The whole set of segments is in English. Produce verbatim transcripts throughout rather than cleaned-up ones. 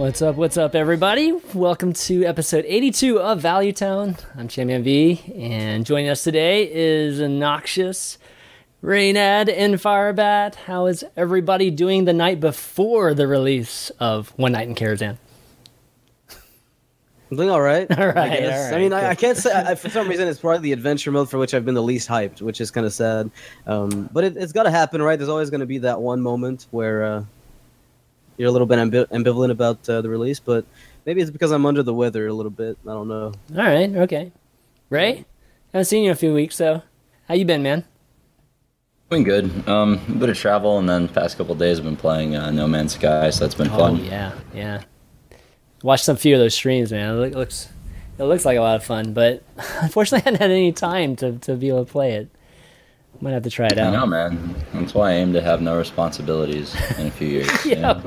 What's up, what's up, everybody? Welcome to episode eighty-two of Value Town. I'm Champion V, and joining us today is Noxious, Reynad, and Firebat. How is everybody doing the night before the release of One Night in Karazhan? I'm doing all right. All right, I, all right, I mean, cool. I, I can't say, I, for some reason, it's probably the adventure mode for which I've been the least hyped, which is kind of sad. Um, but it, it's got to happen, right? There's always going to be that one moment where uh, you're a little bit ambi- ambivalent about uh, the release, but maybe it's because I'm under the weather a little bit. I don't know. All right, okay. Ray, haven't seen you in a few weeks, so how you been, man? Doing good. Um, a bit of travel, and then past couple of days I've been playing uh, No Man's Sky, so that's been Oh, fun. yeah, yeah. Watched some few of those streams, man. It look- looks, it looks like a lot of fun, but unfortunately, I hadn't had any time to, to be able to play it. Might have to try it I out. know, man. That's why I aim to have no responsibilities in a few years. Yeah,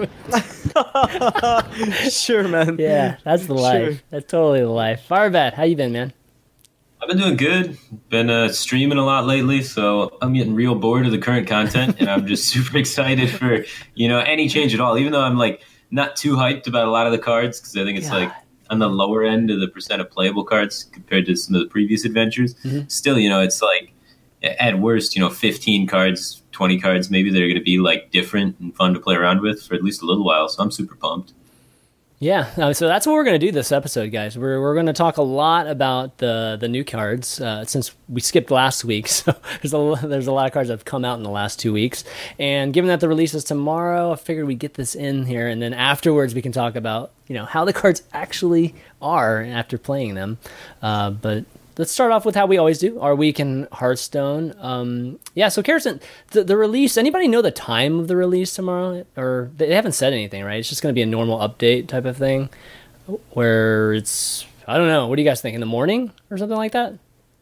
Sure, man. yeah, that's the life. Sure. That's totally the life. Firebat, how you been, man? I've been doing good. Been uh, streaming a lot lately, so I'm getting real bored of the current content, and I'm just super excited for you know any change at all. Even though I'm like not too hyped about a lot of the cards because I think it's God. like on the lower end of the percent of playable cards compared to some of the previous adventures. Mhm. Still, you know, it's like at worst, you know, fifteen cards, twenty cards, maybe they're going to be like different and fun to play around with for at least a little while. So I'm super pumped. Yeah, uh, so that's what we're going to do this episode, guys. We're we're going to talk a lot about the the new cards uh, since we skipped last week. So there's a there's a lot of cards that have come out in the last two weeks, and given that the release is tomorrow, I figured we'd get this in here, and then afterwards we can talk about you know how the cards actually are after playing them. Uh, but let's start off with how we always do, our week in Hearthstone. Um, yeah, so Karazhan, the, the release, anybody know the time of the release tomorrow? Or they haven't said anything, right? It's just going to be a normal update type of thing where it's, I don't know, what do you guys think, in the morning or something like that?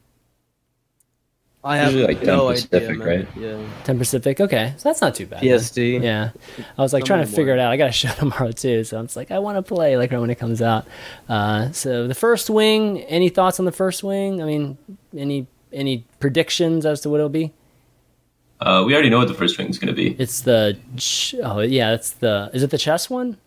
I have Usually like ten no Pacific, idea, man. right? Yeah. ten Pacific? Okay, so that's not too bad. P S T. Yeah. I was like Some trying in to the figure it morning. out. I got a show tomorrow too, so I'm just like, I want to play like right when it comes out. Uh, so the first wing, any thoughts on the first wing? I mean, any any predictions as to what it'll be? Uh, we already know what the first wing is going to be. It's the ch- oh yeah, it's the is it the chess one?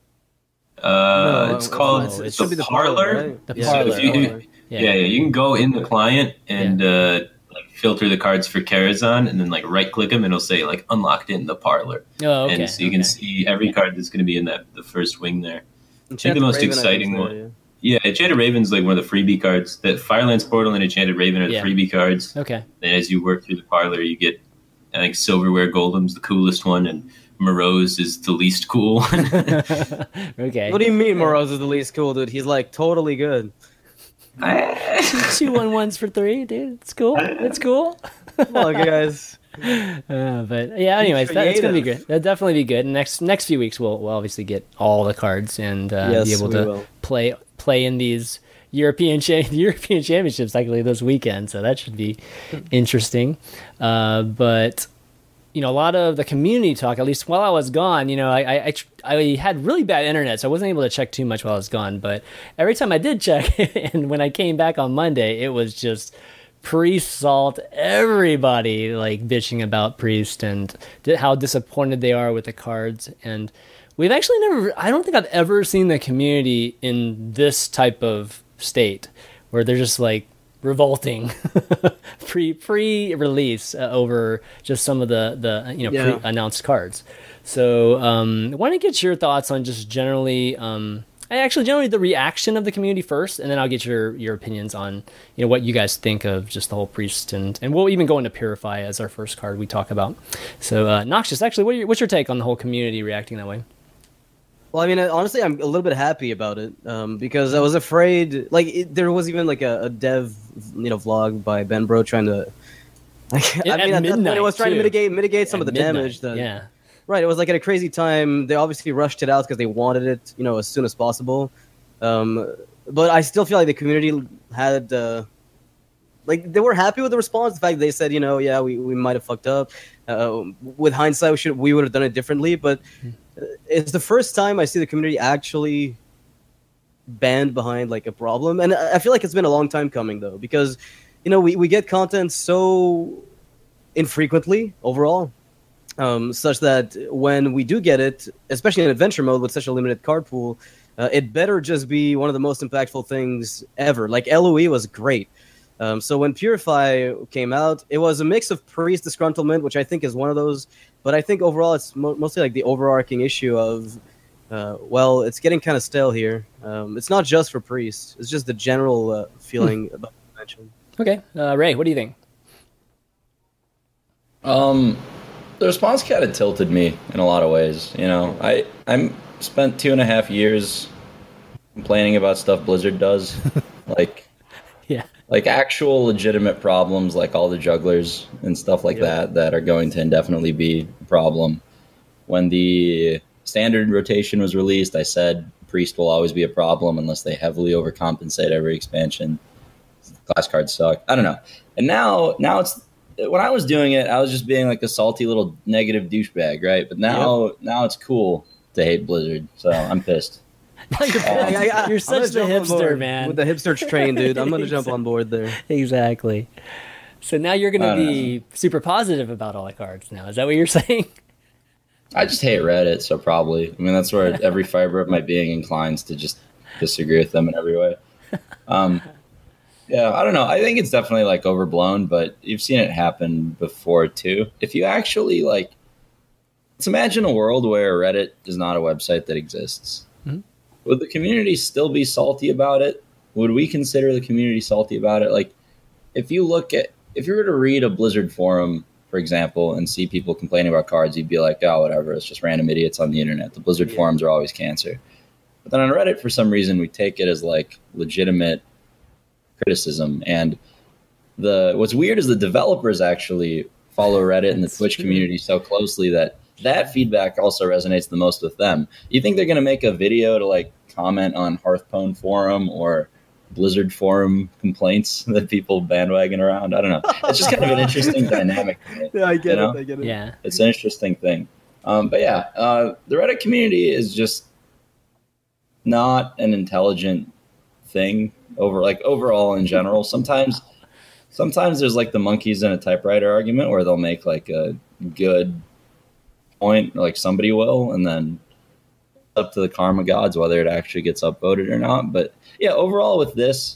Uh, No, it's it's called not. It the, should be the parlor. parlor, right? The Yeah. So parlor. if you, Parlor. yeah. yeah, you can go in the client and uh, like filter the cards for Karazhan, and then like right click them, and it'll say like unlocked in the parlor, Oh, okay. and so you can okay. see every card that's going to be in that the first wing there. Enchanted think the most Raven, exciting think, one- there, Yeah, Enchanted Raven's like one of the freebie cards. That Firelands Portal and Enchanted Raven are the Yeah. freebie cards. Okay. And as you work through the parlor, you get I think Silverware Golem's the coolest one, and Morose is the least cool. Okay. What do you mean Morose is the least cool, dude? He's like totally good. Two one ones for three, dude. It's cool. It's cool. Come on, guys. Uh, but yeah, anyways, that, it's gonna be good. That'll definitely be good. Next next few weeks, we'll we'll obviously get all the cards and uh, Yes, be able we to will. play play in these European cha- European championships actually this weekend. So that should be interesting. Uh, but you know, a lot of the community talk, at least while I was gone, you know, I, I, I, tr- I had really bad internet, so I wasn't able to check too much while I was gone. But every time I did check, and when I came back on Monday, it was just Priest Salt, everybody like bitching about Priest and di- how disappointed they are with the cards. And we've actually never, I don't think I've ever seen the community in this type of state where they're just like, revolting pre pre release uh, over just some of the the you know Yeah. pre announced cards. So um, I want to get your thoughts on just generally, um, actually generally the reaction of the community first, and then I'll get your your opinions on you know what you guys think of just the whole Priest, and and we'll even go into Purify as our first card we talk about. So uh, Noxious, actually, what are your, what's your take on the whole community reacting that way? Well, I mean, honestly, I'm a little bit happy about it um, because I was afraid. Like, it, there was even like a, a dev, you know, vlog by Ben Bro trying to. Like, Yeah, I mean, at at that point, midnight, it was trying too. to mitigate mitigate some At of the midnight, damage. That, yeah. Right. It was like at a crazy time. They obviously rushed it out because they wanted it, you know, as soon as possible. Um, but I still feel like the community had. Uh, like they were happy with the response. The fact that they said, you know, yeah, we, we might have fucked up. Uh, with hindsight, we should we would have done it differently. But uh, it's the first time I see the community actually band behind like a problem, and I I feel like it's been a long time coming though, because you know we, we get content so infrequently overall. um, such that when we do get it, especially in adventure mode with such a limited card pool, uh, it better just be one of the most impactful things ever. Like L O E was great. Um, so when Purify came out, it was a mix of priest disgruntlement, which I think is one of those. But I think overall, it's mo- mostly like the overarching issue of, uh, well, it's getting kind of stale here. Um, it's not just for priest; it's just the general uh, feeling hmm. about the convention. Okay, uh, Ray, what do you think? Um, the response kind of tilted me in a lot of ways. You know, I I'm spent two and a half years complaining about stuff Blizzard does, like. Yeah. Like actual legitimate problems, like all the jugglers and stuff like yeah. that, that are going to indefinitely be a problem. When the standard rotation was released, I said Priest will always be a problem unless they heavily overcompensate every expansion. Class cards suck. I don't know. And now, now it's when I was doing it, I was just being like a salty little negative douchebag, right? But now, yep. now it's cool to hate Blizzard, so I'm pissed. No, you're, I, I, you're such the hipster, man. With the hipster train, dude. I'm going to jump on board there. Exactly. So now you're going to be know. super positive about all the cards now. Is that what you're saying? I just hate Reddit, so probably. I mean, that's where every fiber of my being inclines to just disagree with them in every way. Um, yeah, I don't know. I think it's definitely, like, overblown, but you've seen it happen before, too. If you actually, like... Let's imagine a world where Reddit is not a website that exists. Mm-hmm. Would the community still be salty about it? Would we consider the community salty about it? Like, if you look at, if you were to read a Blizzard forum, for example, and see people complaining about cards, you'd be like, oh, whatever, it's just random idiots on the internet. The Blizzard yeah. forums are always cancer. But then on Reddit, for some reason, we take it as, like, legitimate criticism. And the what's weird is the developers actually follow Reddit and the Twitch community so closely that that feedback also resonates the most with them. You think they're going to make a video to like comment on Hearthstone forum or Blizzard forum complaints that people bandwagon around? I don't know. It's just kind of an interesting dynamic. Yeah, I get you know? it. I get it. Yeah, it's an interesting thing. Um, but yeah, uh, the Reddit community is just not an intelligent thing over like overall in general. Sometimes, sometimes there's like the monkeys in a typewriter argument where they'll make like a good point, like somebody will, and then it's up to the karma gods whether it actually gets upvoted or not. But yeah, overall with this,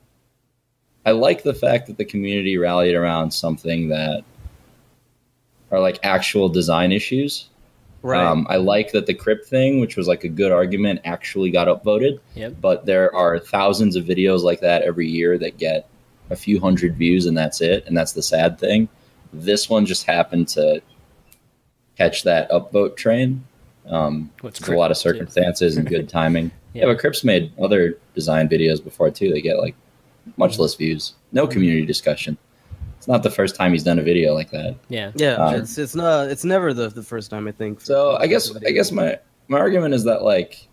I like the fact that the community rallied around something that are like actual design issues. Right. Um, I like that the crypt thing, which was like a good argument, actually got upvoted. Yep. But there are thousands of videos like that every year that get a few hundred views and that's it. And that's the sad thing. This one just happened to catch that upvote train. Um, What's a lot of circumstances and good timing. yeah. yeah, but Crips made other design videos before too. They get like much less views. No community discussion. It's not the first time he's done a video like that. Yeah, yeah. Um, it's it's not. It's never the, the first time I think. So I guess I guess my my argument is that like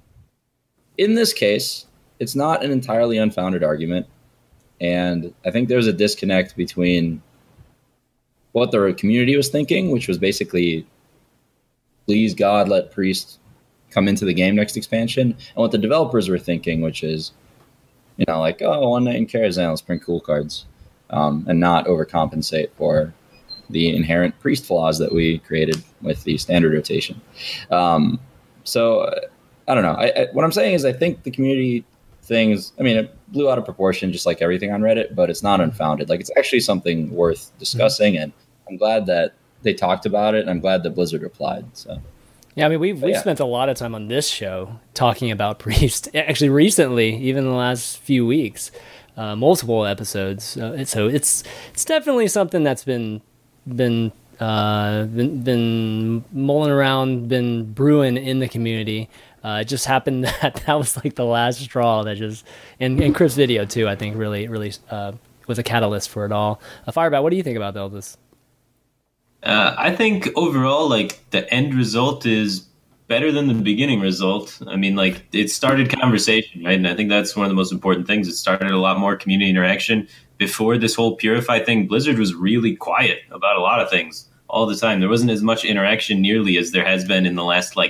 in this case, it's not an entirely unfounded argument, and I think there's a disconnect between what the community was thinking, which was basically, please God, let Priest come into the game next expansion, and what the developers were thinking, which is, you know, like, oh, One Night in Karazhan, let's print cool cards, um, and not overcompensate for the inherent Priest flaws that we created with the standard rotation. Um, so, I don't know. I, I, what I'm saying is I think the community things, I mean, it blew out of proportion just like everything on Reddit, but it's not unfounded. Like, it's actually something worth discussing, and I'm glad that they talked about it, and I'm glad that Blizzard replied. So, yeah, I mean, we've, we've yeah. spent a lot of time on this show talking about Priest. Actually, recently, even in the last few weeks, uh, multiple episodes. Uh, so it's it's definitely something that's been been uh, been, been mulling around, been brewing in the community. Uh, it just happened that that was like the last straw that just, and, and Chris' video too, I think really, really uh, was a catalyst for it all. Uh, Firebat, what do you think about all this? Uh, I think overall, like the end result is better than the beginning result. I mean, like it started conversation, right? And I think that's one of the most important things. It started a lot more community interaction. Before this whole Purify thing, Blizzard was really quiet about a lot of things all the time. There wasn't as much interaction nearly as there has been in the last like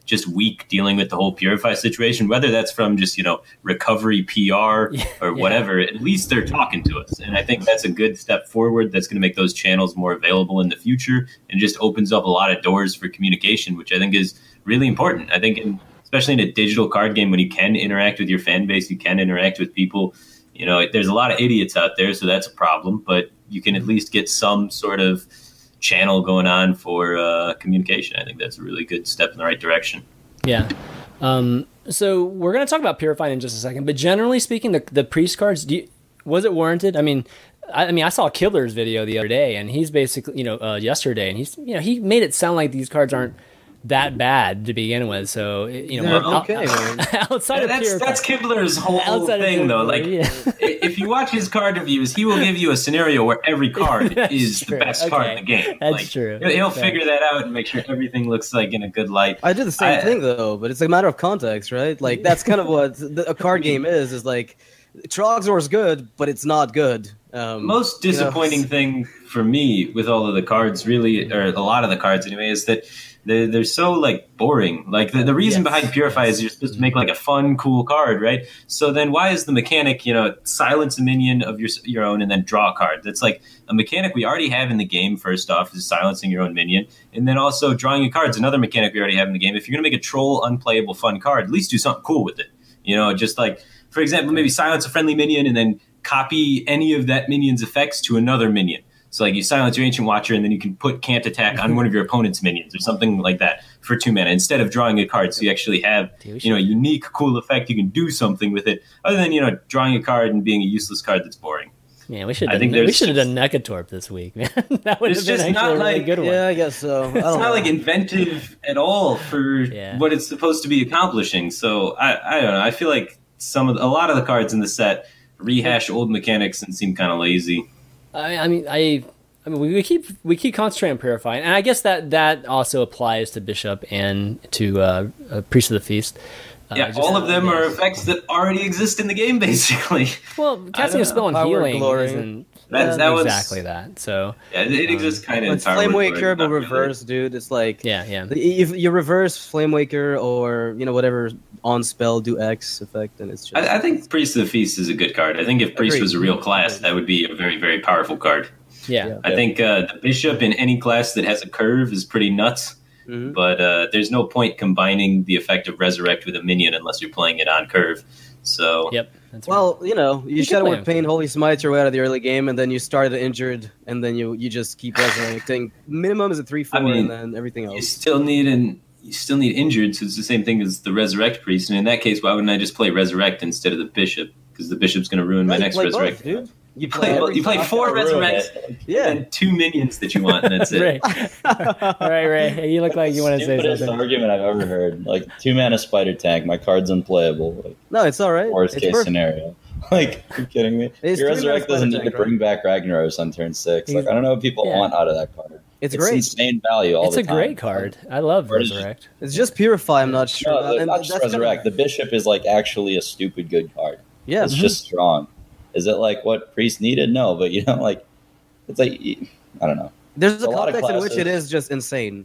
just weak dealing with the whole Purify situation, whether that's from just, you know, recovery P R or whatever, yeah. At least they're talking to us. And I think that's a good step forward. That's going to make those channels more available in the future and just opens up a lot of doors for communication, which I think is really important. I think in, especially in a digital card game, when you can interact with your fan base, you can interact with people. You know, there's a lot of idiots out there, so that's a problem. But you can at least get some sort of channel going on for uh, communication. I think that's a really good step in the right direction. Yeah. Um, so we're going to talk about Purify in just a second. But generally speaking, the the priest cards, do you, was it warranted? I mean, I, I mean, I saw Killer's video the other day, and he's basically, you know, uh, yesterday, and he's, you know, he made it sound like these cards aren't that bad to begin with. So, you know, yeah, okay, man. outside yeah, of that's Purify, that's Kibler's whole outside thing, though. Like, yeah. if you watch his card reviews, he will give you a scenario where every card is true. the best Okay. card in the game. That's like, true. He'll, he'll Okay. figure that out and make sure everything looks like in a good light. I did the same I- thing though, but it's a matter of context, right? Like that's kind of what the, a card game is. Is like Trogzor is good, but it's not good. Um, Most you know, disappointing thing for me with all of the cards, really, or a lot of the cards anyway, is that they're, they're so like boring. Like the, the reason Yes. behind Purify is you're supposed to make like a fun, cool card, right? So then why is the mechanic, you know, silence a minion of your your own and then draw a card? That's like a mechanic we already have in the game. First off, is silencing your own minion, and then also drawing a card is another mechanic we already have in the game. If you're gonna make a troll unplayable fun card, at least do something cool with it. You know, just like, for example, maybe silence a friendly minion and then copy any of that minion's effects to another minion. So like you silence your Ancient Watcher and then you can put Can't Attack on one of your opponent's minions or something like that for two mana instead of drawing a card. So you actually have, Dude, you know, a unique, cool effect. You can do something with it other than, you know, drawing a card and being a useless card that's boring. Man, we should I have think done, we there's should have done just- Nekatorp this week, man. That would It's have been just actually not a really like- good one. Yeah, I guess so. I It's don't not know. like inventive at all for Yeah. what it's supposed to be accomplishing. So I, I don't know. I feel like some of the, a lot of the cards in the set rehash old mechanics and seem kind of lazy. I, I mean, I, I mean, we, we keep we keep concentrating on Purifying, and I guess that that also applies to Bishop and to uh, uh, Priest of the Feast. Uh, Yeah, just- all of them are yes. effects that already exist in the game, basically. Well, casting a don't spell on know. Power healing Glory. isn't That's- that was- exactly that. So Yeah, it, it exists kind of. It's Flame Waker, but reverse, dude. It's like yeah, yeah. if you reverse Flame Waker or you know whatever on spell do X effect, and it's just I, I think Priest of the Feast is a good card. I think if Priest Agreed. was a real class, that would be a very, very powerful card. yeah. Yeah. I think uh, the Bishop in any class that has a curve is pretty nuts. Mhm. But uh, there's no point combining the effect of Resurrect with a minion unless you're playing it on curve. So Yep. That's right. Well, you know, you, You Shadow can Word play Pain, Holy Smite your way out of the early game, and then you started injured, and then you you just keep resurrecting. Minimum is a three four, I mean, and then everything you else. still need an you still need injured, so it's the same thing as the Resurrect Priest. And in that case, why wouldn't I just play Resurrect instead of the Bishop? Because the Bishop's going to ruin my Right, you next play both, Resurrect. dude. You play, every- you play four Ruin Resurrects it. Yeah. and two minions that you want, and that's it. Ray. All right, Ray. Hey, you look like you want to say Stupidest something. argument I've ever heard. Like two mana spider tank, my card's unplayable. Like No, it's all right. worst It's case perfect. scenario. Like, are you kidding me? It's Your three mana Resurrect doesn't spider need to tank, bring back Ragnaros on turn six. Like, I don't know what people Yeah. want out of that card. It's It's great. insane value all It's the a time. great card. I love Card is Resurrect. It's just Purify. I'm not sure. No, about, and not just that's kind of- Resurrect. The Bishop is like actually a stupid good card. yeah, It's just strong. Is it like what Priest needed? No, but you know, like it's like I don't know. there's a, a lot of context in which classes. it is just insane.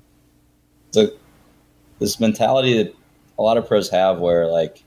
So this mentality that a lot of pros have, where like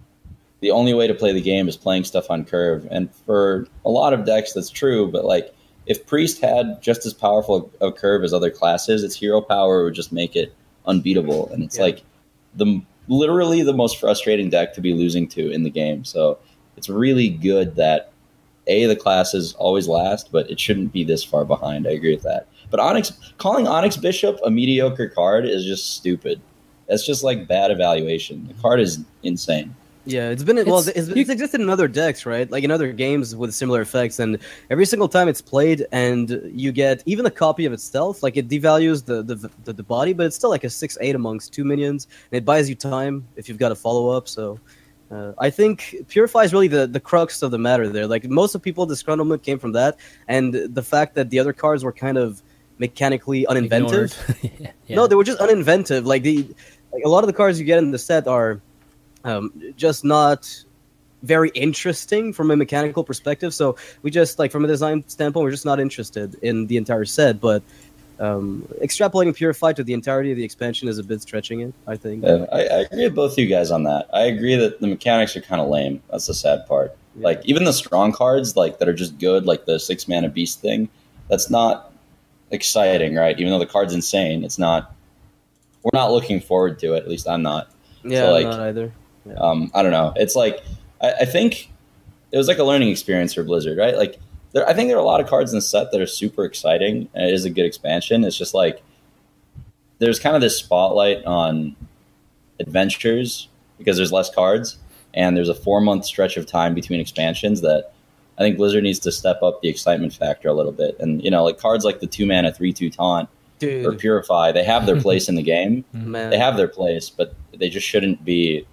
the only way to play the game is playing stuff on curve, and for a lot of decks that's true. But like if Priest had just as powerful a curve as other classes, its hero power would just make it unbeatable, and it's Yeah. like the literally the most frustrating deck to be losing to in the game. So it's really good that A, the classes always last, but it shouldn't be this far behind. I agree with that. But Onyx, calling Onyx Bishop a mediocre card is just stupid. That's just like bad evaluation. The card is insane. Yeah, it's been well. It's- It's, it's you- existed in other decks, right? Like in other games with similar effects, and every single time it's played, and you get even a copy of itself. Like it devalues the the, the, the body, but it's still like a six eight amongst two minions, and it buys you time if you've got a follow up. So. Uh, I think Purify is really the, the crux of the matter there. Like most of people, disgruntlement came from that, and the fact that the other cards were kind of mechanically uninventive. Ignored. Yeah. No, they were just uninventive. Like the like a lot of the cards you get in the set are um, just not very interesting from a mechanical perspective. So we just like from a design standpoint, we're just not interested in the entire set. But Um, extrapolating Purified to the entirety of the expansion is a bit stretching it, I think. Yeah, I, I agree with both of you guys on that. I agree that the mechanics are kind of lame. That's the sad part. Yeah. Like even the strong cards, like that are just good, like the six mana beast thing. That's not exciting, right? Even though the card's insane, it's not. We're not looking forward to it. At least I'm not. Yeah, So, like, not either. Yeah. Um, I don't know. It's like I, I think it was like a learning experience for Blizzard, right? Like there, I think there are a lot of cards in the set that are super exciting, and it is a good expansion. It's just like there's kind of this spotlight on adventures because there's less cards, and there's a four month stretch of time between expansions that I think Blizzard needs to step up the excitement factor a little bit. And you know, like cards like the two mana three two taunt Dude. or Purify, they have their place in the game. Man. They have their place, but they just shouldn't be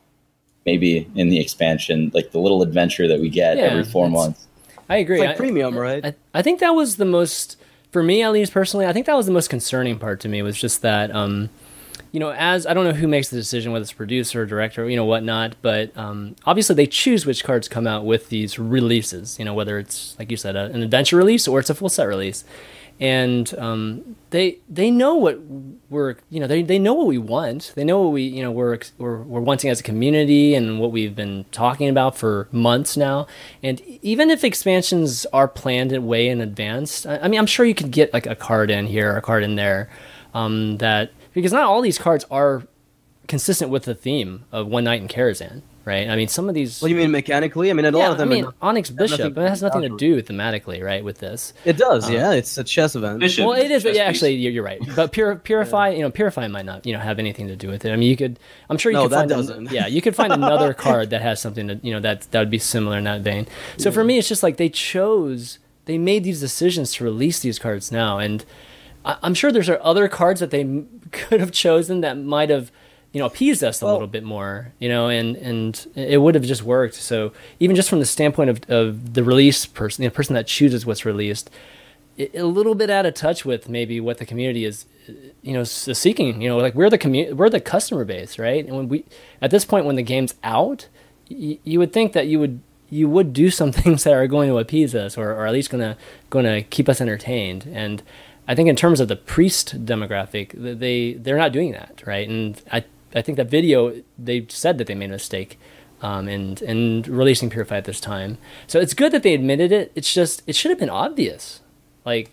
maybe in the expansion, like the little adventure that we get Yeah, every four it's- months. I agree. It's like I- premium, right? I, I think that was the most, for me at least personally, I think that was the most concerning part to me was just that, um, you know, as I don't know who makes the decision, whether it's producer or director, you know, whatnot, but um, obviously they choose which cards come out with these releases, you know, whether it's, like you said, a, an adventure release or it's a full set release. And um, they they know what we're, you know, they, they know what we want. They know what we, you know, we're, we're we're wanting as a community and what we've been talking about for months now. And even if expansions are planned way in advance, I, I mean, I'm sure you could get like a card in here, a card in there, um, that because not all these cards are consistent with the theme of One Night in Karazhan, right? I mean, some of these. What do you mean mechanically? I mean, a lot Yeah, of them I mean, are not, Onyx have nothing Bishop, to it has do nothing with to do thematically, right, with this. It does, Um, yeah. It's a chess event. Bishop. Well, it is. Chess Yeah, piece. actually, you're, you're right. But pure, purify, you know, purify might not, you know, have anything to do with it. I mean, you could. I'm sure you No, could that find. doesn't. An, yeah, you could find another card that has something to, you know, that that would be similar in that vein. So for me, it's just like they chose, they made these decisions to release these cards now, and I, I'm sure there's other cards that they m- could have chosen that might have, you know, appeased us a Well- little bit more, you know, and and it would have just worked. So even just from the standpoint of of the release person, the person that chooses what's released, a little bit out of touch with maybe what the community is, you know, seeking. You know, like we're the community, we're the customer base, right? And when we, at this point, when the game's out, y- you would think that you would you would do some things that are going to appease us, or, or at least gonna gonna keep us entertained. And I think in terms of the priest demographic, they they're not doing that, right? And I I think that video they said that they made a mistake. Um, and and releasing Purify at this time, so it's good that they admitted it. It's just it should have been obvious. Like,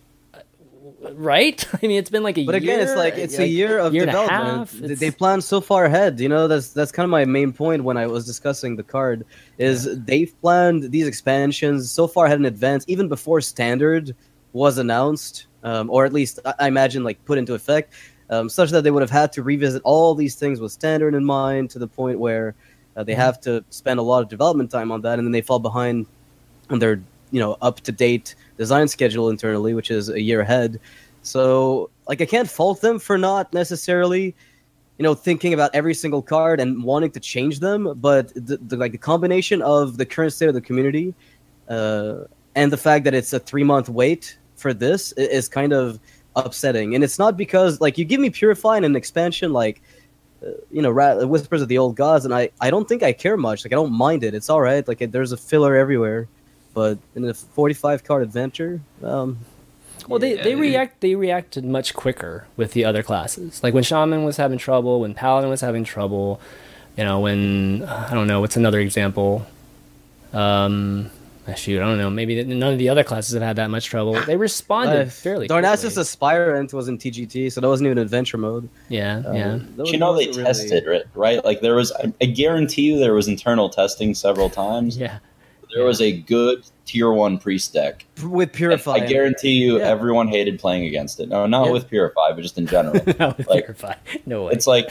right? I mean, it's been like a But year. again, it's like it's a year of year and a development. half. They- It's- They plan so far ahead. You know, that's that's kind of my main point when I was discussing the card. Is they've planned these expansions so far ahead in advance, even before Standard was announced, um, or at least I, I imagine like put into effect, um, such that they would have had to revisit all these things with Standard in mind to the point where uh, they have to spend a lot of development time on that, and then they fall behind on their you know up to date design schedule internally, which is a year ahead. So, like, I can't fault them for not necessarily, you know, thinking about every single card and wanting to change them. But the, the like the combination of the current state of the community uh, and the fact that it's a three month wait for this i- is kind of upsetting. And it's not because like you give me Purify and an expansion like uh, you know Ra- Whispers of the Old Gods, and I I don't think I care much. Like I don't mind it. It's all right. Like it, there's a filler everywhere. But in a forty-five card adventure, um, Well, they, Yeah, they it- react they reacted much quicker with the other classes. Like when Shaman was having trouble, when Paladin was having trouble, you know, when I don't know what's another example. Um, shoot, I don't know. Maybe none of the other classes have had that much trouble. They responded uh, fairly. Darnassus quickly. Aspirant was in T G T, so that wasn't even adventure mode. Yeah, Um, yeah. that But was- you know that they wasn't really- tested right, right? Like there was, I, I guarantee you there was internal testing several times. Yeah. There was a good tier one priest deck. with Purify. I guarantee you, Yeah. everyone hated playing against it. No, not Yeah. with Purify, but just in general. Not with Like, Purify. No way. It's like,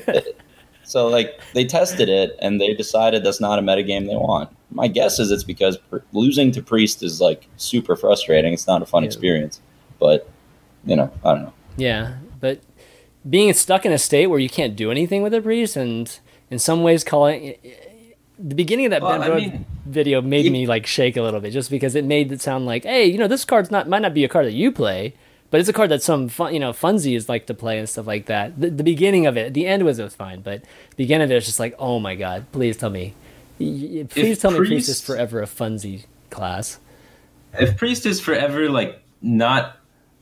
so like they tested it and they decided that's not a metagame they want. My guess is it's because pr- losing to priest is like super frustrating. It's not a fun Yeah. experience, but you know, I don't know. Yeah, but being stuck in a state where you can't do anything with a priest, and in some ways calling the beginning of that Well, Ben I Road mean, video made you- me like shake a little bit, just because it made it sound like, hey, you know, this card's not might not be a card that you play, but it's a card that some fun, you know, funsies like to play and stuff like that. The, the beginning of it, the end was it was fine, but the beginning of it was just like, oh my god, please tell me, y- y- please tell me, priest is Priest- forever a funsy class. If priest is forever like not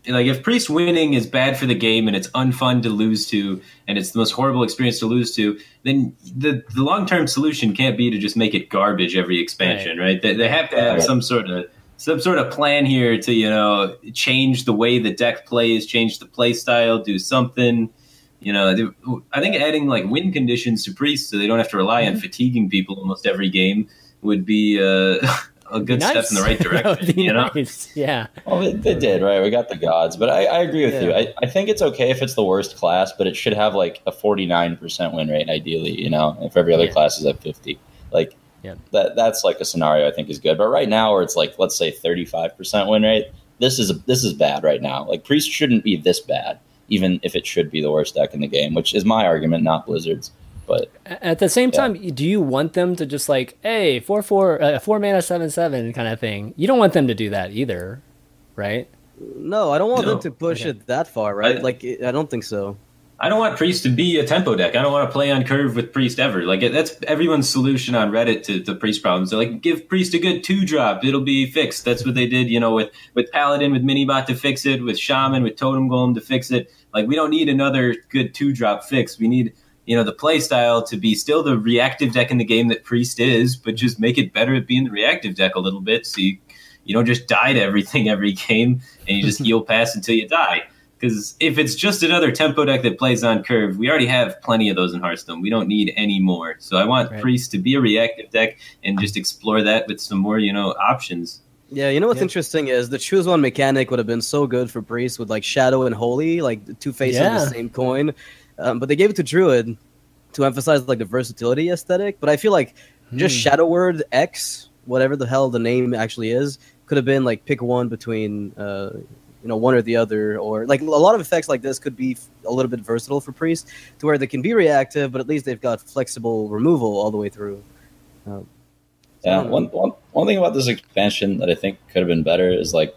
like if Priest winning is bad for the game and it's unfun to lose to, and it's the most horrible experience to lose to, then the, the long term solution can't be to just make it garbage every expansion, right? right? They, they have to have some sort of some sort of plan here to, you know, change the way the deck plays, change the play style, do something. You know, I think adding like win conditions to Priest so they don't have to rely on fatiguing people almost every game would be uh, a good nice. step in the right direction. You know, nice. yeah. Well, they, they did, right? We got the gods, but I, I agree with yeah. you. I, I think it's okay if it's the worst class, but it should have like a forty-nine percent win rate, ideally. You know, if every other yeah. class is at fifty, like yeah. that that's like a scenario I think is good. But right now, where it's like let's say thirty-five percent win rate, this is a, this is bad right now. Like Priest shouldn't be this bad, even if it should be the worst deck in the game, which is my argument, not Blizzard's. But at the same yeah. time, do you want them to just like, hey, four four, uh, four mana, seven seven kind of thing? You don't want them to do that either, right? No, I don't want no. them to push okay. it that far, right? I, like, I don't think so. I don't want Priest to be a tempo deck. I don't want to play on curve with Priest ever. Like that's everyone's solution on Reddit to the Priest problems. They're like, give Priest a good two drop, it'll be fixed. That's what they did, you know, with with Paladin, with Minibot to fix it, with Shaman, with Totem Golem to fix it. Like we don't need another good two drop fix. We need, you know, the play style to be still the reactive deck in the game that Priest is, but just make it better at being the reactive deck a little bit, so you you don't just die to everything every game and you just heal pass until you die. Because if it's just another tempo deck that plays on curve, we already have plenty of those in Hearthstone. We don't need any more. So I want right. Priest to be a reactive deck and just explore that with some more, you know, options. Yeah, you know what's yeah. interesting is the choose one mechanic would have been so good for Priest with like Shadow and Holy, like the two faces yeah. of the same coin. Um, but they gave it to Druid to emphasize like the versatility aesthetic. But I feel like hmm. just Shadow Word X, whatever the hell the name actually is, could have been like pick one between uh, you know, one or the other, or like a lot of effects like this could be a little bit versatile for Priest, to where they can be reactive, but at least they've got flexible removal all the way through. Um, yeah, one, one, one thing about this expansion that I think could have been better is like,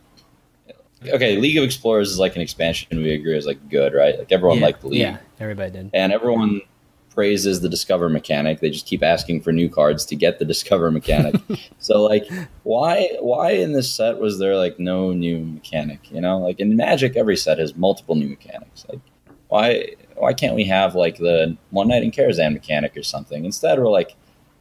okay, League of Explorers is like an expansion we agree is like good, right? Like everyone yeah, liked the League. Yeah, everybody did. And everyone praises the Discover mechanic. They just keep asking for new cards to get the Discover mechanic. So like why why in this set was there like no new mechanic, you know? Like in Magic every set has multiple new mechanics. Like why why can't we have like the One Night in Karazhan mechanic or something? Instead we're like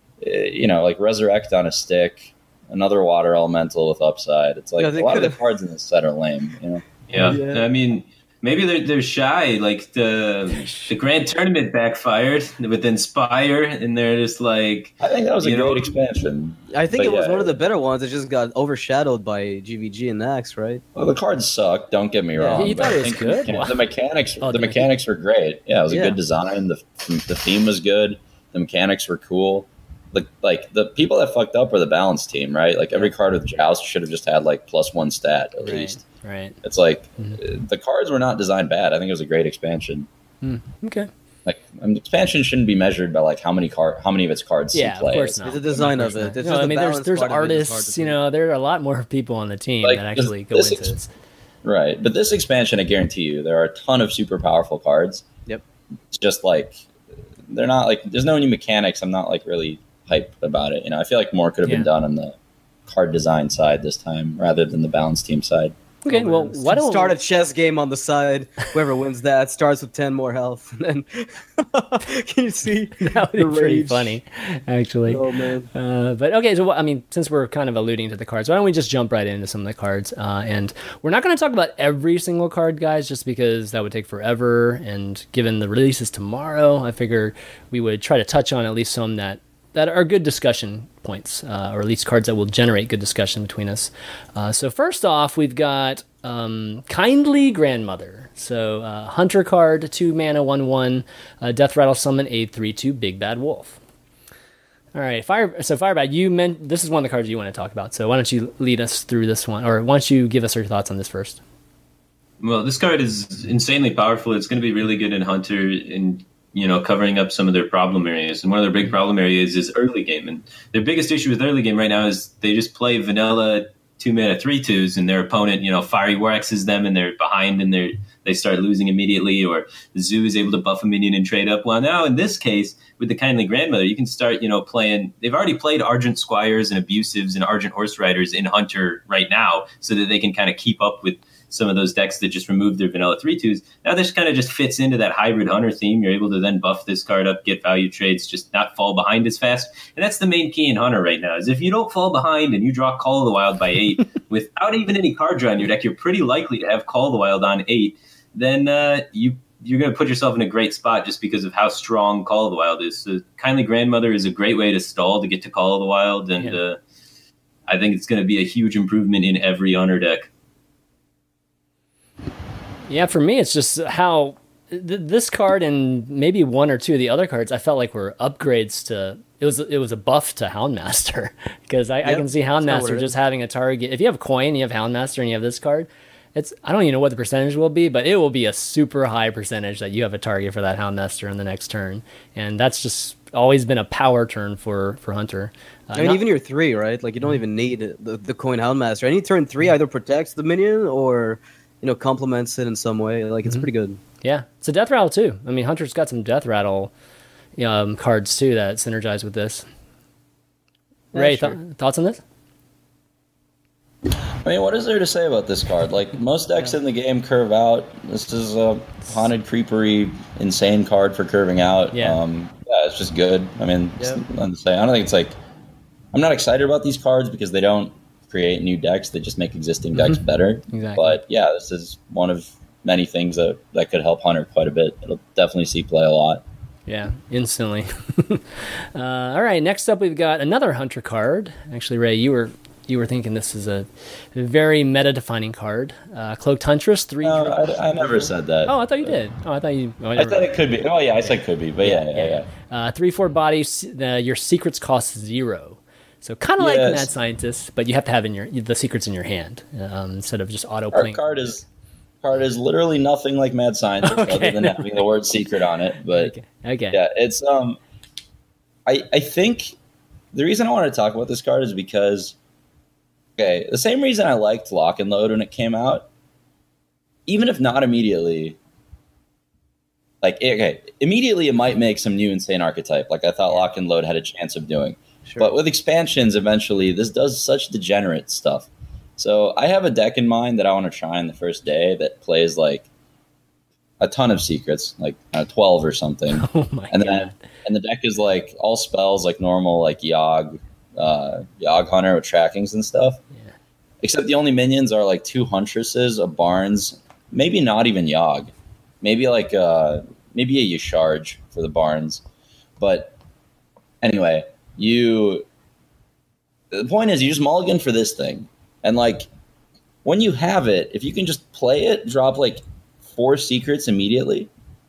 you know, like Resurrect on a stick, another water elemental with upside. It's like yeah, a lot could've... of the cards in this set are lame, you know. Yeah. yeah. I mean maybe they're they're shy. Like the the Grand Tournament backfired with Inspire, and they're just like. I think that was a know, great expansion. I think but it was yeah. one of the better ones. It just got overshadowed by G V G and Nax, right? Well, the cards suck. Don't get me yeah, wrong. You thought it was good. The, the mechanics, oh, the mechanics were great. Yeah, it was a yeah. good design. The the theme was good. The mechanics were cool. Like like the people that fucked up were the balance team, right? Like every card with Joust should have just had like plus one stat at right. least. Right. It's like mm-hmm. the cards were not designed bad. I think it was a great expansion. Mm. Okay. Like an expansion shouldn't be measured by like how many card, how many of its cards yeah, see play. of course not. It's the design of, of it. It's no, I mean, there's there's artists. You know, there are a lot more people on the team like, that actually this, go this into ex- this. Right, but this expansion, I guarantee you, there are a ton of super powerful cards. Yep. It's just like they're not like there's no new mechanics. I'm not like really hyped about it. You know, I feel like more could have yeah. been done on the card design side this time rather than the balance team side. Okay, well, why don't start a chess game on the side? Whoever wins that starts with ten more health, and then can you see that would be pretty funny, actually. Oh man! Uh, but okay, so I mean, since we're kind of alluding to the cards, why don't we just jump right into some of the cards? Uh, and we're not going to talk about every single card, guys, just because that would take forever. And given the release is tomorrow, I figure we would try to touch on at least some that. that are good discussion points, uh, or at least cards that will generate good discussion between us. Uh, so first off, we've got um, Kindly Grandmother. So uh, Hunter card, two mana, one one, uh, Death Rattle Summon, a three two Big Bad Wolf. All right, Fire. So Firebad, you meant this is one of the cards you want to talk about. So why don't you lead us through this one, or why don't you give us your thoughts on this first? Well, this card is insanely powerful. It's going to be really good in Hunter and. You know, covering up some of their problem areas. And one of their big problem areas is early game. And their biggest issue with early game right now is they just play vanilla two mana three twos, and their opponent, you know, Fiery War X's them, and they're behind in their they start losing immediately, or the zoo is able to buff a minion and trade up. Well, now in this case, with the Kindly Grandmother, you can start, you know, playing. They've already played Argent Squires and Abusives and Argent Horse Riders in Hunter right now, so that they can kind of keep up with some of those decks that just removed their vanilla three twos. Now this kind of just fits into that hybrid Hunter theme. You're able to then buff this card up, get value trades, just not fall behind as fast. And that's the main key in Hunter right now, is if you don't fall behind and you draw Call of the Wild by eight, without even any card draw in your deck, you're pretty likely to have Call of the Wild on eight. Then uh, you, you're going to put yourself in a great spot just because of how strong Call of the Wild is. So Kindly Grandmother is a great way to stall to get to Call of the Wild. And yeah. uh, I think it's going to be a huge improvement in every Hunter deck. Yeah, for me, it's just how th- this card and maybe one or two of the other cards I felt like were upgrades to. It was it was a buff to Houndmaster, because I, yep, I can see Houndmaster just having a target. If you have Coin, you have Houndmaster, and you have this card, it's I don't even know what the percentage will be, but it will be a super high percentage that you have a target for that Houndmaster in the next turn, and that's just always been a power turn for for Hunter. Uh, I mean, not, even your three, right? Like you don't even need the, the Coin Houndmaster. Any turn three either protects the minion or, you know, complements it in some way. Like, it's mm-hmm. pretty good. Yeah. It's a Death Rattle, too. I mean, Hunter's got some Death Rattle um, cards, too, that synergize with this. Yeah, Ray, sure. th- thoughts on this? I mean, what is there to say about this card? Like, most decks yeah. in the game curve out. This is a haunted, creepery, insane card for curving out. Yeah. Um, yeah, it's just good. I mean, yeah. nothing to say. I don't think it's like... I'm not excited about these cards because they don't create new decks, that just make existing decks mm-hmm. better. Exactly. But yeah, this is one of many things that, that could help Hunter quite a bit. It'll definitely see play a lot. Yeah, instantly. uh, all right, next up we've got another Hunter card. Actually, Ray, you were you were thinking this is a very meta-defining card. Uh, Cloaked Huntress, three. No, I, I never said that. Oh, I thought you did. Oh, I thought you. Oh, I thought it could be. Oh, yeah, I said could be, but yeah, yeah, yeah. yeah. yeah. Uh, three, four body. Uh, your secrets cost zero. So kind of yes. like Mad Scientist, but you have to have in your the secrets in your hand um, instead of just auto playing. Our card is card is literally nothing like Mad Scientist, okay. other than having the word secret on it. But okay. okay, yeah, it's um, I I think the reason I wanted to talk about this card is because okay, the same reason I liked Lock and Load when it came out, even if not immediately. Like okay, immediately it might make some new insane archetype. Like I thought Lock and Load had a chance of doing. Sure. But with expansions, eventually, this does such degenerate stuff. So I have a deck in mind that I want to try on the first day that plays like a ton of secrets, like uh, twelve or something. Oh my and god! Then, and the deck is like all spells, like normal, like Yogg, uh, Yogg Hunter with trackings and stuff. Yeah. Except the only minions are like two Huntresses, a Barnes, maybe not even Yogg, maybe like uh, maybe a Yasharge for the Barnes. But anyway. You, the point is, you just mulligan for this thing, and like when you have it, if you can just play it, drop like four secrets immediately,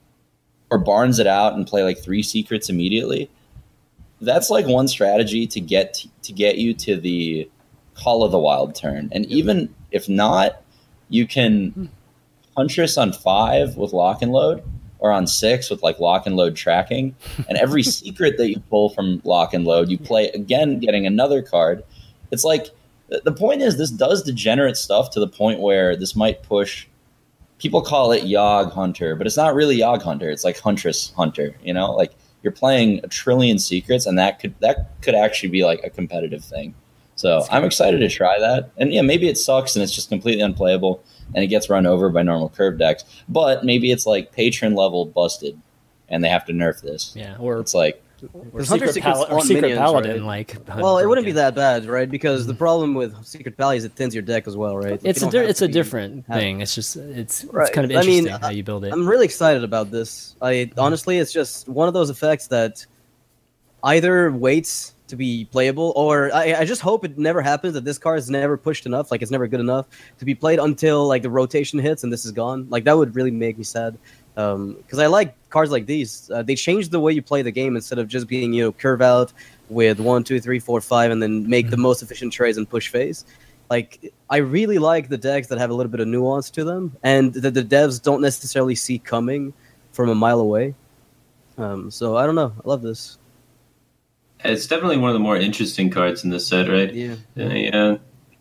or Barnes it out and play like three secrets immediately. That's like one strategy to get t- to get you to the Call of the Wild turn, and even if not, you can Huntress on five with Lock and Load. Or on six with like Lock and Load tracking, and every secret that you pull from Lock and Load, you play again, getting another card. It's like the point is this does degenerate stuff to the point where this might push. People call it Yogg Hunter, but it's not really Yogg Hunter. It's like Huntress Hunter. You know, like you're playing a trillion secrets, and that could that could actually be like a competitive thing. So I'm excited to try that, and yeah, maybe it sucks and it's just completely unplayable. And it gets run over by normal curve decks. But maybe it's like patron level busted, and they have to nerf this. Yeah, or it's like or Secret, Pal- or Secret minions, Paladin. Right? Like, well, it wouldn't be that bad, right? Because the problem with Secret Pally is it thins your deck as well, right? Like it's a di- it's a different have... thing. It's just it's right. it's kind of interesting I mean, how you build it. I'm really excited about this. I honestly, it's just one of those effects that either waits to be playable, or I, I just hope it never happens, that this card is never pushed enough, like it's never good enough to be played until like the rotation hits and this is gone. Like that would really make me sad, because um, I like cards like these. Uh, they change the way you play the game instead of just being, you know, curve out with one, two, three, four, five, and then make the most efficient trades and push phase. Like I really like the decks that have a little bit of nuance to them, and that the devs don't necessarily see coming from a mile away. Um, so I don't know. I love this. It's definitely one of the more interesting cards in this set, right? Yeah. Uh, yeah.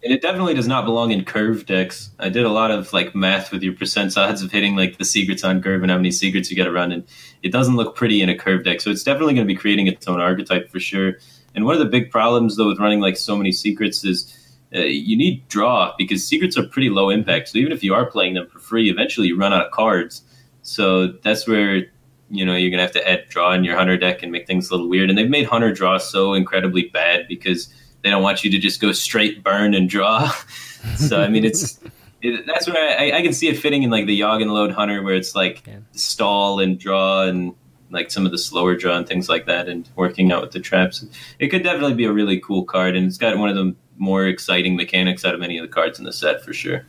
And it definitely does not belong in curve decks. I did a lot of like math with your percent odds of hitting like the secrets on curve and how many secrets you got to run, and it doesn't look pretty in a curve deck. So it's definitely going to be creating its own archetype for sure. And one of the big problems though with running like so many secrets is uh, you need draw, because secrets are pretty low impact. So even if you are playing them for free, eventually you run out of cards. So that's where, you know, you're going to have to add draw in your Hunter deck and make things a little weird. And they've made Hunter draw so incredibly bad because they don't want you to just go straight burn and draw. So, I mean, it's it, that's where I, I can see it fitting in like the Yogg and Load Hunter, where it's like yeah. stall and draw and like some of the slower draw and things like that, and working out with the traps. It could definitely be a really cool card, and it's got one of the more exciting mechanics out of any of the cards in the set for sure.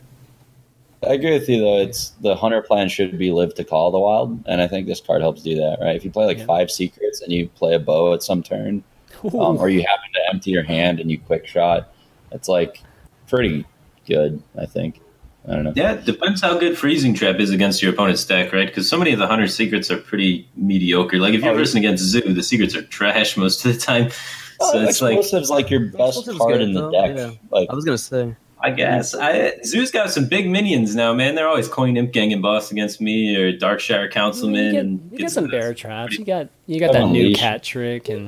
I agree with you, though. It's the Hunter plan should be live to call the wild, and I think this card helps do that, right? If you play like yeah. five secrets and you play a bow at some turn, um, or you happen to empty your hand and you quick shot, it's like pretty good, I think. I don't know. Yeah, it depends how good Freezing Trap is against your opponent's deck, right? Because so many of the Hunter secrets are pretty mediocre. Like if you're oh, versing against Zoo, the secrets are trash most of the time. Oh, so it's explosive's like, like your best card good, in the though. deck. Yeah. Like I was gonna say. I guess. I, Zoo's got some big minions now, man. They're always Coin Imp Gang and Boss against me, or Darkshire Councilman. You get, and you get some bear traps. You got you got that new cat trick, and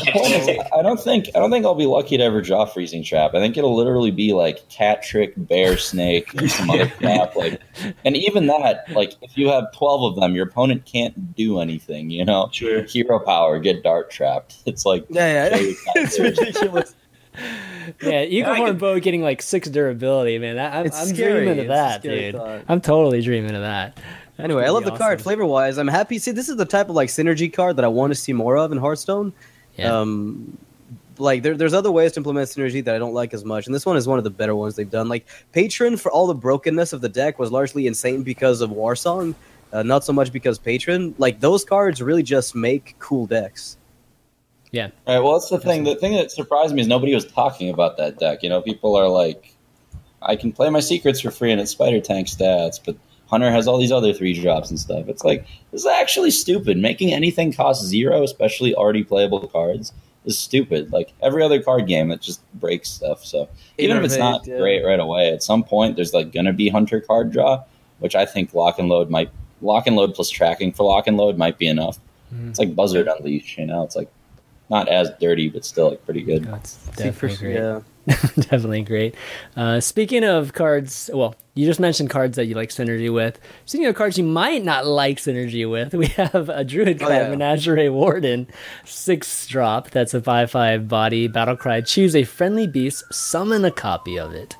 I don't think I don't think I'll be lucky to ever draw Freezing Trap. I think it'll literally be like cat trick, bear snake, and some other crap. Like, and even that, like if you have twelve of them, your opponent can't do anything. You know, sure. Hero power, get dart trapped. It's like yeah, yeah, it's ridiculous. Yeah, Eaglehorn Bow getting like six durability, man. That, I'm, I'm dreaming of that, dude. Thought. I'm totally dreaming of that. That's anyway, I love awesome. the card flavor wise. I'm happy. See, this is the type of like synergy card that I want to see more of in Hearthstone. Yeah. Um, like there, there's other ways to implement synergy that I don't like as much, and this one is one of the better ones they've done. Like Patron, for all the brokenness of the deck, was largely insane because of Warsong, uh, not so much because Patron. Like those cards really just make cool decks. Yeah. All right. Well, that's the thing. The thing that surprised me is nobody was talking about that deck. You know, people are like, I can play my secrets for free and it's Spider Tank stats, but Hunter has all these other three drops and stuff. It's like, this is actually stupid. Making anything cost zero, especially already playable cards, is stupid. Like every other card game, it just breaks stuff. So even Innovate, if it's not yeah. great right away, at some point there's like going to be Hunter card draw, which I think Lock and Load might, Lock and Load plus tracking for Lock and Load might be enough. Mm-hmm. It's like Buzzard Unleashed, you know? It's like, not as dirty, but still like pretty good. That's definitely great. Yeah. Definitely great. Uh, speaking of cards, well, you just mentioned cards that you like synergy with. Speaking of cards you might not like synergy with, we have a Druid Clan oh, yeah. Menagerie Warden, six drop. That's a five five body battle cry. Choose a friendly beast, summon a copy of it.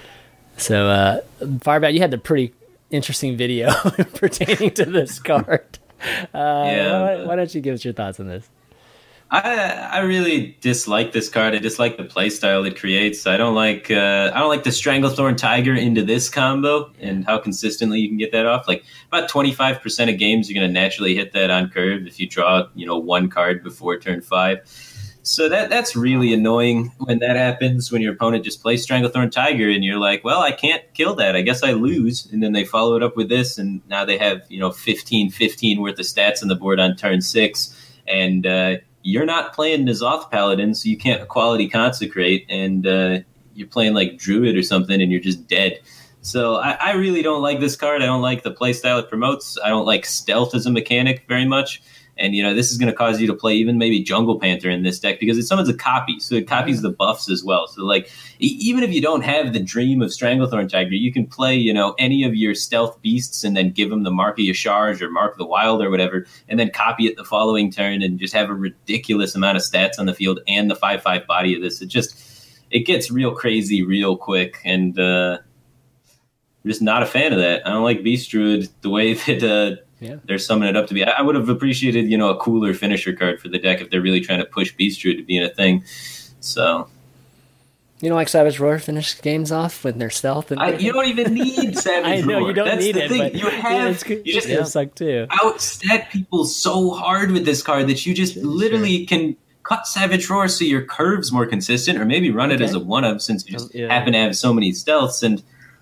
So, uh, Firebat, you had a pretty interesting video pertaining to this card. Uh, yeah. Why, why don't you give us your thoughts on this? I I really dislike this card. I dislike the playstyle it creates. I don't like uh, I don't like the Stranglethorn Tiger into this combo and how consistently you can get that off. Like about twenty-five percent of games you're going to naturally hit that on curve if you draw, you know, one card before turn five. So that that's really annoying when that happens, when your opponent just plays Stranglethorn Tiger and you're like, well, I can't kill that. I guess I lose. And then they follow it up with this, and now they have, you know, fifteen fifteen worth of stats on the board on turn six. And uh you're not playing N'Zoth Paladin, so you can't Equality Consecrate, and uh, you're playing like Druid or something, and you're just dead. So I, I really don't like this card. I don't like the playstyle it promotes. I don't like stealth as a mechanic very much. And, you know, this is going to cause you to play even maybe Jungle Panther in this deck because it summons a copy, so it copies the buffs as well. So, like, e- even if you don't have the dream of Stranglethorn Tiger, you can play, you know, any of your stealth beasts and then give them the Mark of Yasharj or Mark of the Wild or whatever, and then copy it the following turn and just have a ridiculous amount of stats on the field and the five five body of this. It just, it gets real crazy real quick, and uh, I'm just not a fan of that. I don't like Beast Druid the way that... Uh, Yeah. They're summing it up to be. I would have appreciated, you know, a cooler finisher card for the deck if they're really trying to push Beast Druid to being a thing. So, you know, like Savage Roar finish games off with their stealth, and I, you don't even need Savage Roar. I know Roar. you don't That's need the it. Thing. But you have yeah, you just yeah. suck too. Outstat people so hard with this card that you just sure, literally sure. can cut Savage Roar so your curve's more consistent, or maybe run it okay. as a one of since you just yeah. happen to have so many stealths and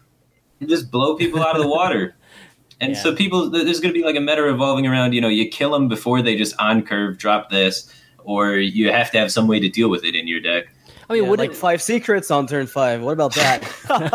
just blow people out of the water. And yeah. so people, there's going to be like a meta revolving around, you know, you kill them before they just on curve drop this, or you have to have some way to deal with it in your deck. I mean, Yeah, would like it, five secrets on turn five. What about that?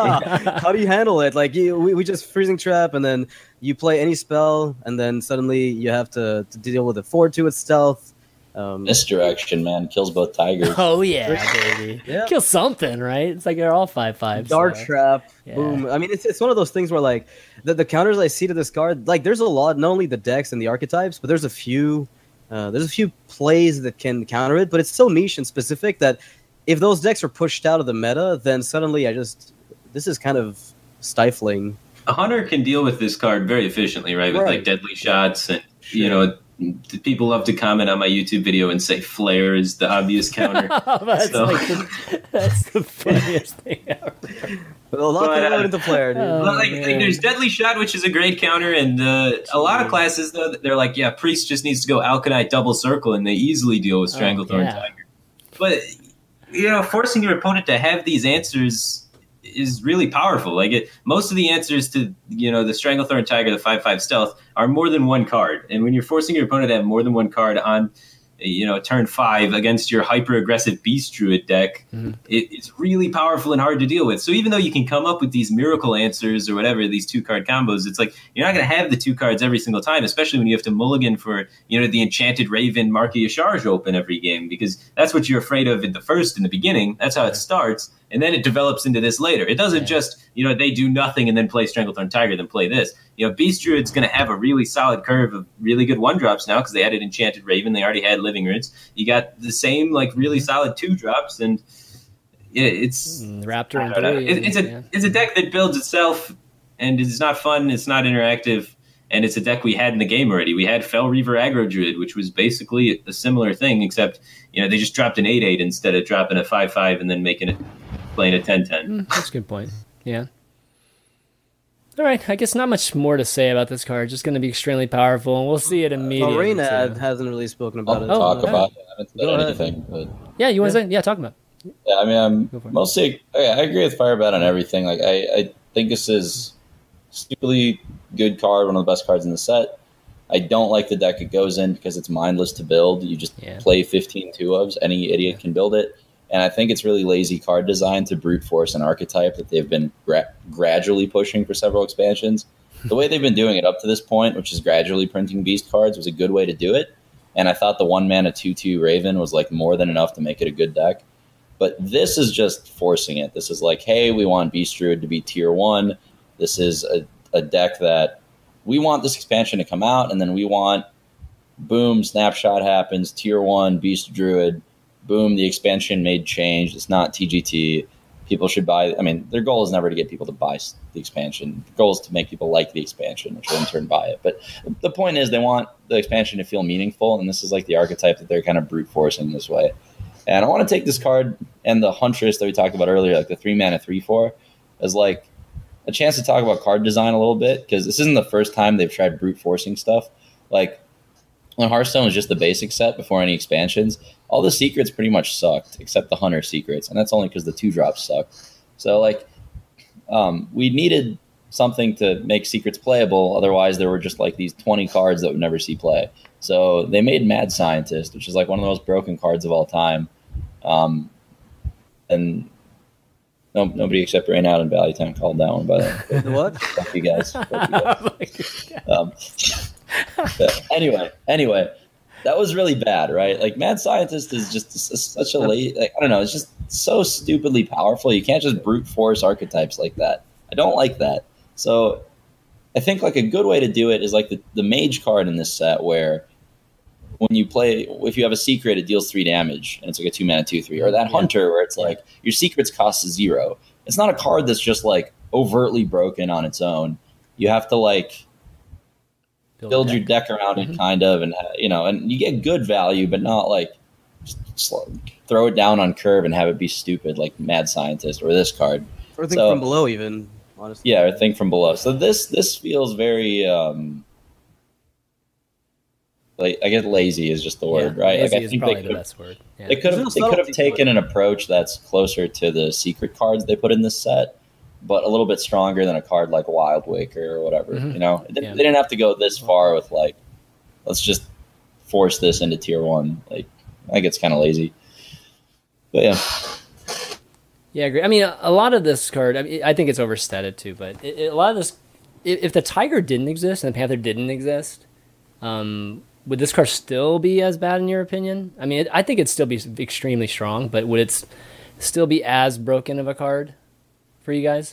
How do you handle it? Like you, we, we just freezing trap, and then you play any spell, and then suddenly you have to, to deal with a four two with stealth. Um, Misdirection, man, kills both tigers. oh yeah, baby, Yeah. kill something, right? It's like they're all five five. Dart so. trap, Yeah. boom. I mean, it's it's one of those things where like the, the counters I see to this card, like there's a lot, not only the decks and the archetypes, but there's a few, uh, there's a few plays that can counter it. But it's so niche and specific that if those decks are pushed out of the meta, then suddenly I just this is kind of stifling. A hunter can deal with this card very efficiently, right? With Right. like deadly shots, and you know, people love to comment on my YouTube video and say flare is the obvious counter. that's, So- like the, that's the funniest thing ever. But a lot But, can uh, go into player, dude. Oh, Well, like, man. like, there's deadly shot, which is a great counter, and uh, a lot of classes though they're like, yeah, priest just needs to go Alkanite double circle, and they easily deal with Stranglethorn yeah. Tiger. But you know, forcing your opponent to have these answers is really powerful. Like it, most of the answers to you know the Stranglethorn Tiger, the five five stealth, are more than one card, and when you're forcing your opponent to have more than one card on, you know, turn five against your hyper aggressive Beast Druid deck, Mhm. it, it's really powerful and hard to deal with. So even though you can come up with these miracle answers or whatever, these two card combos, it's like you're not going to have the two cards every single time, especially when you have to mulligan for you know the Enchanted Raven Marquis Charge open every game, because that's what you're afraid of in the first in the beginning. That's how it starts. And then it develops into this later. It doesn't Yeah. just, you know, they do nothing and then play Stranglethorn Tiger, then play this. You know, Beast Druid's going to have a really solid curve of really good one drops now because they added Enchanted Raven. They already had Living Roots. You got the same, like, really solid two drops. And yeah, it's Mm, Raptor I and don't know. three. It- it's a yeah. it's a deck that builds itself, and it's not fun. It's not interactive, and it's a deck we had in the game already. We had Fel Reaver Aggro Druid, which was basically a similar thing, except you know they just dropped an eight eight instead of dropping a five five and then making it playing a ten ten. Mm, that's a good point. Yeah. All right. I guess not much more to say about this card. Just going to be extremely powerful, and we'll see it immediately. Well, Rain too. ad hasn't really spoken about I'll it. talk okay. about it. I haven't Go said ahead. anything, but Yeah, you want to say? Yeah, talk about it. yeah, I mean, I'm Go for it. mostly. Okay, I agree with Firebat on everything. Like, I, I think this is stupidly good card, one of the best cards in the set. I don't like the deck it goes in because it's mindless to build. You just Yeah. play fifteen two-ofs. Any idiot can build it. And I think it's really lazy card design to brute force an archetype that they've been gra- gradually pushing for several expansions. The way they've been doing it up to this point, which is gradually printing beast cards, was a good way to do it. And I thought the one mana two two Raven was like more than enough to make it a good deck. But this is just forcing it. This is like, hey, we want Beast Druid to be tier one. This is a, a deck that we want this expansion to come out, and then we want, boom, snapshot happens, tier one, Beast Druid, boom, the expansion made change. It's not T G T. People should buy, I mean, their goal is never to get people to buy the expansion. The goal is to make people like the expansion, which will in turn buy it. But the point is they want the expansion to feel meaningful, and this is like the archetype that they're kind of brute forcing this way. And I want to take this card and the Huntress that we talked about earlier, like the three mana three four, as like a chance to talk about card design a little bit, because this isn't the first time they've tried brute forcing stuff. Like when Hearthstone was just the basic set before any expansions, all the secrets pretty much sucked except the Hunter secrets, and that's only because the two drops sucked. So like um, we needed something to make secrets playable. Otherwise, there were just like these twenty cards that would never see play. So they made Mad Scientist, which is like one of the most broken cards of all time. Um, and no, nobody except Rain Out and Valleytown called that one, by the way. The what? Fuck you guys. Fuck you guys. Um, but anyway, anyway, that was really bad, right? Like Mad Scientist is just s- such a late, like, I don't know, it's just so stupidly powerful. You can't just brute force archetypes like that. I don't like that. So I think like a good way to do it is like the, the mage card in this set, where when you play, if you have a secret, it deals three damage, and it's like a two mana two three, or that Yeah. hunter where it's like your secrets cost zero. It's not a card that's just like overtly broken on its own. You have to like build your deck around it, kind of, and uh, you know, and you get good value, but not like just, just throw it down on curve and have it be stupid like Mad Scientist or this card. Or think So- from below, even honestly. Yeah, or think from below. So this this feels very um like I guess lazy is just the word, Yeah, right? lazy Like I is think probably they the could best word. Yeah. they could have There's no they could have subtlety to taken it. an approach that's closer to the secret cards they put in this set, but a little bit stronger than a card like Wild Waker or whatever. Mhm. You know, they, Yeah. they didn't have to go this far with like, let's just force this into tier one. Like, I think it's kind of lazy. But yeah, Yeah, I agree. I mean, a, a lot of this card, I mean, I think it's overstated too, but it, it, a lot of this, if, if the Tiger didn't exist and the Panther didn't exist, um, would this card still be as bad in your opinion? I mean, it, I think it'd still be extremely strong, but would it s- still be as broken of a card for you guys?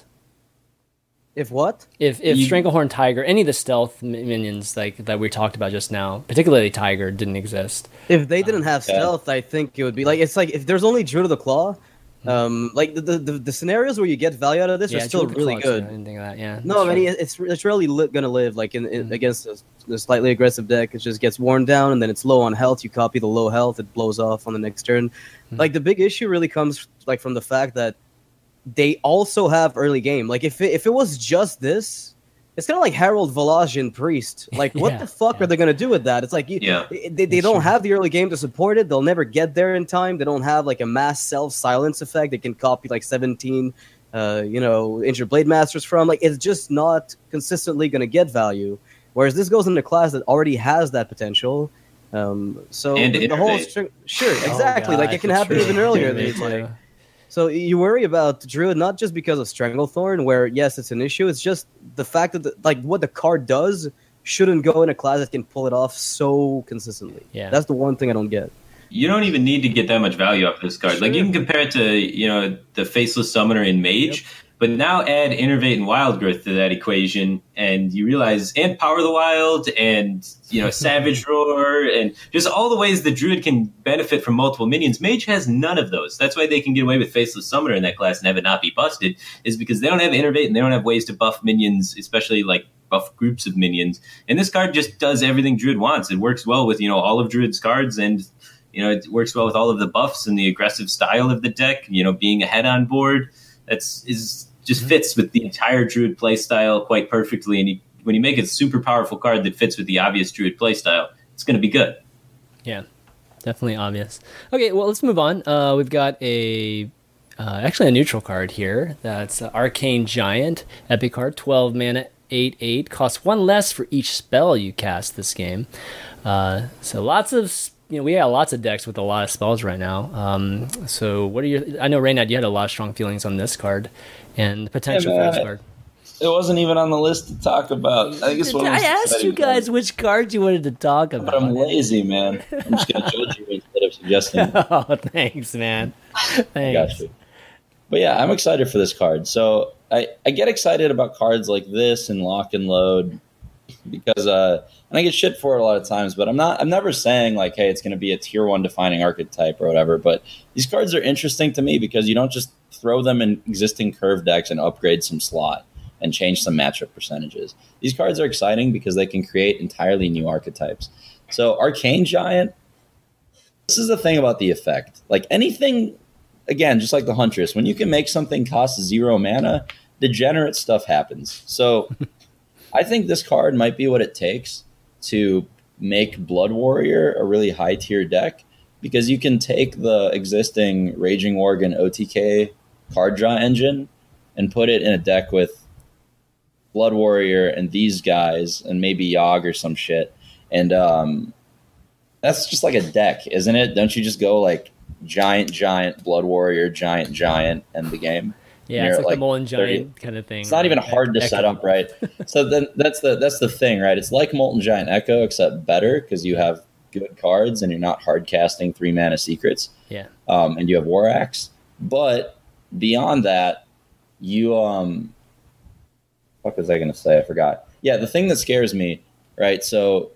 If what? If if You- Stranglehorn Tiger, any of the stealth mi- minions like that we talked about just now, particularly Tiger, didn't exist. If they didn't have Yeah. stealth, I think it would be like it's like if there's only Druid of the Claw, um, like the the, the, the scenarios where you get value out of this are still Druid really Claws, good. yeah, I didn't think of that. Yeah. No, I that's mean right. it's it's really li- gonna live like in, in Mhm. against a, a slightly aggressive deck. It just gets worn down, and then it's low on health. You copy the low health, it blows off on the next turn. Mhm. Like the big issue really comes like from the fact that they also have early game. Like if it, if it was just this, it's kind of like Harold Volage Priest. Like what Yeah, the fuck yeah. are they gonna do with that? It's like you, Yeah. they, they That's don't true. have the early game to support it. They'll never get there in time. They don't have like a mass self silence effect. They can copy like seventeen, uh, you know, injured blade masters from. Like it's just not consistently going to get value. Whereas this goes into a class that already has that potential. Um, so And the, the whole innovate. string, sure, Oh, exactly. like God, it can that's happen true. even earlier. Yeah, It's me like too. so you worry about Druid not just because of Stranglethorn, where yes, it's an issue. It's just the fact that the, like what the card does shouldn't go in a class that can pull it off so consistently. Yeah. That's the one thing I don't get. You don't even need to get that much value off this card. Like you Sure. can compare it to, you know, the Faceless Summoner in Mage, but now add Innervate and Wild Growth to that equation, and you realize, and Power of the Wild, and, you know, Savage Roar, and just all the ways the Druid can benefit from multiple minions. Mage has none of those. That's why they can get away with Faceless Summoner in that class and have it not be busted, is because they don't have Innervate and they don't have ways to buff minions, especially like buff groups of minions. And this card just does everything Druid wants. It works well with, you know, all of Druid's cards, and you know, it works well with all of the buffs and the aggressive style of the deck. You know, being ahead on board, that's is just fits with the entire Druid playstyle quite perfectly. And you, when you make a super powerful card that fits with the obvious Druid playstyle, it's going to be good. Yeah, definitely obvious. Okay, well, let's move on. Uh, we've got a uh, actually a neutral card here. That's uh, Arcane Giant, epic card, twelve mana, eight eight, costs one less for each spell you cast this game. Uh, so lots of s- you know we got lots of decks with a lot of spells right now. Um, so what are your? I know Reynad, you had a lot of strong feelings on this card and the potential Yeah, for this man. card. It wasn't even on the list to talk about. I think it's one of the I most asked you exciting guys cards. which cards you wanted to talk about. But I'm lazy, man. I'm just gonna judge you instead of suggesting. Oh, thanks, man. I Thanks. got you. But yeah, I'm excited for this card. So I, I get excited about cards like this and Lock and Load because uh and I get shit for it a lot of times, but I'm not I'm never saying like, hey, it's gonna be a tier one defining archetype or whatever. But these cards are interesting to me because you don't just throw them in existing curve decks and upgrade some slot and change some matchup percentages. These cards are exciting because they can create entirely new archetypes. So Arcane Giant, this is the thing about the effect. Like anything, again, just like the Huntress, when you can make something cost zero mana, degenerate stuff happens. So I think this card might be what it takes to make Blood Warrior a really high tier deck because you can take the existing Raging Worgen O T K card draw engine and put it in a deck with Blood Warrior and these guys and maybe Yogg or some shit. And um, that's just like a deck, isn't it? Don't you just go like giant, giant, Blood Warrior, giant, giant, end the game? Yeah, You're it's at, like, like, the Molten thirty. Giant kind of thing. It's not even hard to Echo. set up, right? So then that's the that's the thing, right? It's like Molten Giant Echo, except better because you have good cards and you're not hard casting three mana secrets. Yeah. Um, and you have War Axe. But beyond that, you um what was I gonna say? I forgot. Yeah, the thing that scares me, right? So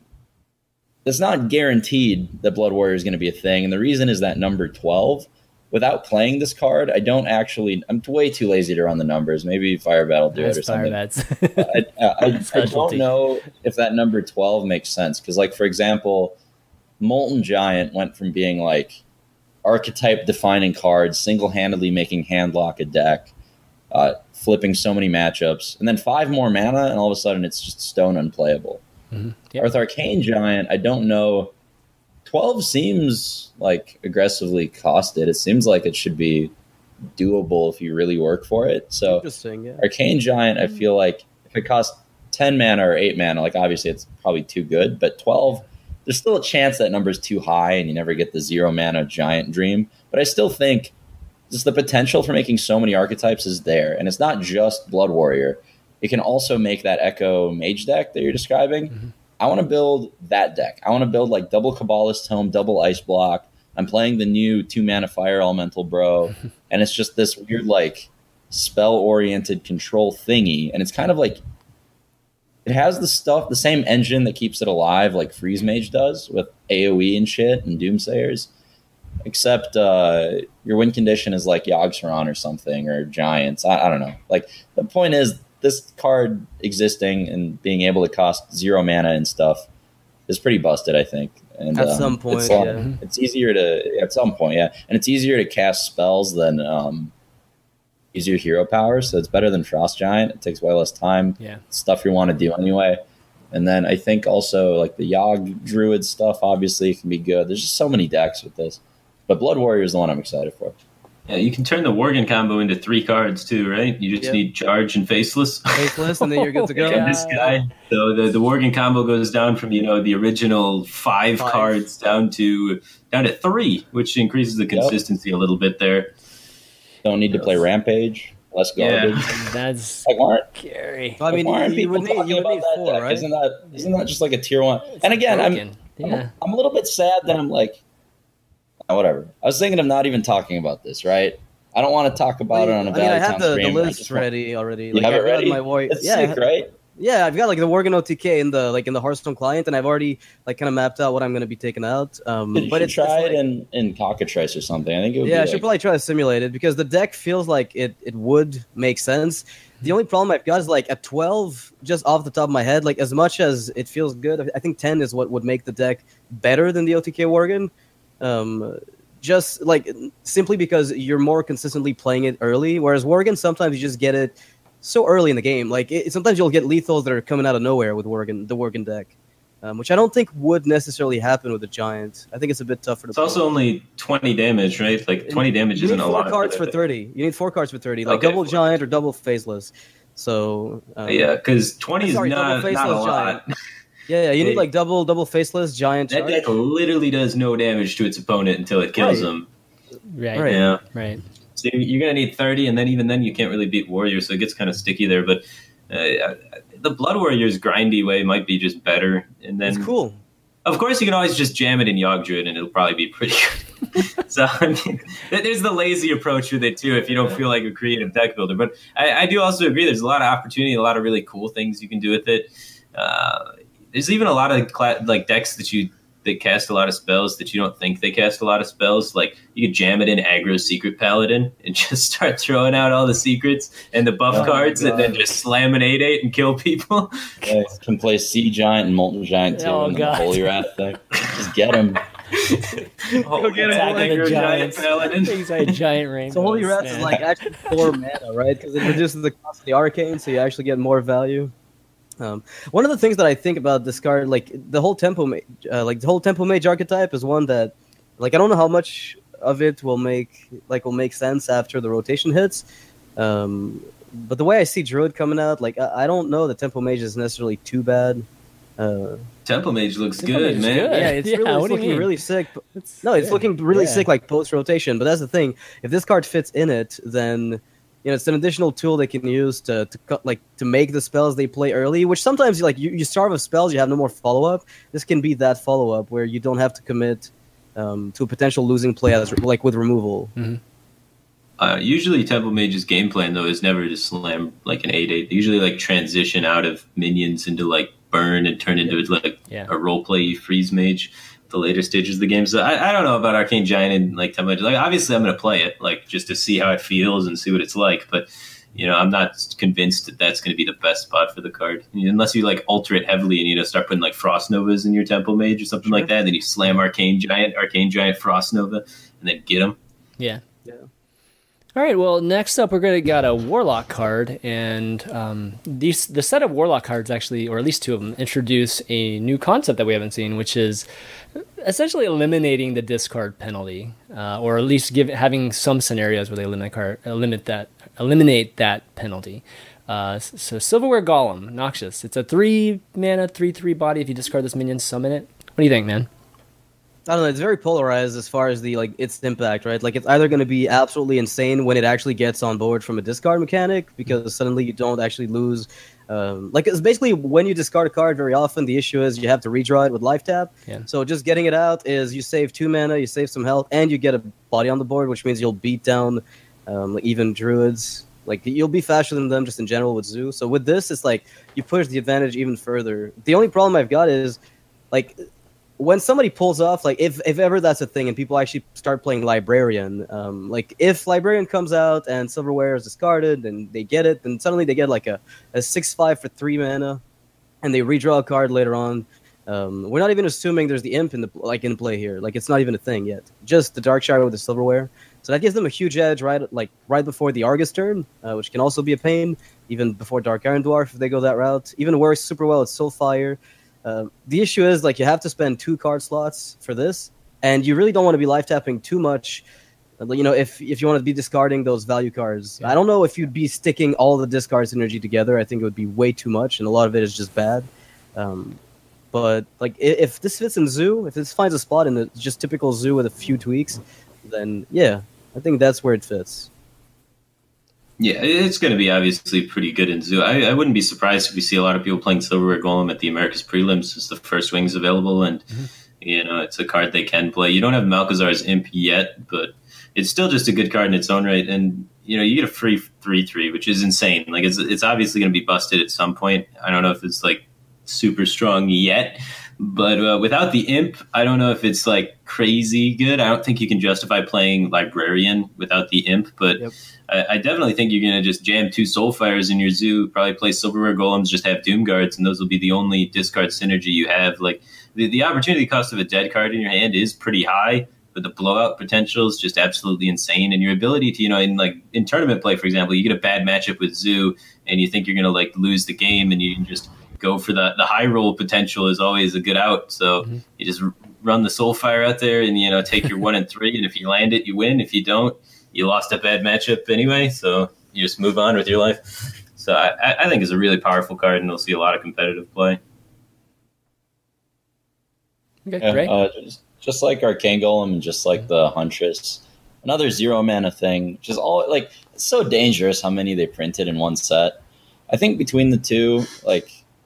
it's not guaranteed that Blood Warrior is going to be a thing, and the reason is that number twelve. Without playing this card, I don't actually. I'm way too lazy to run the numbers. Maybe Fire Battle do That's it or fire something. bats. I, I, I don't Specialty. know if that number twelve makes sense because, like, for example, Molten Giant went from being like archetype defining cards, single handedly making Handlock a deck, uh, flipping so many matchups, and then five more mana, and all of a sudden it's just stone unplayable. Mhm. Yep. With Arcane Giant, I don't know. twelve seems like aggressively costed. It seems like it should be doable if you really work for it. So Interesting, yeah. Arcane Giant, I feel like if it costs ten mana or eight mana, like obviously it's probably too good, but twelve, there's still a chance that number's too high and you never get the zero mana giant dream. But I still think just the potential for making so many archetypes is there, and it's not just Blood Warrior. It can also make that Echo Mage deck that you're describing. Mm-hmm. I want to build that deck. I want to build like double Kabbalist Tome, double Ice Block. I'm playing the new two mana Fire Elemental Bro, and it's just this weird like spell oriented control thingy, and it's kind of like it has the stuff, the same engine that keeps it alive, like Freeze Mage does with AoE and shit and Doomsayers. Except uh, your win condition is like Yogg-Saron or something, or Giants. I, I don't know. Like the point is, this card existing and being able to cost zero mana and stuff is pretty busted, I think. And, at um, some point, it's, yeah. It's easier to at some point, yeah, and it's easier to cast spells than um, use your hero power. So it's better than Frost Giant. It takes way less time. Yeah, stuff you want to do anyway. And then I think also like the Yogg Druid stuff obviously can be good. There's just so many decks with this. But Blood Warrior is the one I'm excited for. Yeah, you can turn the Worgen combo into three cards too, right? You just yep. need Charge and Faceless. Faceless, and then you're good to go. And this guy, so the, the Worgen combo goes down from, you know, the original five, five. cards down to down to three, which increases the consistency yep. a little bit there. Don't need to play Rampage. Less garbage. Yeah. That's like, why scary. Well, I mean, why aren't you, you people would need, talking you would about need that four, deck? right? Isn't that isn't that just like a tier one? It's and again, I'm, yeah. I'm I'm a little bit sad that I'm like, oh, whatever. I was thinking of not even talking about this, right? I don't want to talk about I mean, it on a I mean, I have the, the stream, list ready already. You like, have I it ready? My war- It's yeah, sick, right? Yeah, I've got like the Worgen O T K in the like in the Hearthstone client, and I've already like kind of mapped out what I'm going to be taking out. Um, you but should it's try it's it like, in in Cockatrice or something. I think it would. Yeah, be I should like, probably try to simulate it because the deck feels like it it would make sense. The only problem I've got is like at twelve, just off the top of my head, like as much as it feels good, I think ten is what would make the deck better than the O T K Worgen. Um, just like simply because you're more consistently playing it early, whereas Worgen sometimes you just get it so early in the game. Like it, sometimes you'll get lethals that are coming out of nowhere with Worgen, the Worgen deck, um, which I don't think would necessarily happen with the Giant. I think it's a bit tougher to. It's play. also only twenty damage, right? Like twenty damage you isn't need a four lot. cards for thirty. You need four cards for thirty, like Okay, double four. Giant or double Faceless. So um, Yeah, because twenty is sorry, not, double not a Faceless lot. Giant. Yeah, yeah, you need Hey. like double double Faceless Giant. That Charge. deck literally does no damage to its opponent until it kills Right. them. right. Right. Yeah. Right. So you're going to need thirty, and then even then you can't really beat Warrior, so it gets kind of sticky there. But uh, the Blood Warrior's grindy way might be just better. And then, It's cool. of course, you can always just jam it in Yogg Druid, and it'll probably be pretty good. So, I mean, there's the lazy approach with it, too, if you don't feel like a creative deck builder. But I, I do also agree there's a lot of opportunity, a lot of really cool things you can do with it. Uh, there's even a lot of cla- like decks that you that cast a lot of spells that you don't think they cast a lot of spells. Like you could jam it in aggro Secret Paladin and just start throwing out all the secrets and the buff Oh my cards, and then God. just slam an eight eight and kill people. Yeah, can play Sea Giant and Molten Giant too, Oh, and God. the Holy Wrath deck. Just get them. Oh, get Attack it, of the aggro Giants. Paladin. Things like giant rainbows. So Holy Wrath is man. like actually four mana, right? Because it reduces the cost of the arcane, so you actually get more value. Um, one of the things that I think about this card, like the whole tempo, ma- uh, like the whole tempo mage archetype, is one that, like, I don't know how much of it will make like will make sense after the rotation hits. Um, but the way I see Druid coming out, like I, I don't know that tempo mage is necessarily too bad. Uh, Temple Mage looks Temple good, Mage is man. good. yeah, it's Yeah, really what it's do you looking mean? really sick. but- It's No, it's good. looking really Yeah. sick, like post rotation. But that's the thing: if this card fits in it, then you know it's an additional tool they can use to to cut, like to make the spells they play early. Which sometimes like you, you starve of spells, you have no more follow up. This can be that follow up where you don't have to commit um, to a potential losing play as like with removal. Uh, usually, Temple Mage's game plan though is never to slam like an eight eight. They usually like transition out of minions into like burn and turn into like Yeah. a roleplay freeze mage. The later stages of the game. So I, I don't know about Arcane Giant and like Temple Mage. Like obviously, I'm going to play it like just to see how it feels and see what it's like. But you know, I'm not convinced that that's going to be the best spot for the card unless you like alter it heavily and you know start putting like Frost Novas in your Temple Mage or something like that. And then you slam Arcane Giant, Arcane Giant Frost Nova, and then get them. Yeah. Yeah. All right. Well, next up, we're gonna got a Warlock card, and um, these the set of Warlock cards actually, or at least two of them, introduce a new concept that we haven't seen, which is essentially eliminating the discard penalty, uh, or at least give having some scenarios where they eliminate card, eliminate that eliminate that penalty. Uh, so Silverware Golem, Noxious. It's a three mana, three three body. If you discard this minion, summon it. What do you think, man? I don't know. It's very polarized as far as the like its impact, right? Like it's either going to be absolutely insane when it actually gets on board from a discard mechanic, because suddenly you don't actually lose. Um, like it's basically when you discard a card, very often the issue is you have to redraw it with life tap. Yeah. So just getting it out is you save two mana, you save some health, and you get a body on the board, which means you'll beat down um, like even druids. Like you'll be faster than them just in general with Zoo. So with this, it's like you push the advantage even further. The only problem I've got is like. When somebody pulls off, like if, if ever that's a thing and people actually start playing Librarian, um, like if Librarian comes out and Silverware is discarded and they get it, then suddenly they get like a, a six five for three mana and they redraw a card later on. Um, we're not even assuming there's the Imp in the like in play here. Like it's not even a thing yet. Just the Darkshire with the Silverware. So that gives them a huge edge right like right before the Argus turn, uh, which can also be a pain, even before Dark Iron Dwarf if they go that route. Even worse, super well, it's Soulfire. Uh, the issue is like you have to spend two card slots for this, and you really don't want to be life tapping too much. You know, if if you want to be discarding those value cards, yeah. I don't know if you'd be sticking all the discard synergy together. I think it would be way too much, and a lot of it is just bad. Um, but like if this fits in Zoo, if this finds a spot in the just typical Zoo with a few tweaks, then yeah, I think that's where it fits. Yeah, it's going to be obviously pretty good in Zoo. I, I wouldn't be surprised if we see a lot of people playing Silverware Golem at the America's Prelims as the first wings available, and mm-hmm. you know it's a card they can play. You don't have Malchezaar's Imp yet, but it's still just a good card in its own right, and you know you get a free three three, which is insane. Like it's it's obviously going to be busted at some point. I don't know if it's like super strong yet, but uh, without the Imp, I don't know if it's like crazy good. I don't think you can justify playing Librarian without the Imp, but. Yep. I definitely think you're going to just jam two Soulfires in your Zoo, probably play Silverware Golems, just have Doom Guards, and those will be the only discard synergy you have. Like the, the opportunity cost of a dead card in your hand is pretty high, but the blowout potential is just absolutely insane. And your ability to, you know, in like in tournament play, for example, you get a bad matchup with Zoo, and you think you're going to like lose the game, and you can just go for the the high roll potential is always a good out. So mm-hmm. you just run the Soulfire out there, and you know take your one and three, and if you land it, you win. If you don't, you lost a bad matchup anyway, so you just move on with your life. So I, I think it's a really powerful card, and we'll see a lot of competitive play. Okay, yeah, great. Uh, just, just like Arcane Golem and just like the Huntress, another zero mana thing. Just all like it's so dangerous how many they printed in one set. I think between the two, like,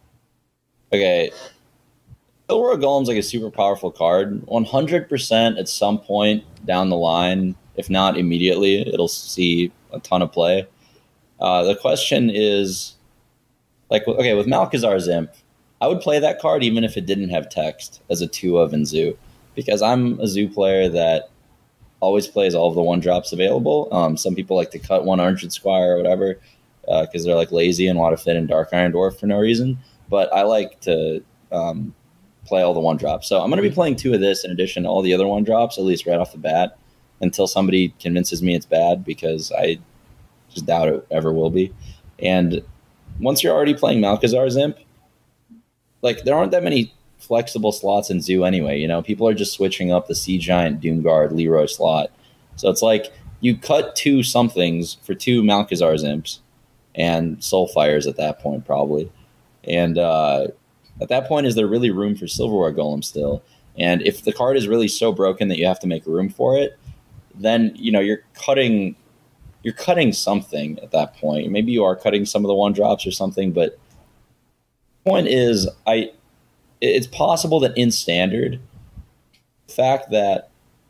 okay, Silverware Golem's like a super powerful card. one hundred percent at some point down the line. If not immediately, it'll see a ton of play. Uh, the question is, like, okay, with Malchezaar's Imp, I would play that card even if it didn't have text as a two of in Zoo, because I'm a Zoo player that always plays all of the one drops available. Um, some people like to cut one Argent Squire or whatever because uh, they're like lazy and want to fit in Dark Iron Dwarf for no reason. But I like to um, play all the one drops. So I'm going to be playing two of this in addition to all the other one drops, at least right off the bat, until somebody convinces me it's bad, because I just doubt it ever will be. And once you're already playing Malchezaar's Imp, like there aren't that many flexible slots in Zoo anyway. You know, people are just switching up the Sea Giant, Doomguard, Leroy slot. So it's like you cut two somethings for two Malchezaar's Imps and Soulfires at that point probably. And uh, at that point, is there really room for Silverware Golem still? And if the card is really so broken that you have to make room for it, then you know you're cutting you're cutting something at that point. Maybe you are cutting some of the one drops or something, but the point is I it's possible that in standard, the fact that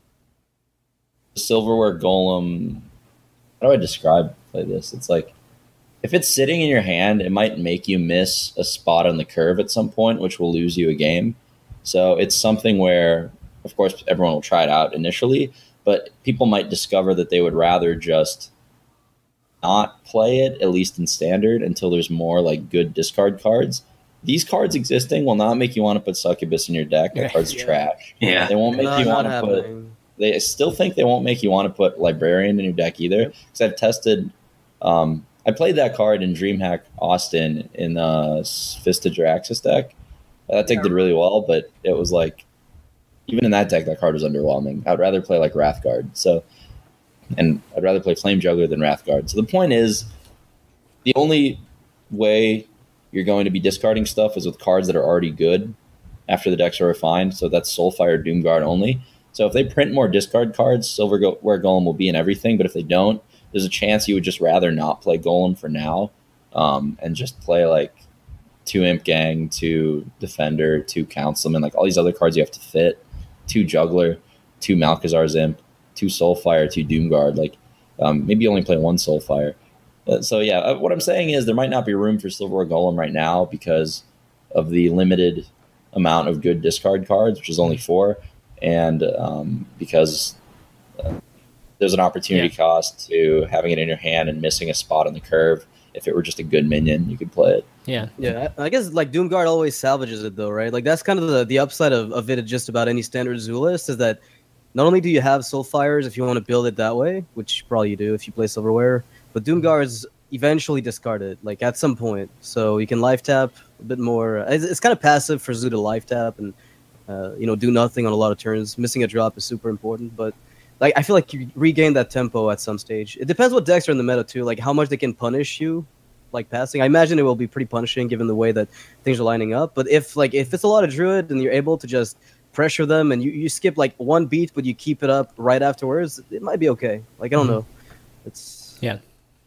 the Silverware Golem, how do I describe play this? It's like if it's sitting in your hand, it might make you miss a spot on the curve at some point, which will lose you a game. So it's something where, of course, everyone will try it out initially, but people might discover that they would rather just not play it, at least in standard, until there's more like good discard cards. These cards existing will not make you want to put Succubus in your deck. The cards are yeah. Yeah. trash. They won't make no, you want to happening. put... They still think they won't make you want to put Librarian in your deck either, because I've tested... Um, I played that card in DreamHack Austin in the Vista Jiraxis deck. That deck did really well, but it was like... Even in that deck, that card was underwhelming. I'd rather play like Wrathguard. So, and I'd rather play Flame Juggler than Wrathguard. So the point is, the only way you're going to be discarding stuff is with cards that are already good. after the decks are refined. So that's Soulfire Doomguard only. So if they print more discard cards, Silverware Golem will be in everything. But if they don't, there's a chance you would just rather not play Golem for now, um, and just play like two Imp Gang, two Defender, two Councilman, like all these other cards you have to fit, two Juggler, two Malchezaar's Imp, two Soulfire, two Doomguard. Like um, maybe only play one Soulfire. Uh, so yeah, uh, what I'm saying is there might not be room for Silverware Golem right now because of the limited amount of good discard cards, which is only four. And um, because uh, there's an opportunity yeah. cost to having it in your hand and missing a spot on the curve. If it were just a good minion, you could play it. Yeah, yeah. I guess like Doomguard always salvages it though, right? Like that's kind of the, the upside of, of it at just about any standard zoo list is that not only do you have Soulfires if you want to build it that way, which probably you do if you play Silverware, but Doomguards eventually discard it, like at some point. So you can life tap a bit more. It's, it's kind of passive for zoo to life tap and. Uh, you know, do nothing on a lot of turns. Missing a drop is super important, but like I feel like you regain that tempo at some stage. It depends what decks are in the meta too, like how much they can punish you, like passing. I imagine it will be pretty punishing given the way that things are lining up. But if like if it's a lot of Druid and you're able to just pressure them and you, you skip like one beat but you keep it up right afterwards, it might be okay. Like I don't know, it's yeah.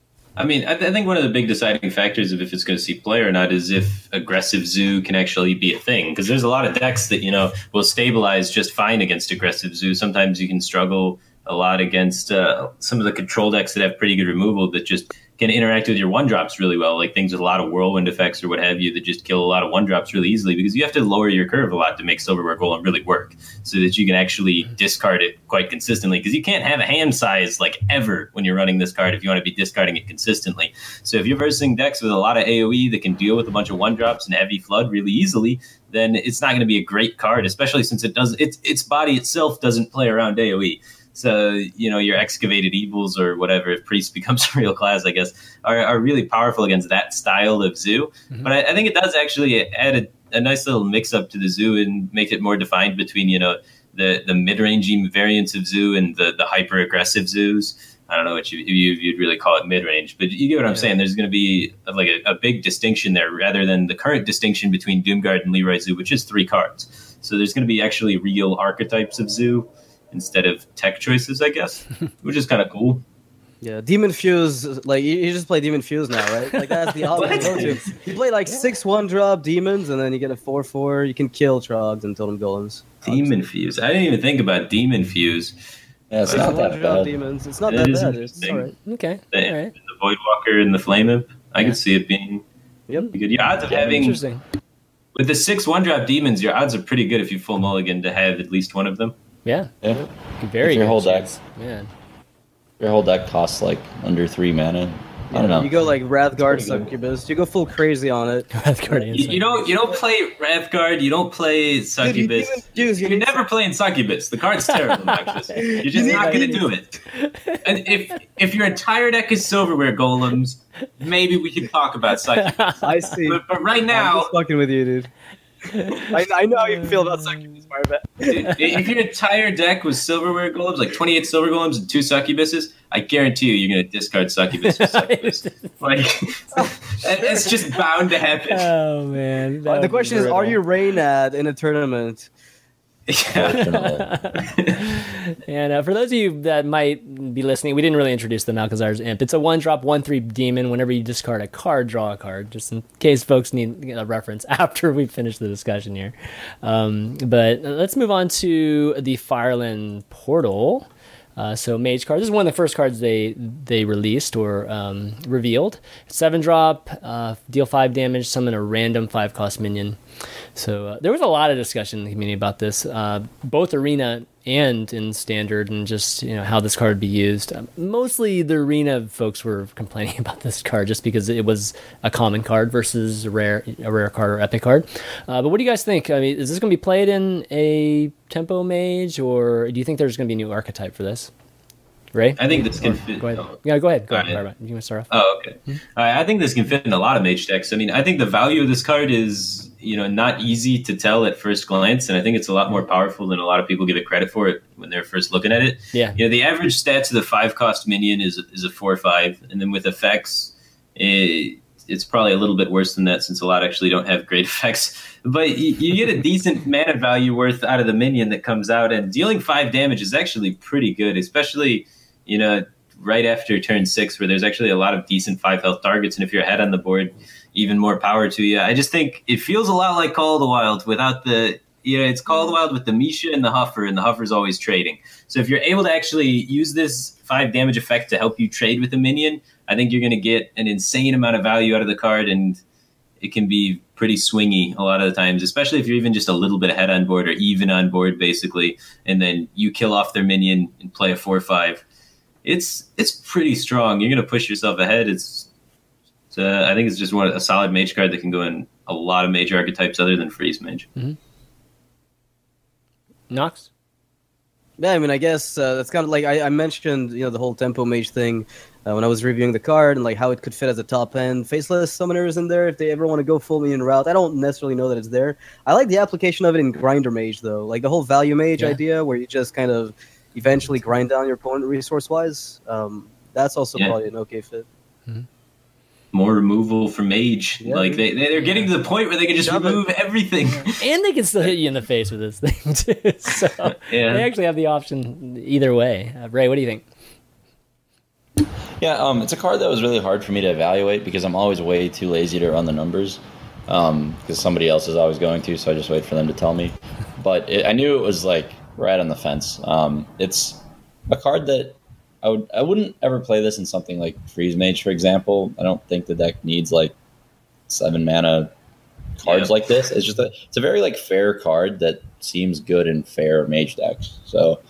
I mean, I, th- I think one of the big deciding factors of if it's going to see play or not is if aggressive zoo can actually be a thing. Because there's a lot of decks that, you know, will stabilize just fine against aggressive zoo. Sometimes you can struggle a lot against uh, some of the control decks that have pretty good removal that just can interact with your one-drops really well, like things with a lot of whirlwind effects or what have you that just kill a lot of one-drops really easily because you have to lower your curve a lot to make Silverware Golem really work so that you can actually discard it quite consistently because you can't have a hand size like ever when you're running this card if you want to be discarding it consistently. So if you're versing decks with a lot of A O E that can deal with a bunch of one-drops and heavy flood really easily, then it's not going to be a great card, especially since it does its its body itself doesn't play around A O E. So, you know, your excavated evils or whatever, if priest becomes a real class, I guess, are, are really powerful against that style of zoo. Mm-hmm. But I, I think it does actually add a, a nice little mix up to the zoo and make it more defined between, you know, the, the mid-rangey variants of zoo and the, the hyper-aggressive zoos. I don't know what you, you, you'd really call it mid-range, but you get what I'm yeah. saying. There's going to be like a, a big distinction there rather than the current distinction between Doomguard and Leroy Zoo, which is three cards. So there's going to be actually real archetypes of zoo instead of tech choices, I guess, which is kind of cool. Yeah, Demon Fuse, like, you, you just play Demon Fuse now, right? Like, that's the obvious go-to. You play, like, six one-drop demons, and then you get a four four. You can kill Trogs and Totem Golems. Demon Fuse. I didn't even think about Demon Fuse. Yeah, it's not that bad. Demons. It's not it that bad. It's all right. Okay. The, all right. the Voidwalker and the Flame Imp, I yeah. could see it being yep. good. Your odds of yeah, having... Interesting. With the six one-drop demons, your odds are pretty good if you full mulligan to have at least one of them. Yeah. Yeah. Very if your good whole chance. deck, Man. Your whole deck costs like under three mana. I don't know. You go like Wrathguard, Succubus. You go full crazy on it. Wrathguard and you, you don't. You don't play Wrathguard. You don't play Succubus. Dude, you You're never playing Succubus. The card's terrible, Marcus. You're just you not going to do it. And if if your entire deck is Silverware Golems, maybe we can talk about Succubus. I see. But, but right now, I'm just fucking with you, dude. I, I know how you feel about Succubus, Marvet. If your entire deck was Silverware Golems, like twenty-eight Silver Golems and two Succubuses, I guarantee you you're going to discard Succubus with Succubus. Like, it's just bound to happen. Oh, man. Uh, the question is, are you Reynad in a tournament? Yeah. And uh, for those of you that might be listening, we didn't really introduce the Malchezaar's Imp. It's a one-drop, one three demon. Whenever you discard a card, draw a card, just in case folks need a reference after we finish the discussion here. Um, but let's move on to the Fireland Portal. Uh, so Mage card. This is one of the first cards they they released or um, revealed. Seven drop, uh, deal five damage, summon a random five cost minion. So uh, there was a lot of discussion in the community about this, uh, both Arena and in Standard, and just you know how this card would be used. Uh, mostly the Arena folks were complaining about this card just because it was a common card versus a rare a rare card or epic card. Uh, but what do you guys think? I mean, is this going to be played in a Tempo Mage, or do you think there's going to be a new archetype for this? Ray? I think this can fit. Go ahead. Oh. Yeah, go ahead. Go ahead. Right. You want to start off? Oh, okay. Mm-hmm. All right. I think this can fit in a lot of Mage decks. I mean, I think the value of this card is, you know, not easy to tell at first glance, and I think it's a lot more powerful than a lot of people give it credit for it when they're first looking at it. Yeah. You know, the average stats of the five cost minion is is a four five, and then with effects, it, it's probably a little bit worse than that since a lot actually don't have great effects. But you, you get a decent mana value worth out of the minion that comes out, and dealing five damage is actually pretty good, especially, you know, right after turn six where there's actually a lot of decent five health targets. And if you're ahead on the board, even more power to you. I just think it feels a lot like Call of the Wild without the, you know, it's Call of the Wild with the Misha and the Huffer, and the Huffer's always trading. So if you're able to actually use this five damage effect to help you trade with a minion, I think you're going to get an insane amount of value out of the card, and it can be pretty swingy a lot of the times, especially if you're even just a little bit ahead on board or even on board, basically, and then you kill off their minion and play a four five. It's it's pretty strong. You're going to push yourself ahead. It's, it's uh, I think it's just one a solid mage card that can go in a lot of mage archetypes other than freeze mage. Mm-hmm. Nox? Yeah, I mean, I guess uh, that's kind of like I, I mentioned, you know, the whole tempo mage thing uh, when I was reviewing the card, and like how it could fit as a top end faceless summoners in there if they ever want to go full minion route. I don't necessarily know that it's there. I like the application of it in grinder mage though, like the whole value mage yeah. idea where you just kind of eventually grind down your opponent resource wise. Um, that's also yeah. probably an okay fit. Mm-hmm. More removal for mage. Yeah. Like they they're getting to the point where they can just Shove remove it. everything, and they can still hit you in the face with this thing too. So yeah. they actually have the option either way. Uh, Ray, what do you think? Yeah, um, it's a card that was really hard for me to evaluate because I'm always way too lazy to run the numbers because um, somebody else is always going to, so I just wait for them to tell me. But it, I knew it was like right on the fence. Um, it's a card that I would I wouldn't ever play this in something like Freeze Mage, for example. I don't think the deck needs like seven mana cards yeah. like this. It's just a it's a very like fair card that seems good in fair mage decks. So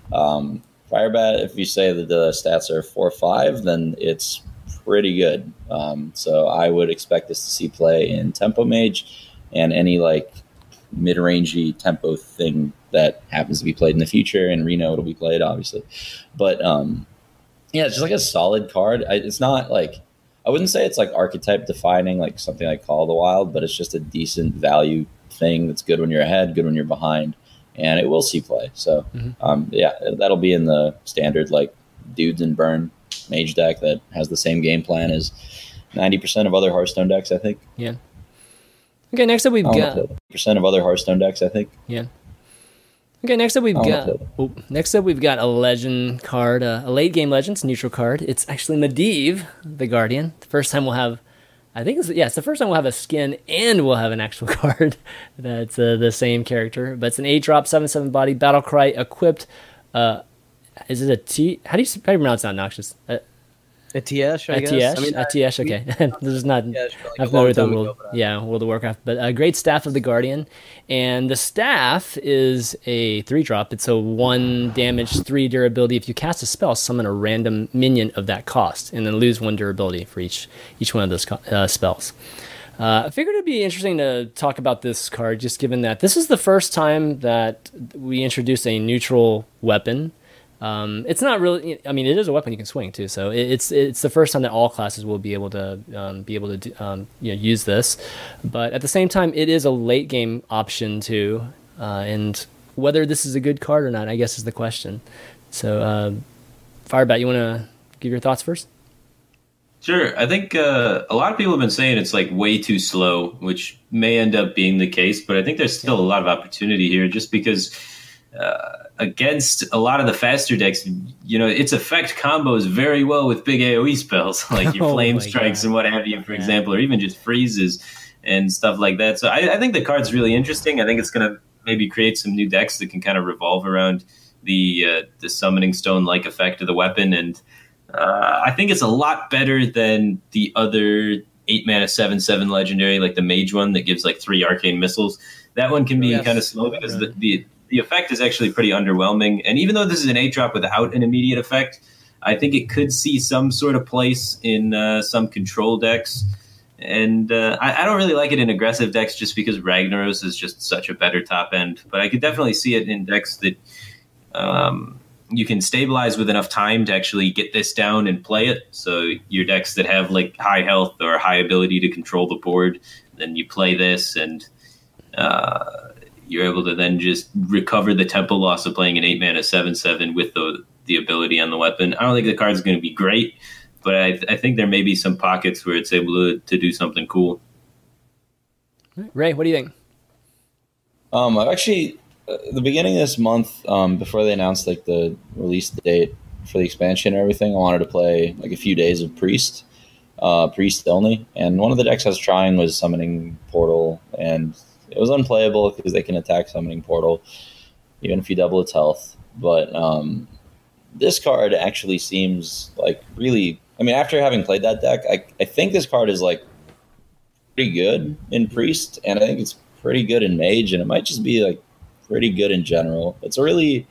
um, Firebat, if you say that the stats are four five, then it's pretty good. Um, so I would expect this to see play in Tempo Mage and any like mid-rangey tempo thing that happens to be played in the future. In Reno, it'll be played, obviously. But, um, yeah, it's just like a solid card. I, it's not like, I wouldn't say it's like archetype defining, like something like Call of the Wild, but it's just a decent value thing that's good when you're ahead, good when you're behind, and it will see play. So, mm-hmm. um, yeah, that'll be in the standard, like, Dudes and Burn mage deck that has the same game plan as ninety percent of other Hearthstone decks, I think. Yeah. Okay, next up we've got ninety percent of other Hearthstone decks, I think. Yeah. Okay, next up we've I'll got oh, next up we've got a legend card, uh, a late game legends neutral card. It's actually Medivh, the Guardian. The first time we'll have, I think it's yeah, it's the first time we'll have a skin and we'll have an actual card that's uh, the same character. But it's an eight drop, seven seven body, battle cry equipped. Uh, is it a T? How do you how do you pronounce that? Noxious. Uh, A T S, I a guess. T S, I mean, a T S, okay. This is not, yeah, like I've long with the time World, ago, but, uh, yeah, World of Warcraft, but a great Staff of the Guardian, and the staff is a three drop. It's a one damage, three durability. If you cast a spell, summon a random minion of that cost, and then lose one durability for each each one of those uh, spells. Uh, I figured it'd be interesting to talk about this card, just given that this is the first time that we introduced a neutral weapon. Um, it's not really. I mean, it is a weapon you can swing too. So it, it's it's the first time that all classes will be able to um, be able to do, um, you know, use this. But at the same time, it is a late game option too. Uh, and whether this is a good card or not, I guess, is the question. So, uh, Firebat, you want to give your thoughts first? Sure. I think uh, a lot of people have been saying it's like way too slow, which may end up being the case. But I think there's still a lot of opportunity here, just because. Uh, against a lot of the faster decks, you know, its effect combos very well with big AoE spells, like your oh flame strikes God. and what have you, for yeah. example, or even just freezes and stuff like that. So I, I think the card's really interesting. I think it's going to maybe create some new decks that can kind of revolve around the uh, the summoning stone-like effect of the weapon. And uh, I think it's a lot better than the other eight mana seven seven legendary, like the mage one that gives like three arcane missiles. That one can be yes. kind of slow because the, the The effect is actually pretty underwhelming. And even though this is an eight drop without an immediate effect, I think it could see some sort of place in uh, some control decks. And uh, I, I don't really like it in aggressive decks just because Ragnaros is just such a better top end. But I could definitely see it in decks that um, you can stabilize with enough time to actually get this down and play it. So your decks that have like high health or high ability to control the board, then you play this and... Uh, you're able to then just recover the tempo loss of playing an eight mana seven seven with the the ability on the weapon. I don't think the card's going to be great, but I, I think there may be some pockets where it's able to, to do something cool. Ray, what do you think? Um, I've actually, uh, the beginning of this month, um, before they announced like the release date for the expansion and everything, I wanted to play like a few days of Priest, uh, Priest only. And one of the decks I was trying was Summoning Portal, and it was unplayable because they can attack Summoning Portal even if you double its health. But um, this card actually seems like really, I mean, after having played that deck, I, I think this card is like pretty good in Priest, and I think it's pretty good in Mage, and it might just be like pretty good in general. It's a really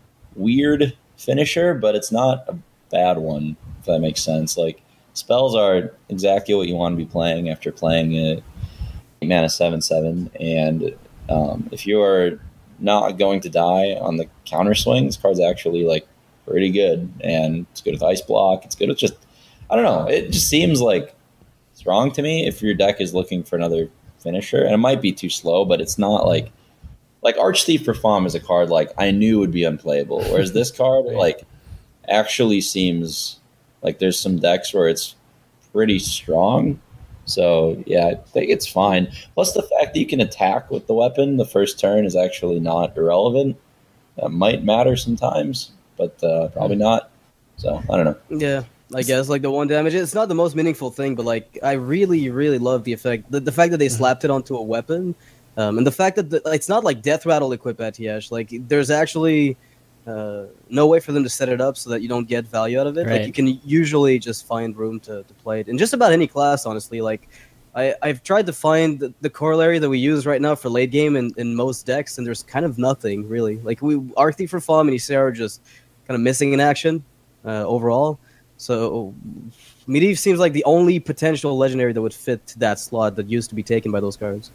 weird finisher, but it's not a bad one, if that makes sense. Like, spells are exactly what you want to be playing after playing a mana seven seven, and um, if you're not going to die on the counter swing, this card's actually like pretty good, and it's good with Ice Block. It's good with just, I don't know, it just seems like strong to me if your deck is looking for another finisher, and it might be too slow, but it's not like like Archthief Profam is a card like I knew would be unplayable, whereas this card like actually seems like there's some decks where it's pretty strong. So yeah, I think it's fine. Plus the fact that you can attack with the weapon the first turn is actually not irrelevant. That might matter sometimes, but uh, probably not. So I don't know. Yeah. I guess like the one damage, it's not the most meaningful thing, but like I really, really love the effect, the, the fact that they slapped it onto a weapon, um, and the fact that the, it's not like Death Rattle equip Atiyesh. Like there's actually uh, no way for them to set it up so that you don't get value out of it. Right. Like you can usually just find room to, to play it in just about any class. Honestly, like I, I've tried to find the, the corollary that we use right now for late game in, in most decks, and there's kind of nothing really. Like we Archthief Profam and Ysera are just kind of missing in action uh, overall. So, Medivh seems like the only potential legendary that would fit that slot that used to be taken by those cards.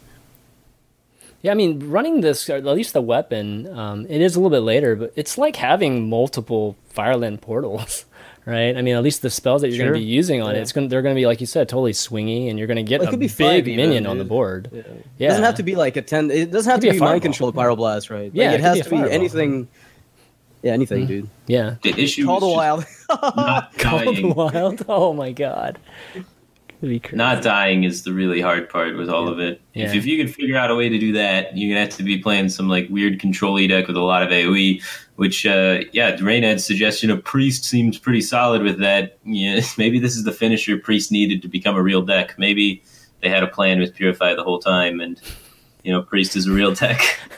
Yeah, I mean, running this, or at least the weapon, um, it is a little bit later, but it's like having multiple Fireland portals, right? I mean, at least the spells that you're Sure. going to be using on Yeah. it, it's going they're going to be, like you said, totally swingy, and you're going to get Well, it a could be big five even, minion on the dude. board. Yeah. Yeah. It doesn't have to be like a ten. It doesn't have It could to be be a mind fireball. control Pyroblast, right? Yeah, like, it it could has be a to be fireball. anything. Yeah, anything, dude. Yeah. The issue Call the is Wild. just not Call the dying. Wild? Oh my god. That'd be crazy. Not dying is the really hard part with all of it. Yeah. If, if you can figure out a way to do that, you're gonna have to be playing some like weird control-y deck with a lot of AoE. Which, uh, yeah, Reynad's suggestion of Priest seems pretty solid with that. Yeah, maybe this is the finisher Priest needed to become a real deck. Maybe they had a plan with Purify the whole time, and you know, Priest is a real deck.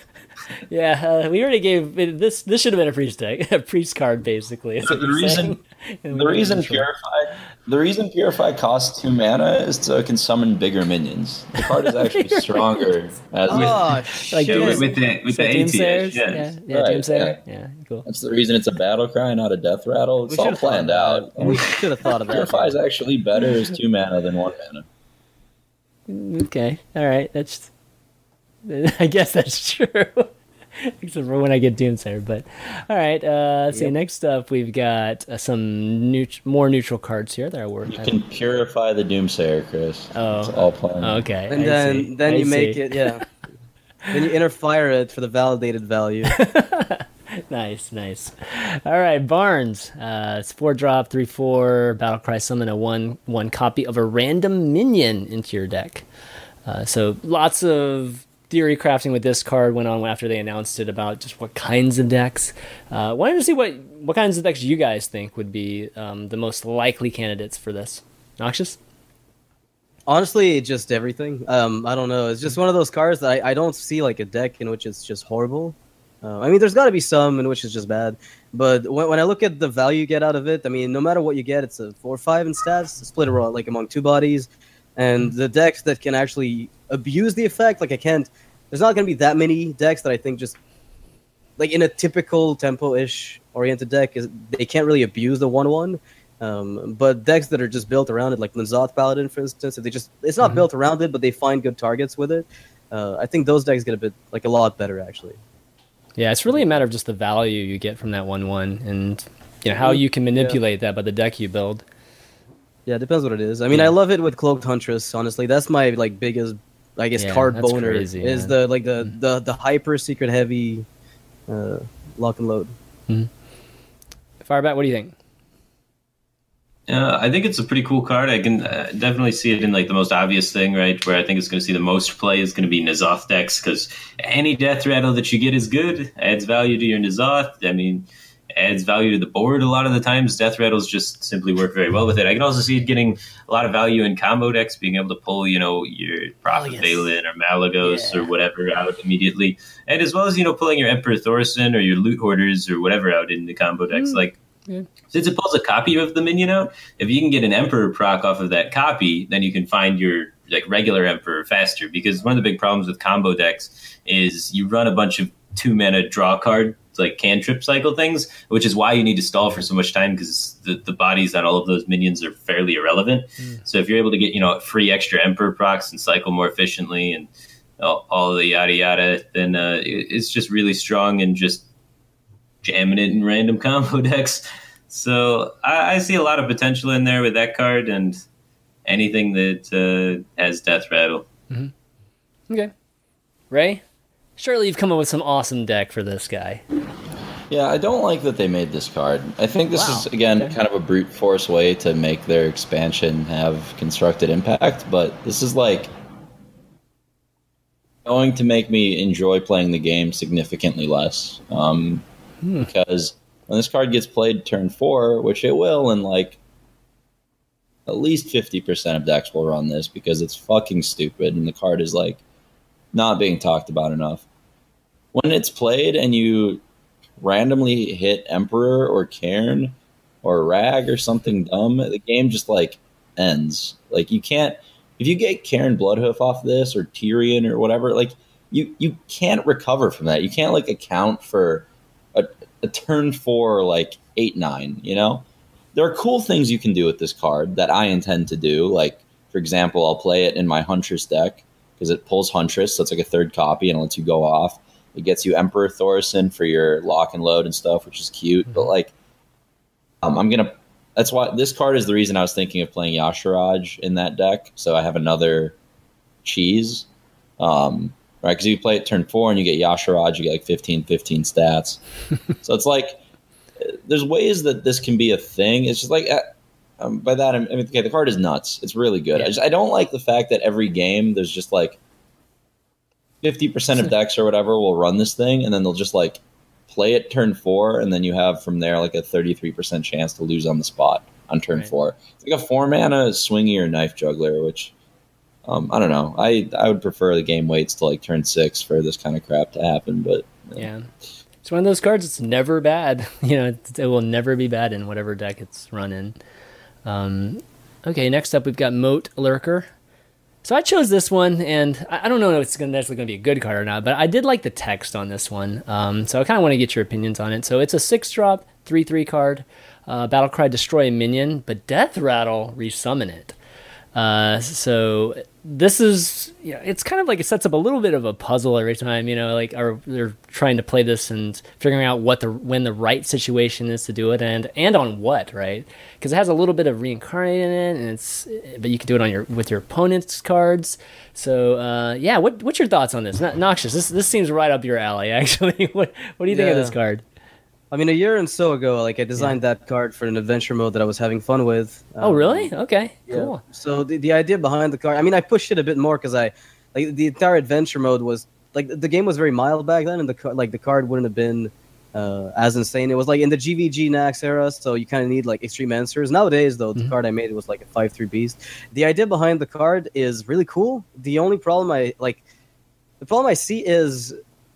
Yeah, uh, we already gave this. This should have been a priest deck, a priest card, basically. is The what you're reason- saying. The reason Purify, the reason Purify costs two mana is so it can summon bigger minions. The card is actually stronger as Oh, Like, shit. yeah, with, with the with So the Doomsayers? ATS, Yeah, yeah. yeah, Right, Doomsayer. Yeah, cool. That's the reason it's a battle cry, not a death rattle. It's We all should've thought planned of out. that. We should have thought of that. Purify is actually better as two mana than one mana. Okay, all right. That's. I guess that's true. Except for when I get Doomsayer, but all right. Uh, let's see. Yep. Next up, we've got uh, some neut- more neutral cards here that are worth. You can purify the Doomsayer, Chris. Oh. It's all planned. Okay, And I then see. then I you make see. it, yeah. Then you interfire it for the validated value. Nice, nice. All right, Barnes. Uh, it's four drop, three four battle cry. Summon a one one copy of a random minion into your deck. Uh, so lots of theory crafting with this card went on after they announced it about just what kinds of decks. Uh, wanted to see what what kinds of decks you guys think would be um, the most likely candidates for this. Noxious? Honestly, just everything. Um, I don't know. It's just one of those cards that I, I don't see like a deck in which it's just horrible. Uh, I mean, there's got to be some in which it's just bad. But when, when I look at the value you get out of it, I mean, no matter what you get, it's a four or five in stats, split around like among two bodies, and the decks that can actually abuse the effect, like I can't. There's not going to be that many decks that I think just like in a typical tempo-ish oriented deck is they can't really abuse the one one. Um, but decks that are just built around it, like Linzoth Paladin, for instance, if they just it's not Mhm. built around it, but they find good targets with it. Uh, I think those decks get a bit like a lot better actually. Yeah, it's really a matter of just the value you get from that one one and you know how you can manipulate that by the deck you build. Yeah, it depends what it is. I mean, I love it with Cloaked Huntress. Honestly, that's my like biggest, I guess, Yeah, card that's boner crazy, is man. the like the, the the hyper secret heavy uh, lock and load. Firebat, what do you think? Uh, I think it's a pretty cool card. I can uh, definitely see it in like the most obvious thing, right? Where I think it's going to see the most play is going to be N'Zoth decks, because any Death Rattle that you get is good, adds value to your N'Zoth. I mean, adds value to the board a lot of the times. Death Rattles just simply work very well with it. I can also see it getting a lot of value in combo decks, being able to pull, you know, your Prophet Oh, yes. Valen or Malagos Yeah. or whatever out immediately. And as well as, you know, pulling your Emperor Thorson or your Loot Hoarders or whatever out in the combo decks. Mm. Like, Yeah. since it pulls a copy of the minion out, if you can get an Emperor proc off of that copy, then you can find your like regular Emperor faster. Because one of the big problems with combo decks is you run a bunch of two mana draw card like cantrip cycle things, which is why you need to stall for so much time, because the, the bodies on all of those minions are fairly irrelevant. Mm. So if you're able to get, you know, free extra Emperor procs and cycle more efficiently and all, all the yada yada, then uh, it, it's just really strong and just jamming it in random combo decks. So I, I see a lot of potential in there with that card and anything that uh, has Death Rattle. Mm-hmm. Okay. Ray? Surely you've come up with some awesome deck for this guy. Yeah, I don't like that they made this card. I think this Wow. is, again, Okay. kind of a brute force way to make their expansion have constructed impact, but this is like going to make me enjoy playing the game significantly less. Um, hmm. Because when this card gets played turn four, which it will, and like at least fifty percent of decks will run this because it's fucking stupid and the card is like not being talked about enough. When it's played and you randomly hit Emperor or Cairn or Rag or something dumb, the game just like ends. Like you can't, if you get Cairn Bloodhoof off this or Tyrion or whatever, like you you can't recover from that. You can't like account for a, a turn four like eight nine. You know, there are cool things you can do with this card that I intend to do. Like for example, I'll play it in my Huntress deck because it pulls Huntress, so it's like a third copy and it lets you go off. It gets you Emperor Thorson for your lock and load and stuff, which is cute. Mm-hmm. But like, um, I'm gonna. That's why this card is the reason I was thinking of playing Yasharaj in that deck. So I have another cheese, um, right? Because if you play it turn four and you get Yasharaj, you get like fifteen, fifteen stats. So it's like there's ways that this can be a thing. It's just like uh, um, by that I mean, okay, the card is nuts. It's really good. Yeah. I just I don't like the fact that every game there's just like fifty percent of decks or whatever will run this thing, and then they'll just like play it turn four, and then you have from there like a thirty-three percent chance to lose on the spot on turn right. four. It's like a four mana swingy or knife juggler, which um, I don't know. I I would prefer the game waits to like turn six for this kind of crap to happen, but yeah. yeah. It's one of those cards. It's never bad. You know, it, it will never be bad in whatever deck it's run in. Um, okay, next up we've got Moat Lurker. So I chose this one, and I don't know if it's necessarily going to be a good card or not, but I did like the text on this one. Um, so I kind of want to get your opinions on it. So it's a six-drop, three three card. Uh, Battlecry, destroy a minion, but Death Rattle, resummon it. Uh, so this is, you know, it's kind of like it sets up a little bit of a puzzle every time, you know, like are they're trying to play this and figuring out what the when the right situation is to do it and and on what, right? Because it has a little bit of reincarnate in it, and it's but you can do it on your with your opponent's cards. So uh, yeah, what what's your thoughts on this? Noxious, this this seems right up your alley, actually. what what do you yeah. think of this card? I mean, a year and so ago, like I designed yeah. that card for an adventure mode that I was having fun with. Um, oh, really? Okay, yeah. cool. So the the idea behind the card, I mean, I pushed it a bit more because I like the entire adventure mode was like the game was very mild back then, and the like the card wouldn't have been uh, as insane. It was like in the G V G Nax era, so you kind of need like extreme answers. Nowadays, though, the mm-hmm. card I made was like a five three beast. The idea behind the card is really cool. The only problem I like, the problem I see is.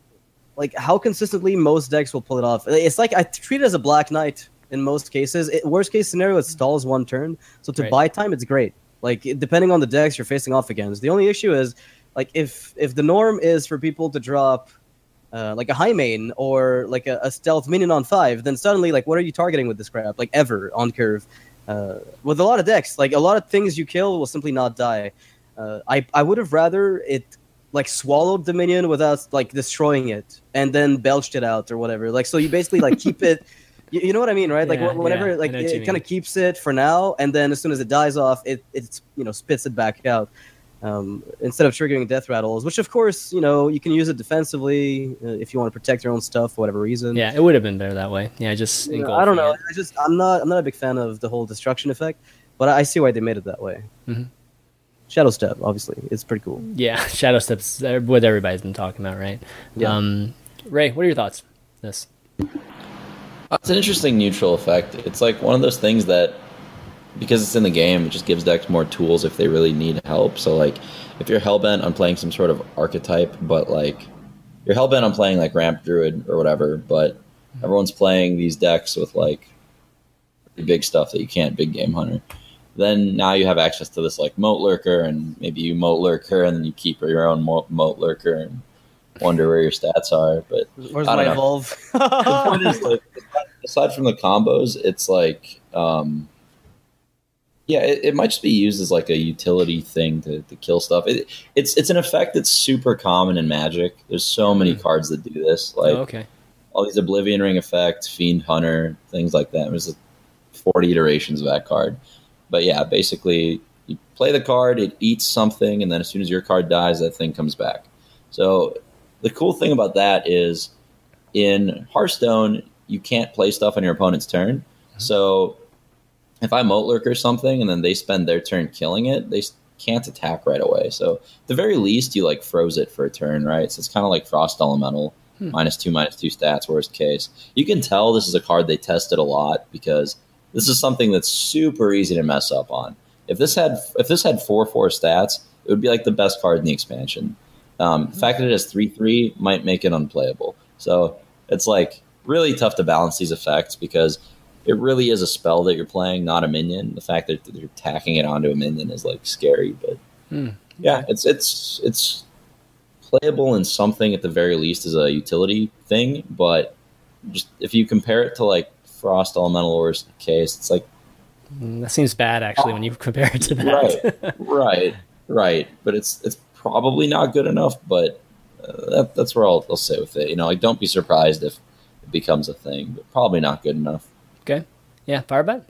Like how consistently most decks will pull it off. It's like I treat it as a Black Knight in most cases. It, worst case scenario, it stalls one turn. So to right. buy time, it's great. Like depending on the decks you're facing off against. The only issue is like if if the norm is for people to drop uh, like a high main or like a, a stealth minion on five, then suddenly like what are you targeting with this crap? Like ever on curve. Uh, with a lot of decks, like a lot of things you kill will simply not die. Uh, I I would have rather it. Like swallowed the minion without like destroying it and then belched it out or whatever. Like, so you basically like keep it, you, you know what I mean, right? Like yeah, whenever, yeah, like it, it kind of keeps it for now. And then as soon as it dies off, it, it's, you know, spits it back out. Um, instead of triggering death rattles, which of course, you know, you can use it defensively uh, if you want to protect your own stuff for whatever reason. Yeah, it would have been better that way. Yeah, just You know, engulfing I don't know. it. I just I'm not I'm not a big fan of the whole destruction effect, but I, I see why they made it that way. Mhm. Shadow Step, obviously, it's pretty cool. Yeah, Shadow Steps, uh, what everybody's been talking about, right? Yeah. Um, Ray, what are your thoughts? This. It's an interesting neutral effect. It's like one of those things that, because it's in the game, it just gives decks more tools if they really need help. So, like, if you're hellbent on playing some sort of archetype, but, like, you're hellbent on playing, like, Ramp Druid or whatever, but everyone's playing these decks with, like, pretty big stuff that you can't Big Game Hunter. Then now you have access to this, like, Moat Lurker, and maybe you Moat Lurker, and then you keep your own Moat, moat Lurker and wonder where your stats are. But Where's I my don't know. evolve? The point is, like, aside from the combos, it's like, um, yeah, it, it might just be used as like a utility thing to, to kill stuff. It, it's it's an effect that's super common in Magic. There's so many Mm. cards that do this, like Oh, okay. all these Oblivion Ring effects, Fiend Hunter, things like that. There's like forty iterations of that card. But yeah, basically, you play the card, it eats something, and then as soon as your card dies, that thing comes back. So the cool thing about that is in Hearthstone, you can't play stuff on your opponent's turn. So if I Moat Lurker something and then they spend their turn killing it, they s- can't attack right away. So at the very least, you like froze it for a turn, right? So it's kind of like Frost Elemental, Hmm. minus two, minus two stats, worst case. You can tell this is a card they tested a lot because this is something that's super easy to mess up on. If this had if this had four four stats, it would be like the best card in the expansion. Um, the fact that it has three three might make it unplayable. So it's like really tough to balance these effects because it really is a spell that you're playing, not a minion. The fact that you're tacking it onto a minion is like scary, but Hmm. yeah, it's it's it's playable in something at the very least as a utility thing. But just if you compare it to like Frost Elemental worst case, it's like Mm, That seems bad, actually, when you compare it to that. right, right, right. But it's it's probably not good enough. But uh, that, that's where I'll, I'll say with it. You know, like don't be surprised if it becomes a thing, but probably not good enough. Okay. Yeah, Firebat?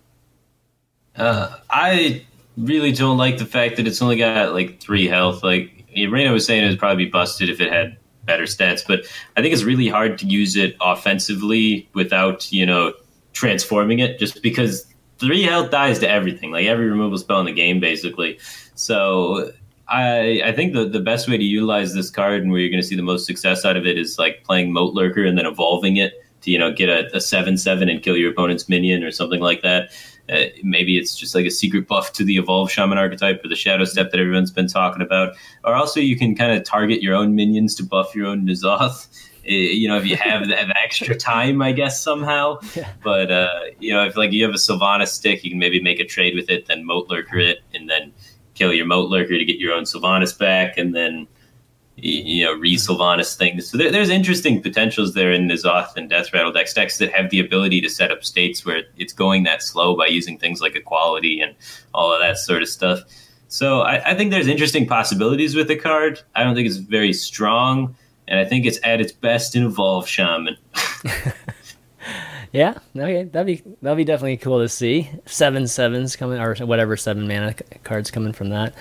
Uh, I really don't like the fact that it's only got like three health. Like Reina was saying, it would probably be busted if it had better stats, but I think it's really hard to use it offensively without, you know, transforming it, just because three health dies to everything, like every removal spell in the game, basically. So I I think the, the best way to utilize this card and where you're going to see the most success out of it is like playing Moat Lurker and then evolving it to, you know, get a, a seven seven and kill your opponent's minion or something like that. Uh, maybe it's just like a secret buff to the Evolved Shaman archetype or the Shadow Step that everyone's been talking about. Or also you can kind of target your own minions to buff your own N'Zoth. Uh, you know, if you have that extra time, I guess, somehow. Yeah. But, uh, you know, if like you have a Sylvanas stick, you can maybe make a trade with it, then Moat Lurker it, and then kill your Moat Lurker to get your own Sylvanas back, and then you know, re-Sylvanas things. So there, there's interesting potentials there in N'Zoth and Death Rattle decks, decks that have the ability to set up states where it's going that slow by using things like Equality and all of that sort of stuff. So I, I think there's interesting possibilities with the card. I don't think it's very strong, and I think it's at its best in Evolve Shaman. Yeah, okay, that'd be that'd be definitely cool to see. Seven sevens coming, or whatever seven mana c- cards coming from that.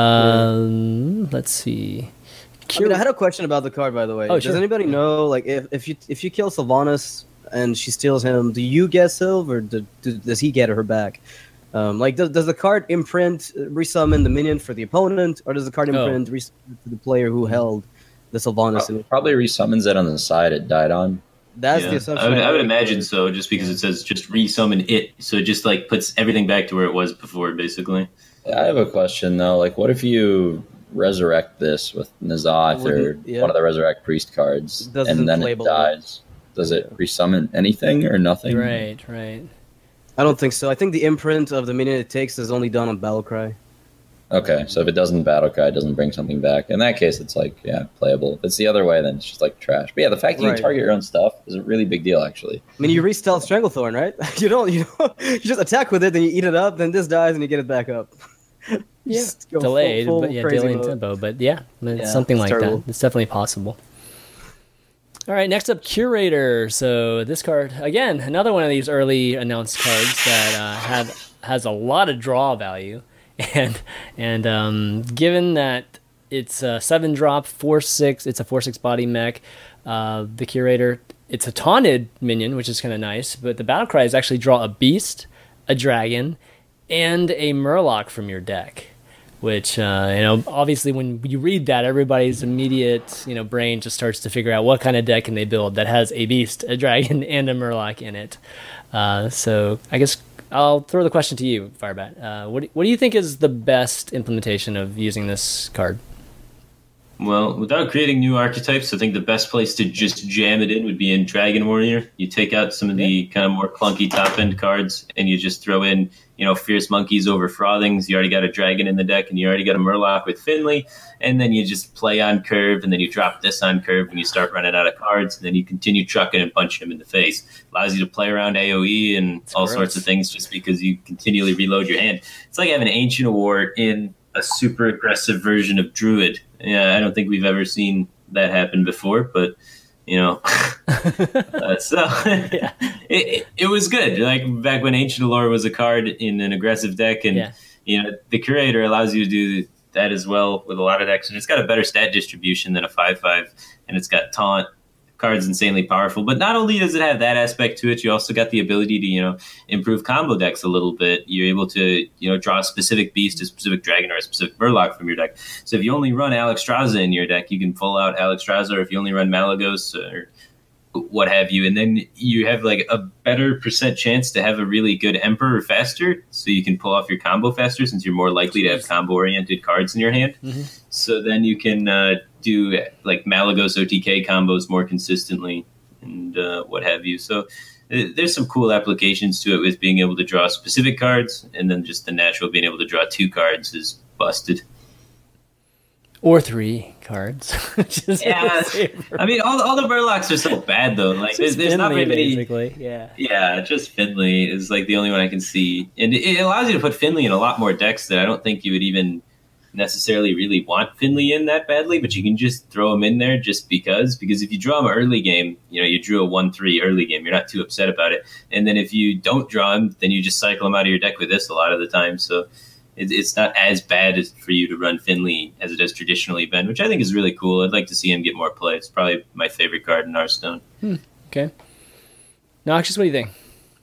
Um, Let's see. I mean, I had a question about the card, by the way. Oh, Does sure. anybody know, like, if, if you if you kill Sylvanas and she steals him, do you get Sylv, or do, do, does he get her back? Um, like, does, does the card imprint uh, resummon the minion for the opponent, or does the card Oh. imprint resummon for the player who held the Sylvanas? in it? Probably resummons it on the side it died on. That's Yeah, the assumption. I would, I would make. imagine so, just because it says just resummon it, so it just like puts everything back to where it was before, basically. I have a question though. Like, what if you resurrect this with N'Zoth or Wouldn't- yeah. one of the resurrect priest cards, It doesn't and then play it below. dies? Does it resummon anything or nothing? Right, right. I don't think so. I think the imprint of the minion it takes is only done on Battlecry. Okay, so if it doesn't battle cry, it doesn't bring something back. In that case, it's like, yeah, playable. If it's the other way, then it's just like trash. But yeah, the fact that you Right. can target your own stuff is a really big deal, actually. I mean, you re-stealth Stranglethorn, right? you don't, you don't, you just attack with it, then you eat it up, then this dies, and you get it back up. Yeah, Just go full- delayed, full but yeah, crazy delayed mode. tempo. But yeah, it's Yeah, something it's like terrible. that. It's definitely possible. All right, next up, Curator. So this card, again, another one of these early announced cards that uh, have has a lot of draw value. and and um, given that it's a seven drop, four six, it's a four six body mech. Uh, the Curator, it's a taunted minion, which is kind of nice. But the battle cry is actually draw a beast, a dragon, and a Murloc from your deck. Which, uh, you know, obviously when you read that, everybody's immediate, you know, brain just starts to figure out what kind of deck can they build that has a beast, a dragon, and a Murloc in it. Uh, so I guess I'll throw the question to you, Firebat. Uh, what, what do you think is the best implementation of using this card? Well, without creating new archetypes, I think the best place to just jam it in would be in Dragon Warrior. You take out some of the kind of more clunky top-end cards, and you just throw in, you know, Fierce Monkeys over Frothings. You already got a Dragon in the deck, and you already got a Murloc with Finley, and then you just play on curve, and then you drop this on curve when you start running out of cards, and then you continue trucking and punching him in the face. Allows you to play around A O E and That's all gross. sorts of things just because you continually reload your hand. It's like having Ancient War in a super aggressive version of Druid. Yeah, I don't think we've ever seen that happen before, but you know, uh, so yeah. it, it, it was good. Like back when Ancient Allure was a card in an aggressive deck, and yeah. you know, the Curator allows you to do that as well with a lot of decks, and it's got a better stat distribution than a five five, and it's got taunt. Card's insanely powerful, but not only does it have that aspect to it, you also got the ability to, you know, improve combo decks a little bit. You're able to, you know, draw a specific beast, a specific dragon, or a specific Murloc from your deck. So if you only run Alexstrasza in your deck, you can pull out Alexstrasza, or if you only run Malagos or what have you, and then you have like a better percent chance to have a really good Emperor faster, so you can pull off your combo faster since you're more likely to have combo-oriented cards in your hand. Mm-hmm. So then you can uh, do like Malagos O T K combos more consistently and uh, what have you. So uh, there's some cool applications to it with being able to draw specific cards, and then just the natural being able to draw two cards is busted. Or three cards. Yeah, I mean, all, all the Murlocs are so bad, though. Like, there's, there's not very many. Basically, yeah. Yeah, just Finley is like the only one I can see, and it, it allows you to put Finley in a lot more decks that I don't think you would even necessarily really want Finley in that badly. But you can just throw him in there just because. Because if you draw him early game, you know, you drew a one three early game, you're not too upset about it. And then if you don't draw him, then you just cycle him out of your deck with this a lot of the time. So it's not as bad as for you to run Finley as it has traditionally been, which I think is really cool. I'd like to see him get more play. It's probably my favorite card in Hearthstone. Hmm. Okay. Noxious, what do you think?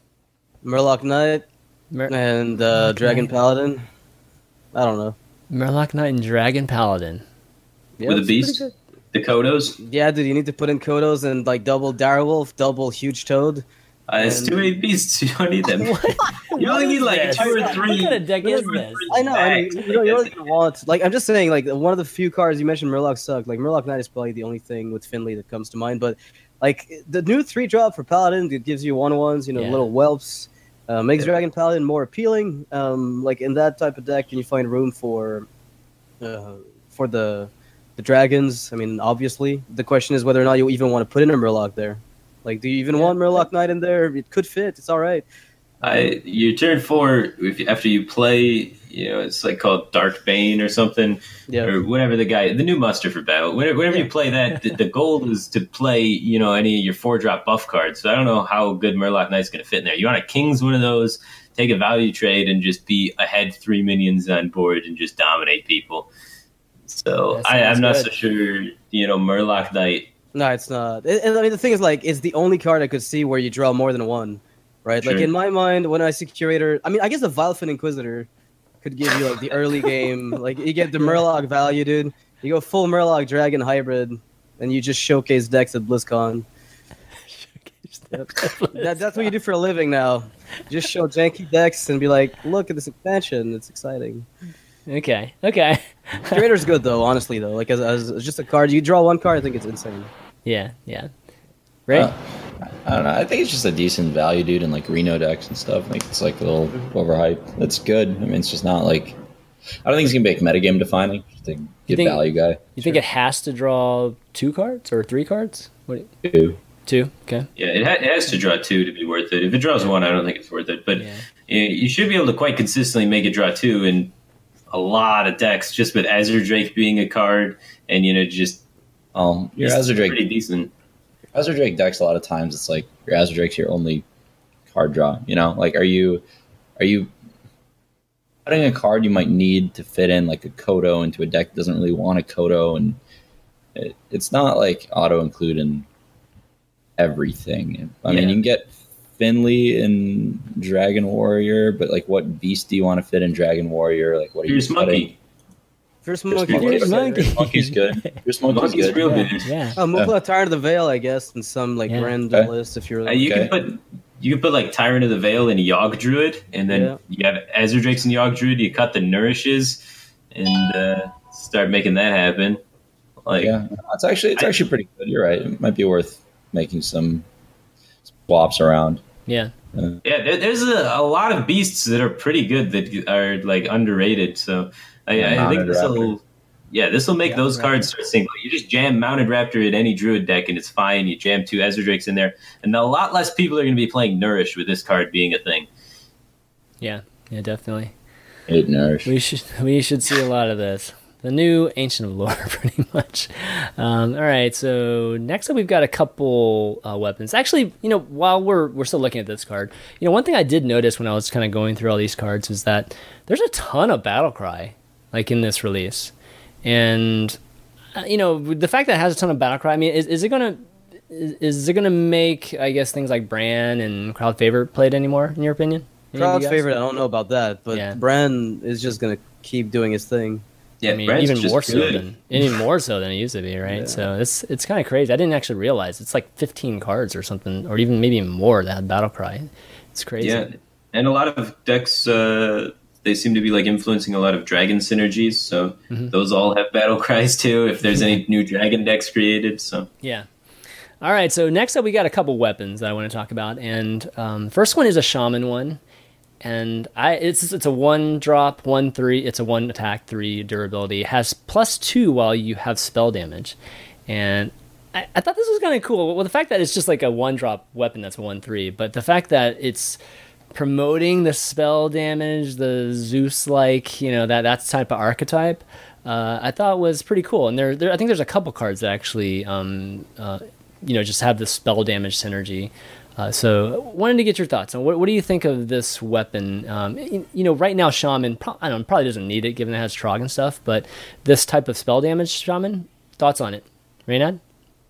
Murloc Knight Mer- and uh, Dragon Knight. Paladin. I don't know. Murloc Knight and Dragon Paladin. Yeah, with a beast? The Kodos? Yeah, dude, you need to put in Kodos and like double Direwolf, double Huge Toad. Uh, it's too many beasts. You don't need them. You only need like two or three. What kind of deck is this? I know. I mean, you, don't, you don't even want. Like, I'm just saying. Like, one of the few cards you mentioned, Murloc sucked. Like, Murloc Knight is probably the only thing with Finley that comes to mind. But like the new three drop for Paladin, it gives you one ones. You know, yeah. little whelps. Uh, makes yeah. Dragon Paladin more appealing. Um, like in that type of deck, can you find room for, uh, for the, the dragons? I mean, obviously, the question is whether or not you even want to put in a Murloc there. Like, do you even yeah. want Murloc Knight in there? It could fit. It's all right. I your turn four, if you, after you play, you know, it's like called Dark Bane or something, yeah. or whatever the guy, the new muster for battle. Whenever, whenever yeah. you play that, the, the goal is to play, you know, any of your four drop buff cards. So I don't know how good Murloc Knight's going to fit in there. You want to King's one of those, take a value trade, and just be ahead three minions on board and just dominate people. So I, I'm not good. so sure, you know, Murloc Knight. No, it's not. And I mean, the thing is, like, it's the only card I could see where you draw more than one, right? Sure. Like, in my mind, when I see Curator, I mean, I guess the Vilefin Inquisitor could give you, like, the early game. Like, you get the Murloc value, dude. You go full Murloc Dragon hybrid, and you just showcase decks at BlizzCon. Yep. that, that's what you do for a living now. Just show janky decks and be like, look at this expansion. It's exciting. Okay, okay. Curator's good, though, honestly, though. Like, as, as just a card, you draw one card, I think it's insane. Yeah, yeah. Right? Uh, I don't know. I think it's just a decent value, dude, in like Reno decks and stuff. Like it's like a little overhyped. It's good. I mean, it's just not like. I don't think it's gonna be like metagame defining. Just a good think, value guy. You sure. think it has to draw two cards or three cards? What? Two. Two. Okay. Yeah, it, ha- it has to draw two to be worth it. If it draws one, I don't think it's worth it. But yeah. you should be able to quite consistently make it draw two in a lot of decks, just with Azure Drake being a card, and you know just. Um, your Azure Drake pretty decent. Azure Drake decks a lot of times it's like your Azure Drake's your only card draw. You know, like are you, are you? putting a card you might need to fit in like a Kodo into a deck that doesn't really want a Kodo, and it, it's not like auto include in everything. I yeah. mean, you can get Finley in Dragon Warrior, but like, what beast do you want to fit in Dragon Warrior? Like, what are Fierce you Monkey? Fierce Monkey. Fierce Monkey. Fierce Monkey's good. Fierce Monkey's, Monkey's good. real Yeah. good. yeah. Oh, move uh, Tyrant of the Veil, I guess, in some like Yeah. random Okay. list if you're. Uh, you Okay. can put you can put like Tyrant of the Veil in Yogg Druid, and then Yeah. you have Azure Drakes and Yogg Druid. You cut the nourishes and uh, start making that happen. Like, Yeah, it's actually it's I- actually pretty good. You're right. It might be worth making some swaps around. Yeah. yeah, there, there's a, a lot of beasts that are pretty good that are like underrated. So I, Yeah, I think Mounted this will, Raptor. yeah, this will make Yeah, those Raptor. cards start single. You just jam Mounted Raptor in any Druid deck and it's fine. You jam two Ezra Drakes in there, and a lot less people are going to be playing Nourish with this card being a thing. Yeah. Yeah, definitely. Eight nourish. We should we should see a lot of this. The new Ancient of Lore, pretty much. Um, all right, so next up we've got a couple uh, weapons. Actually, you know, while we're we're still looking at this card, you know, one thing I did notice when I was kind of going through all these cards is that there's a ton of Battlecry, like in this release, and uh, you know, the fact that it has a ton of Battlecry. I mean, is is it gonna is, is it gonna make, I guess, things like Bran and Crowd Favorite played anymore? In your opinion? Any of Crowd's you guys? favorite. I don't know about that, but Yeah. Bran is just gonna keep doing his thing. Yeah, I mean, Brand's even just more so good. than even more so than it used to be, right? Yeah. So it's it's kind of crazy. I didn't actually realize it's like fifteen cards or something, or even maybe even more that had Battle Cry. It's crazy. Yeah, and a lot of decks, uh, they seem to be like influencing a lot of dragon synergies. So Mhm. those all have battle cries too. If there's any new dragon decks created, so Yeah. All right. So next up, we got a couple weapons that I want to talk about, and um, first one is a shaman one, and I it's it's a one drop, one three. It's a one attack, three durability. It has plus two while you have spell damage, and I, I thought this was kind of cool. Well, the fact that it's just like a one drop weapon that's one three, but the fact that it's promoting the spell damage, the Zeus like, you know, that that type of archetype, uh, I thought was pretty cool. And there, there, I think there's a couple cards that actually, um, uh, you know, just have the spell damage synergy. Uh, so, wanted to get your thoughts on what, what do you think of this weapon? Um, you, you know, right now, Shaman, pro- I don't know, probably doesn't need it given it has Trog and stuff, but this type of spell damage, Shaman, thoughts on it, Reynad?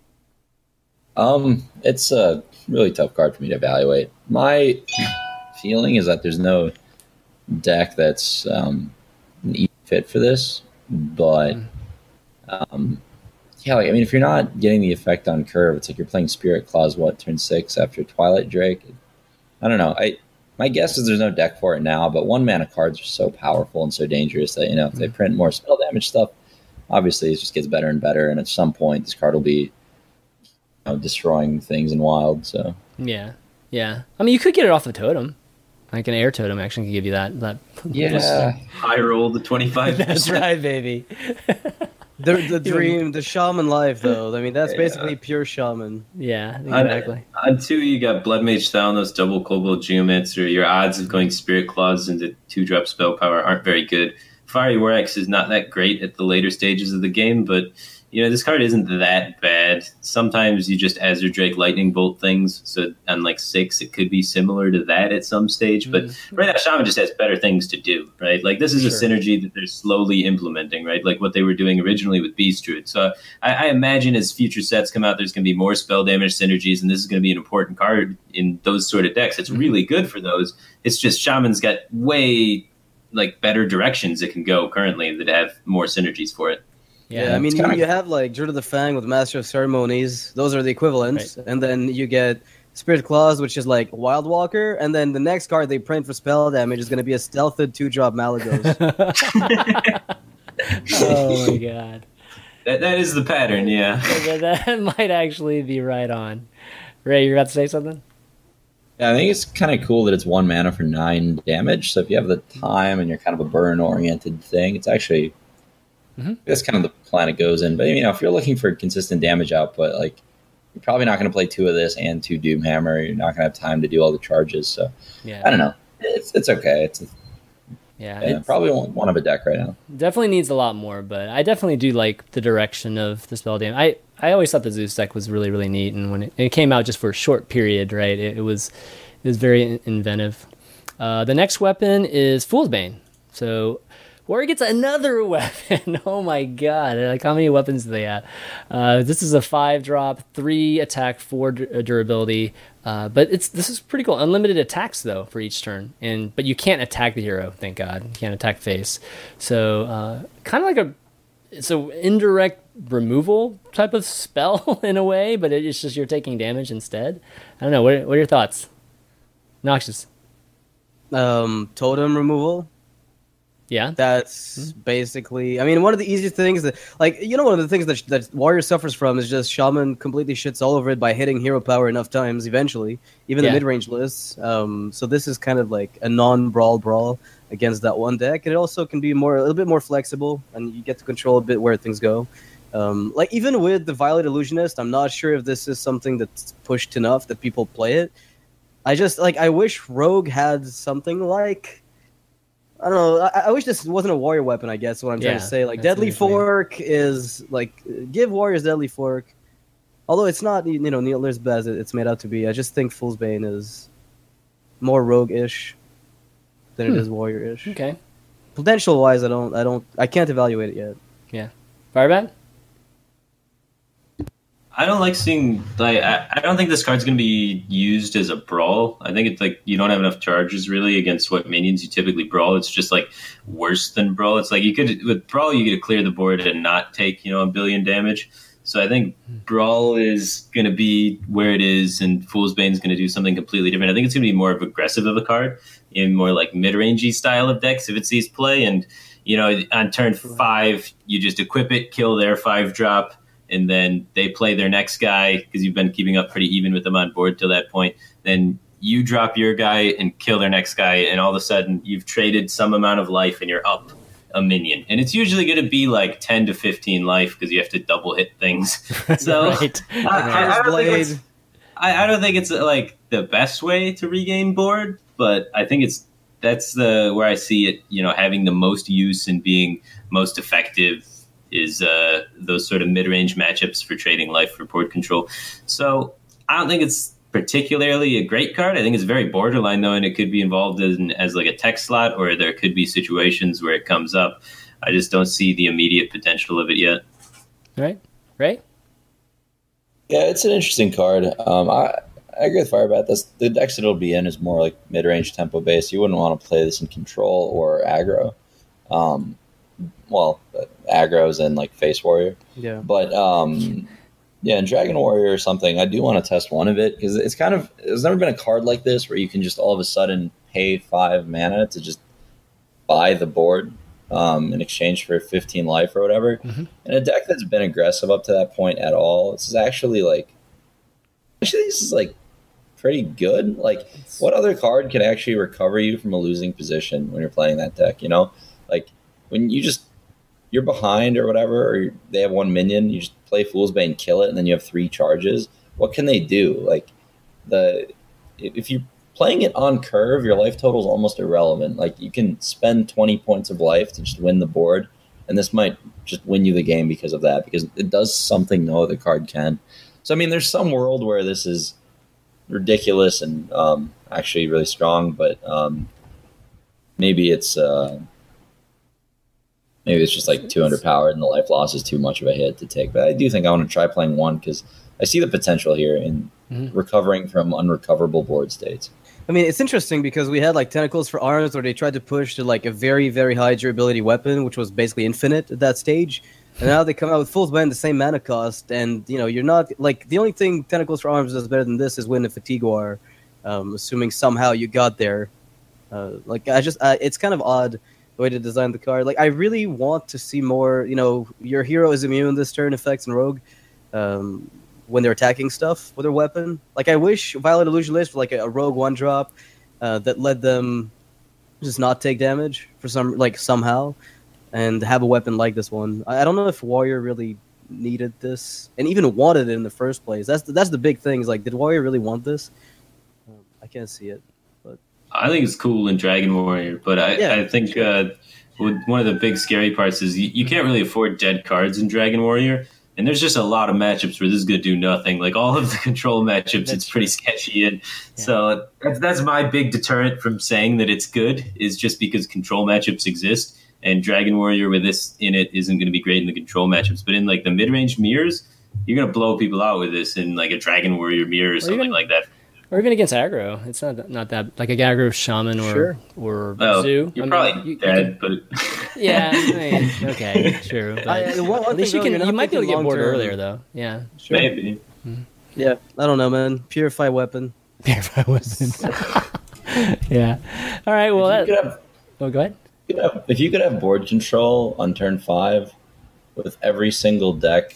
Um, it's a really tough card for me to evaluate. My feeling is that there's no deck that's um, an easy fit for this, but um, yeah, like I mean, if you're not getting the effect on curve, it's like you're playing Spirit Claws. What, turn six after Twilight Drake? I don't know. I my guess is there's no deck for it now, but one mana cards are so powerful and so dangerous that, you know, if they print more spell damage stuff, obviously it just gets better and better, and at some point this card will be, you know, destroying things in Wild. So Yeah, yeah. I mean, you could get it off the totem. Like an air totem actually can give you that. that yeah, high roll the twenty-five. That's right, baby. The, the dream, the shaman life, though. I mean, that's Yeah. basically pure shaman. Yeah, exactly. On two, you got Blood Mage Thalanos, double Kobold Geomancer. Or your odds of going Spirit Claws into two drop spell power aren't very good. Fiery War-X is not that great at the later stages of the game, but you know, this card isn't that bad. Sometimes you just Azure Drake Lightning Bolt things, so on like six, it could be similar to that at some stage. But Mm. right now, Shaman just has better things to do, right? Like this is a Sure. synergy that they're slowly implementing, right? Like what they were doing originally with Beast Druid. So I, I imagine as future sets come out, there's going to be more spell damage synergies, and this is going to be an important card in those sort of decks. It's Mhm. really good for those. It's just Shaman's got way like better directions it can go currently that have more synergies for it. Yeah, I mean, it's you, kinda- you have like Druid of the Fang with Master of Ceremonies. Those are the equivalents. And then you get Spirit Claws, which is like Wild Walker. And then the next card they print for spell damage is going to be a Stealthed two-drop Malagos. Oh my god. That that is the pattern, yeah. that, that might actually be right on. Ray, you're about to say something? Yeah, I think it's kind of cool that it's one mana for nine damage. So if you have the time and you're kind of a burn-oriented thing, it's actually Mhm. that's kind of the plan it goes in. But you know, if you're looking for consistent damage output, like you're probably not going to play two of this and two Doomhammer. You're not going to have time to do all the charges. So Yeah. I don't know. It's it's okay. It's Yeah, yeah, it's- probably one one of a deck right now. definitely needs a lot more, but I definitely do like the direction of the spell damage. I, I always thought the Zeus deck was really, really neat, and when it, it came out just for a short period, right, it, it was it was very in- inventive. Uh, the next weapon is Fool's Bane. So Warrior gets another weapon. Oh my god! Like, how many weapons do they have? Uh, this is a five drop, three attack, four d- durability. Uh, but it's this is pretty cool. Unlimited attacks though for each turn, and but you can't attack the hero. Thank God, you can't attack face. So uh, kind of like a it's a indirect removal type of spell in a way, but it's just you're taking damage instead. I don't know. What are, what are your thoughts? Noxious. Um, totem removal. Yeah, That's Mm-hmm. basically. I mean, one of the easiest things that, like, you know, one of the things that that Warrior suffers from is just Shaman completely shits all over it by hitting hero power enough times. Eventually, even Yeah. the mid range lists. Um, so this is kind of like a non brawl brawl against that one deck, and it also can be more a little bit more flexible, and you get to control a bit where things go. Um, like even with the Violet Illusionist, I'm not sure if this is something that's pushed enough that people play it. I just like I wish Rogue had something like. I don't know. I, I wish this wasn't a warrior weapon. I guess what I'm trying Yeah, to say. Like that's Deadly what I mean. Fork is like give warriors Deadly Fork, although it's not you know nearly as bad as it's made out to be. I just think Fool's Bane is more rogue-ish than Hmm. it is warrior-ish. okay. Potential wise, I don't, I don't, I can't evaluate it yet. Yeah, Firebat. I don't like seeing like I, I don't think this card's gonna be used as a brawl. I think it's like you don't have enough charges really against what minions you typically brawl. It's just like worse than brawl. It's like you could with brawl you get to clear the board and not take, you know, a billion damage. So I think brawl is gonna be where it is and Fool's Bane's gonna do something completely different. I think it's gonna be more of aggressive of a card in more like mid-rangey style of decks if it sees play. And you know, on turn five you just equip it, kill their five drop. And then they play their next guy because you've been keeping up pretty even with them on board till that point. Then you drop your guy and kill their next guy, and all of a sudden you've traded some amount of life and you're up a minion. And it's usually going to be like ten to fifteen life because you have to double hit things. So Right. I, I, I, don't think Blade. it's, I, I don't think it's like the best way to regain board, but I think it's that's the where I see it. You know, having the most use and being most effective is uh, those sort of mid-range matchups for trading life for board control. So I don't think it's particularly a great card. I think it's very borderline, though, and it could be involved in, as like a tech slot, or there could be situations where it comes up. I just don't see the immediate potential of it yet. Right. Right. Yeah, it's an interesting card. Um, I I agree with Firebat. That's, the decks it'll be in is more like mid-range tempo based. You wouldn't want to play this in control or aggro. Um, well, aggro's and like face warrior. Yeah. But um, yeah, in Dragon Warrior or something, I do want to test one of it because it's kind of there's never been a card like this where you can just all of a sudden pay five mana to just buy the board um, in exchange for fifteen life or whatever. Mm-hmm. And a deck that's been aggressive up to that point at all, this is actually like actually this is like pretty good. Like, what other card can actually recover you from a losing position when you're playing that deck? You know, like when you just you're behind or whatever, or they have one minion, you just play Fool's Bane, kill it, and then you have three charges. What can they do? Like the if you're playing it on curve, your life total is almost irrelevant. Like you can spend twenty points of life to just win the board, and this might just win you the game because of that, because it does something no other card can. So I mean, there's some world where this is ridiculous and um, actually really strong, but um, maybe it's uh, maybe it's just like too underpowered and the life loss is too much of a hit to take. But I do think I want to try playing one because I see the potential here in Mhm. recovering from unrecoverable board states. I mean, it's interesting because we had like Tentacles for Arms where they tried to push to like a very, very high durability weapon, which was basically infinite at that stage. And now they come out with Fool's Bane, the same mana cost, and you know, you're not like the only thing Tentacles for Arms does better than this is win a Fatigue War, um, assuming somehow you got there. Uh, like I just, uh, it's kind of odd the way to design the card. Like I really want to see more. You know, your hero is immune this turn effects and Rogue. Um, when they're attacking stuff with their weapon. Like, I wish Violet Illusionist was like a, a rogue one drop uh, that let them just not take damage for some, like, somehow, and have a weapon like this one. I, I don't know if Warrior really needed this, and even wanted it in the first place. That's the, that's the big thing, is like, did Warrior really want this? Um, I can't see it. But I think it's cool in Dragon Warrior, but I, Yeah, I think sure. uh, one of the big scary parts is you, you can't really afford dead cards in Dragon Warrior. And there's just a lot of matchups where this is going to do nothing. Like all of the control matchups, that's it's pretty true. sketchy. And yeah. so that's, that's my big deterrent from saying that it's good, is just because control matchups exist. And Dragon Warrior with this in it isn't going to be great in the control matchups. But in like the mid-range mirrors, you're going to blow people out with this in like a Dragon Warrior mirror or, or something even, like that. Or even against aggro. It's not not that, like a aggro shaman or, sure. or well, Zoo. You're I probably mean, you, dead, you can, but... yeah, I mean, okay, true. But I, well, at least you can. You might be able to get bored term. earlier, though. Yeah, sure. Maybe. Mm-hmm. Yeah, I don't know, man. Purify weapon. Purify weapon. yeah. All right. Well, that, have, oh, go ahead. You could have, if you could have board control on turn five with every single deck,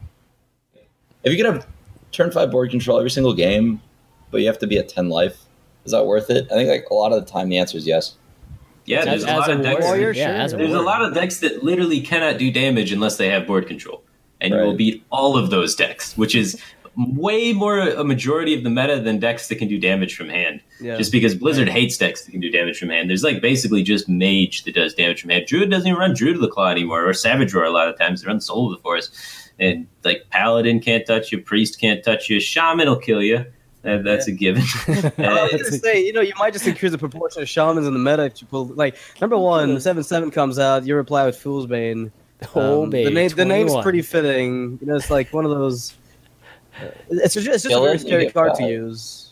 if you could have turn five board control every single game, but you have to be at ten life, is that worth it? I think like a lot of the time the answer is yes. Yeah, there's as, a lot of decks. Warrior, yeah, sure. There's a lot of decks that literally cannot do damage unless they have board control, and right. you will beat all of those decks, which is way more a majority of the meta than decks that can do damage from hand. Yeah. Just because Blizzard hates decks that can do damage from hand. There's like basically just Mage that does damage from hand. Druid doesn't even run Druid of the Claw anymore, or Savage Roar a lot of times. They run Soul of the Forest. And like Paladin can't touch you, Priest can't touch you, Shaman will kill you. Uh, that's yeah. a given. I was gonna say, you know, you might just increase the proportion of shamans in the meta if you pull. Like, number one, seven seven comes out, you reply with Fool's Bane. Oh, um, baby, the, name, the name's pretty fitting. You know, it's like one of those. Uh, it's just, it's just a very scary card to use.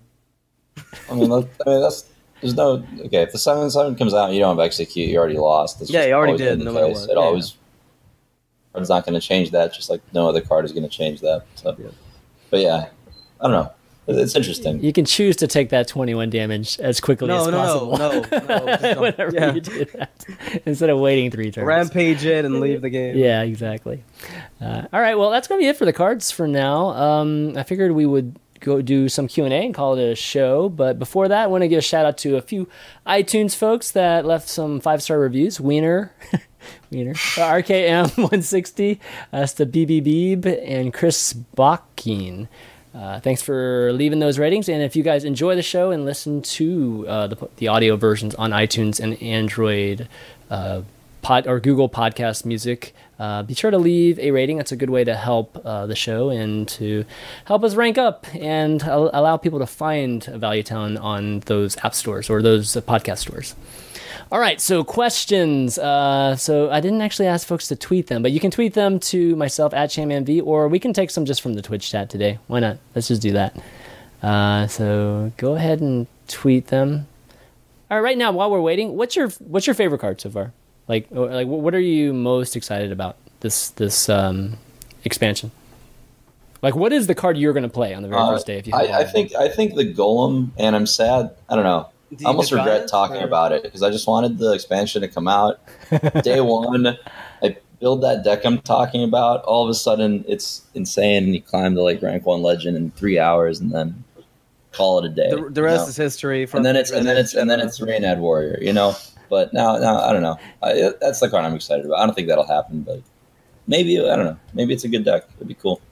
Yeah. I mean, that's, I mean, that's there's no okay. If the seven seven comes out, and you don't have execute. You already lost. That's yeah, you already did. No matter what. It yeah. always. It's not going to change that. Just like no other card is going to change that. So, yeah. But yeah, I don't know. It's interesting. You can choose to take that twenty-one damage as quickly no, as no, possible. No, no, no. Whenever yeah. you do that, instead of waiting three turns. Rampage it and leave the game. Yeah, exactly. Uh, all right, well, that's going to be it for the cards for now. Um, I figured we would go do some Q and A and call it a show. But before that, I want to give a shout out to a few iTunes folks that left some five-star reviews. Wiener. Wiener. R K M one sixty. That's the B B Beeb and Chris Bockin. Uh, thanks for leaving those ratings. And if you guys enjoy the show and listen to uh, the, the audio versions on iTunes and Android uh, pod or Google Podcast Music, uh, be sure to leave a rating. That's a good way to help uh, the show and to help us rank up and al- allow people to find Value Town on those app stores or those uh, podcast stores. All right, so questions. Uh, so I didn't actually ask folks to tweet them, but you can tweet them to myself at ShamMV, or we can take some just from the Twitch chat today. Why not? Let's just do that. Uh, so go ahead and tweet them. All right, right now while we're waiting, what's your what's your favorite card so far? Like, like what are you most excited about this this um, expansion? Like, what is the card you're going to play on the very uh, first day? If you, I, I think I think the Golem, and I'm sad. I don't know. I almost regret it? talking or? about it because I just wanted the expansion to come out day one. I build that deck I'm talking about. All of a sudden, it's insane, and you climb to like rank one legend in three hours, and then call it a day. The, the rest know? is history. And then it's and then it's and then it's Reynad Warrior, you know. But now, now I don't know. I, that's the card I'm excited about. I don't think that'll happen, but maybe I don't know. Maybe it's a good deck. It'd be cool.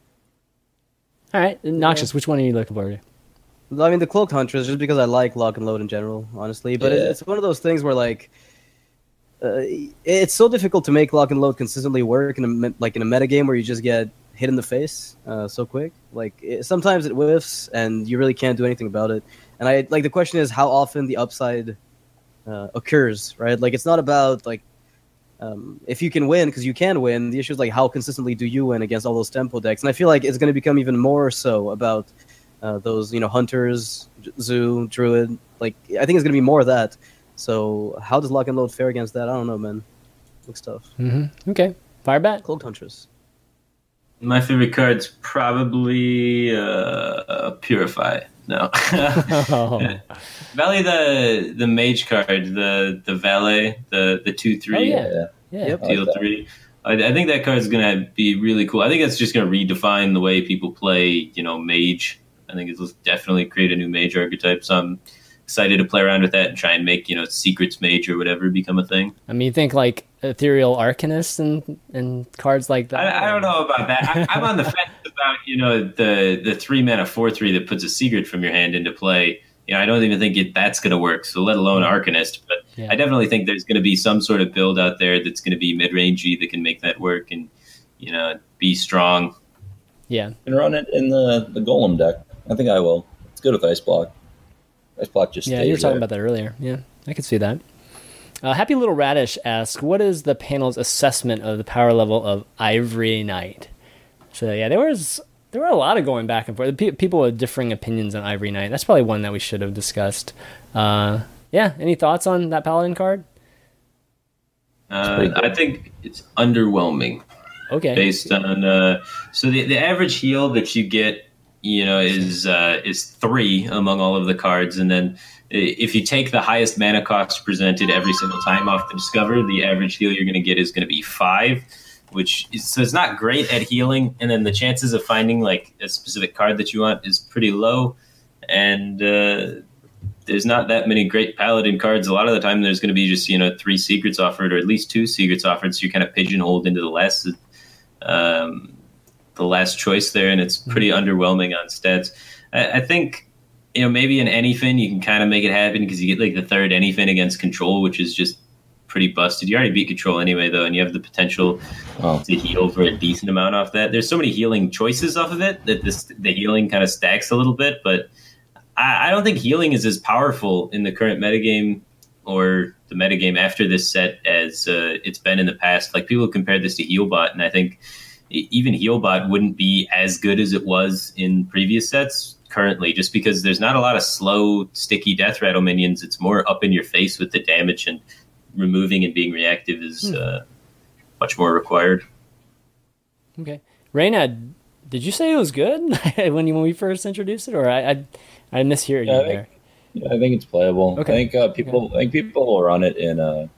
All right, Noxious. Which one are you looking forward to? I mean, the Cloaked Huntress, just because I like lock and load in general, honestly. But yeah. it's one of those things where, like, uh, it's so difficult to make lock and load consistently work in a like in a metagame where you just get hit in the face uh, so quick. Like, it, sometimes it whiffs, and you really can't do anything about it. And I like the question is how often the upside uh, occurs, right? Like, it's not about like um, if you can win, because you can win. The issue is like how consistently do you win against all those tempo decks? And I feel like it's going to become even more so about. Uh, those, you know, Hunters, Zoo, Druid, like, I think it's going to be more of that. So, how does Lock and Load fare against that? I don't know, man. Looks tough. Mm-hmm. Okay. Firebat? Cloaked Huntress. My favorite card's probably uh, Purify. No. oh. Valet the the Mage card, the the Valet, the the two three. Oh, yeah. yeah. Yep. Deal like three. I, I think that card's going to be really cool. I think it's just going to redefine the way people play, you know, Mage. I think it'll definitely create a new Mage archetype. So I'm excited to play around with that and try and make, you know, Secrets Mage or whatever become a thing. I mean, you think like Ethereal Arcanist and, and cards like that? I, I don't know about that. I, I'm on the fence about, you know, the, the three mana four three that puts a secret from your hand into play. You know, I don't even think it, that's going to work, so let alone Arcanist. But yeah. I definitely think there's going to be some sort of build out there that's going to be mid-rangey that can make that work. And you know, be strong. Yeah. And run it in the, the Golem deck. I think I will. It's good with Ice Block. Ice Block just Yeah, stays you were talking there. about that earlier. Yeah, I could see that. Uh, Happy Little Radish asks, what is the panel's assessment of the power level of Ivory Knight? So yeah, there was there were a lot of going back and forth. Pe- people with differing opinions on Ivory Knight. That's probably one that we should have discussed. Uh, yeah, any thoughts on that Paladin card? Uh, I think it's underwhelming. Okay. Based on uh, so the the average heal that you get, you know, is uh, is three among all of the cards, and then if you take the highest mana cost presented every single time off the Discover, the average heal you're going to get is going to be five, which is, so it's not great at healing, and then the chances of finding like a specific card that you want is pretty low, and uh, there's not that many great Paladin cards. A lot of the time there's going to be just, you know, three secrets offered or at least two secrets offered, so you're kind of pigeonholed into the last um, the last choice there, and it's pretty mm-hmm. underwhelming on stats. I, I think, you know, maybe in Anyfin you can kind of make it happen because you get like the third Anyfin against Control, which is just pretty busted. You already beat Control anyway, though, and you have the potential oh. to heal for a decent amount off that. There's so many healing choices off of it that this the healing kind of stacks a little bit, but I, I don't think healing is as powerful in the current metagame or the metagame after this set as uh, it's been in the past. Like, people compare this to Healbot, and I think even Healbot wouldn't be as good as it was in previous sets currently, just because there's not a lot of slow, sticky Death Rattle minions. It's more up in your face with the damage, and removing and being reactive is uh, much more required. Okay. Reyna, did you say it was good when you when we first introduced it, or I I, I mishear you yeah, I there? Think, yeah, I think it's playable. Okay. I think uh, people okay. I think people will run it in a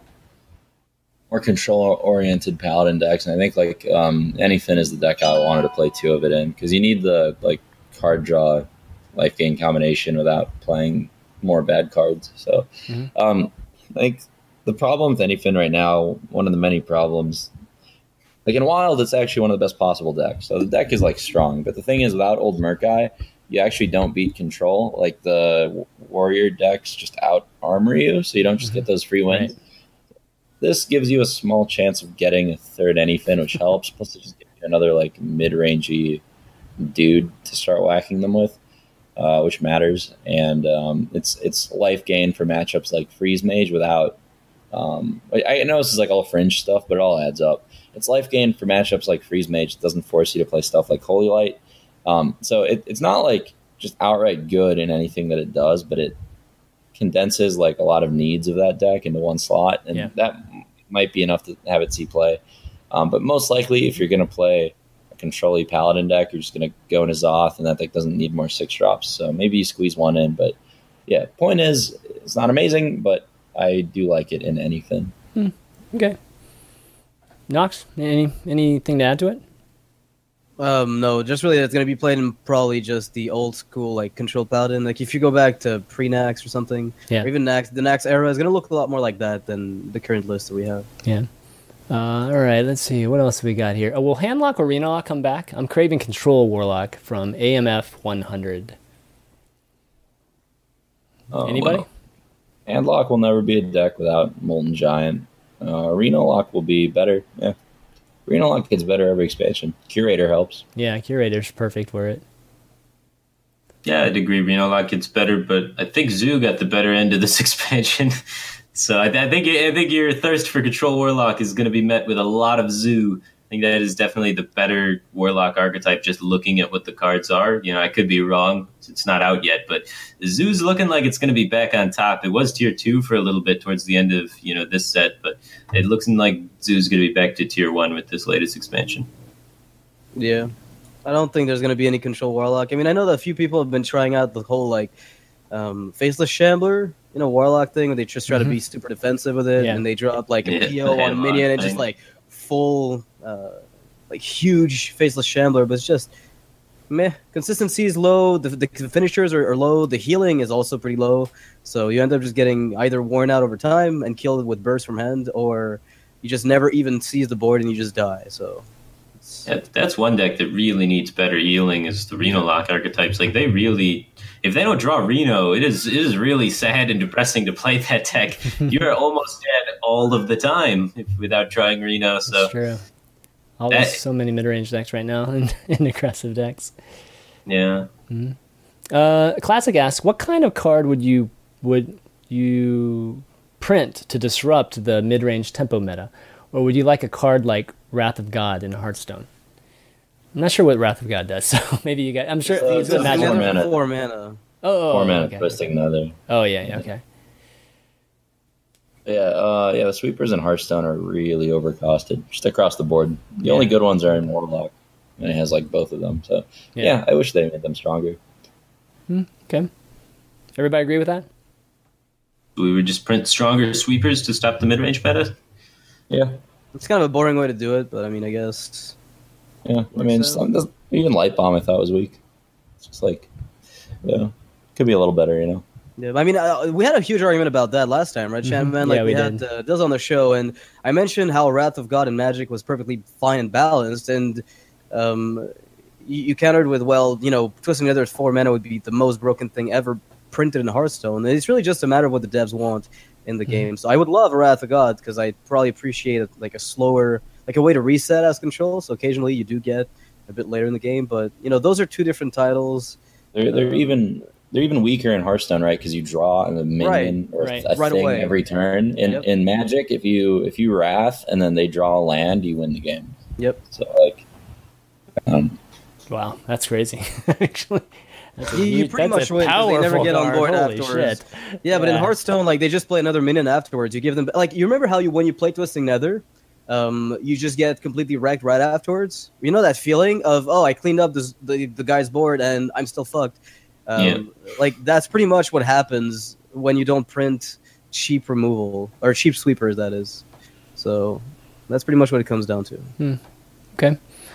more control-oriented Paladin decks, and I think like um, Anyfin is the deck I wanted to play two of it in, because you need the like card draw, life gain combination without playing more bad cards. So mm-hmm. um, I think the problem with Anyfin right now, one of the many problems, like in Wild, it's actually one of the best possible decks. So the deck is like strong, but the thing is, without Old Murk-Eye, you actually don't beat Control. Like the Warrior decks just out armor you, so you don't just get those free wins. Right. This gives you a small chance of getting a third Anyfin, which helps. Plus, it just gives you another like mid-rangey dude to start whacking them with, uh, which matters. And um, it's it's life gain for matchups like Freeze Mage without. Um, I, I know this is like all fringe stuff, but it all adds up. It's life gain for matchups like Freeze Mage. It doesn't force you to play stuff like Holy Light. Um, so it, it's not like just outright good in anything that it does, but it condenses like a lot of needs of that deck into one slot, and yeah. that might be enough to have it see play. Um, but most likely, if you're going to play a control-y Paladin deck, you're just going to go into Zoth, and that deck doesn't need more six drops. So maybe you squeeze one in, but yeah, point is, it's not amazing, but I do like it in Anyfin. Hmm. Okay. Nox, any anything to add to it? Um, no, just really it's going to be played in probably just the old school, like, Control Paladin. Like, if you go back to pre-Nax or something, yeah. or even Nax, the Nax era is going to look a lot more like that than the current list that we have. Yeah. Uh, all right, let's see. What else have we got here? Oh, will Handlock or Arena Lock come back? I'm craving Control Warlock from A M F one hundred. Oh, Anybody? Well, Handlock will never be a deck without Molten Giant. Uh, Arena Lock will be better. Yeah. Arena Lock gets better every expansion. Curator helps. Yeah, Curator's perfect for it. Yeah, I'd agree. Arena Lock gets better, but I think Zoo got the better end of this expansion. So I, I think I think your thirst for Control Warlock is going to be met with a lot of Zoo. I think that is definitely the better Warlock archetype, just looking at what the cards are. You know, I could be wrong. It's not out yet, but Zoo's looking like it's going to be back on top. It was tier two for a little bit towards the end of, you know, this set, but it looks like Zoo's going to be back to tier one with this latest expansion. Yeah. I don't think there's going to be any Control Warlock. I mean, I know that a few people have been trying out the whole, like, um, Faceless Shambler, you know, Warlock thing, where they just try mm-hmm. to be super defensive with it, yeah. and they drop, like, a yeah, P O on a minion and just, like, full, uh, like, huge Faceless Shambler, but it's just meh. Consistency is low, the, the finishers are, are low, the healing is also pretty low, so you end up just getting either worn out over time and killed with burst from hand, or you just never even seize the board and you just die, so... Yeah, that's one deck that really needs better healing is the Reno Lock archetypes. Like, they really... If they don't draw Reno, it is it is really sad and depressing to play that deck. You're almost dead all of the time if, without drawing Reno, so... That's true. Always That- so many mid-range decks right now and, and aggressive decks. Yeah. Uh, Classic asks, what kind of card would you would you print to disrupt the mid-range tempo meta, or would you like a card like Wrath of God in Hearthstone? I'm not sure what Wrath of God does, so maybe you guys. I'm sure So it's it's a a magic. four Another mana. four mana. Oh, Four mana okay. twisting another. Oh yeah, yeah, okay. Yeah, uh, yeah. The sweepers in Hearthstone are really overcosted, just across the board. The only Yeah. good ones are in Warlock, and it has like both of them. So Yeah. yeah, I wish they made them stronger. Okay. Everybody agree with that? We would just print stronger sweepers to stop the mid range meta. Yeah, It's kind of a boring way to do it, but I mean, I guess. yeah. I mean, Works some, even Light Bomb I thought was weak. It's just like, yeah, could be a little better, you know. Yeah, I mean, uh, we had a huge argument about that last time, right, Shannon? Man, Yeah, like we we, had did. uh, Diz on the show, and I mentioned how Wrath of God and Magic was perfectly fine and balanced, and um, you, you countered with, well, you know, Twisting Nether's four mana would be the most broken thing ever printed in Hearthstone. And it's really just a matter of what the devs want in the game. So I would love Wrath of God because I probably appreciate it, like a slower, like a way to reset as control. So occasionally you do get a bit later in the game, but you know, those are two different titles. They're they're Um, even they're even weaker in Hearthstone, right? Because you draw a minion or right. a Right thing away. every turn. In Yep. in Magic, if you if you Wrath and then they draw a land, you win the game. Yep. So like, um, Wow, that's crazy. Actually, that's a You- you huge- pretty that's much a win 'cause they never powerful get on card. board Holy afterwards. shit. Yeah, but in Yeah. Hearthstone, like they just play another minion afterwards. You give them like you remember how you when you play Twisting Nether, um, you just get completely wrecked right afterwards. You know that feeling of oh, I cleaned up this, the the guy's board and I'm still fucked. Um, Yeah. Like that's pretty much what happens when you don't print cheap removal or cheap sweepers. That is, so that's pretty much what it comes down to. Okay.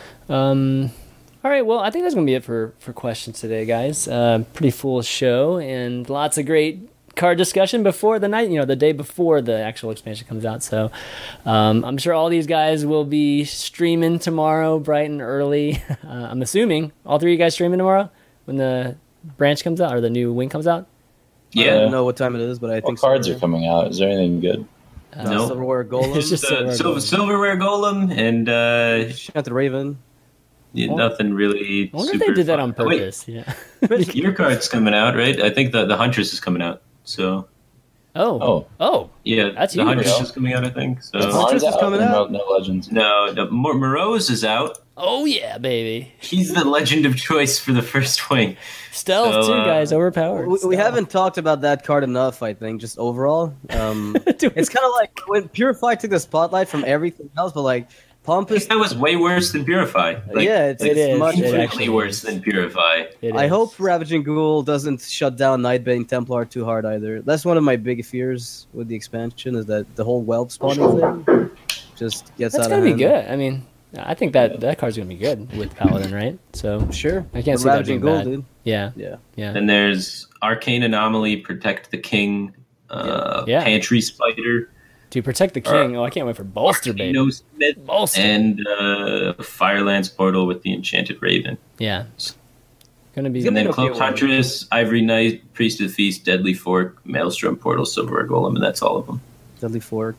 Um, all right. Well, I think that's going to be it for, for questions today, guys. Uh, pretty full show and lots of great card discussion before the night, you know, the day before the actual expansion comes out. So um, I'm sure all these guys will be streaming tomorrow bright and early. Uh, I'm assuming all three of you guys streaming tomorrow when the branch comes out or the new wing comes out. I Yeah. don't know what time it is, but I what think cards so. are coming out? Is there anything good? Uh, No. Silverware Golem, It's just The Silverware Sil- Golem. silverware golem and uh, Enchanted Raven. yeah, Oh. nothing really. I wonder if super they did that fun. on Oh, wait, purpose. Yeah. your card's coming out, right? I think the the Huntress is coming out. So Oh. Oh, Oh. yeah, That's the huge. Huntress Yeah. is coming out. I think so. It's Huntress is coming no, out? No, no legends. No, no Mor- Morose is out. Oh yeah, baby. He's the legend of choice for the first wing. Stealth So, too, uh, guys. Overpowered. We, we Stealth. haven't talked about that card enough, I think, just overall. Um, Dude, it's kind of like when Purify took the spotlight from everything else, but like I Pompous. think that was way worse than Purify. Like, yeah, it's, It it's is, much it infinitely actually worse is. than Purify. It I is. hope Ravaging Ghoul doesn't shut down Nightbane Templar too hard either. That's one of my big fears with the expansion is that the whole whelp spawning thing just gets That's out gonna of be hand. good. I mean, I think that that card's gonna be good with Paladin, right? So Sure. I can't But see that Ravaging being Ghoul, bad. dude. yeah, Yeah. yeah. Then there's Arcane Anomaly, Protect the King, uh, Yeah. Pantry Spider, To protect the king. Oh, I can't wait for Bolster, baby. Arcano Smith, Bolster. and uh, Firelands Portal with the Enchanted Raven. Yeah. Gonna be. It's And gonna then be okay Cloaked one. Huntress, Ivory Knight, Priest of the Feast, Deadly Fork, Maelstrom Portal, Silverware Golem, and that's all of them. Deadly Fork.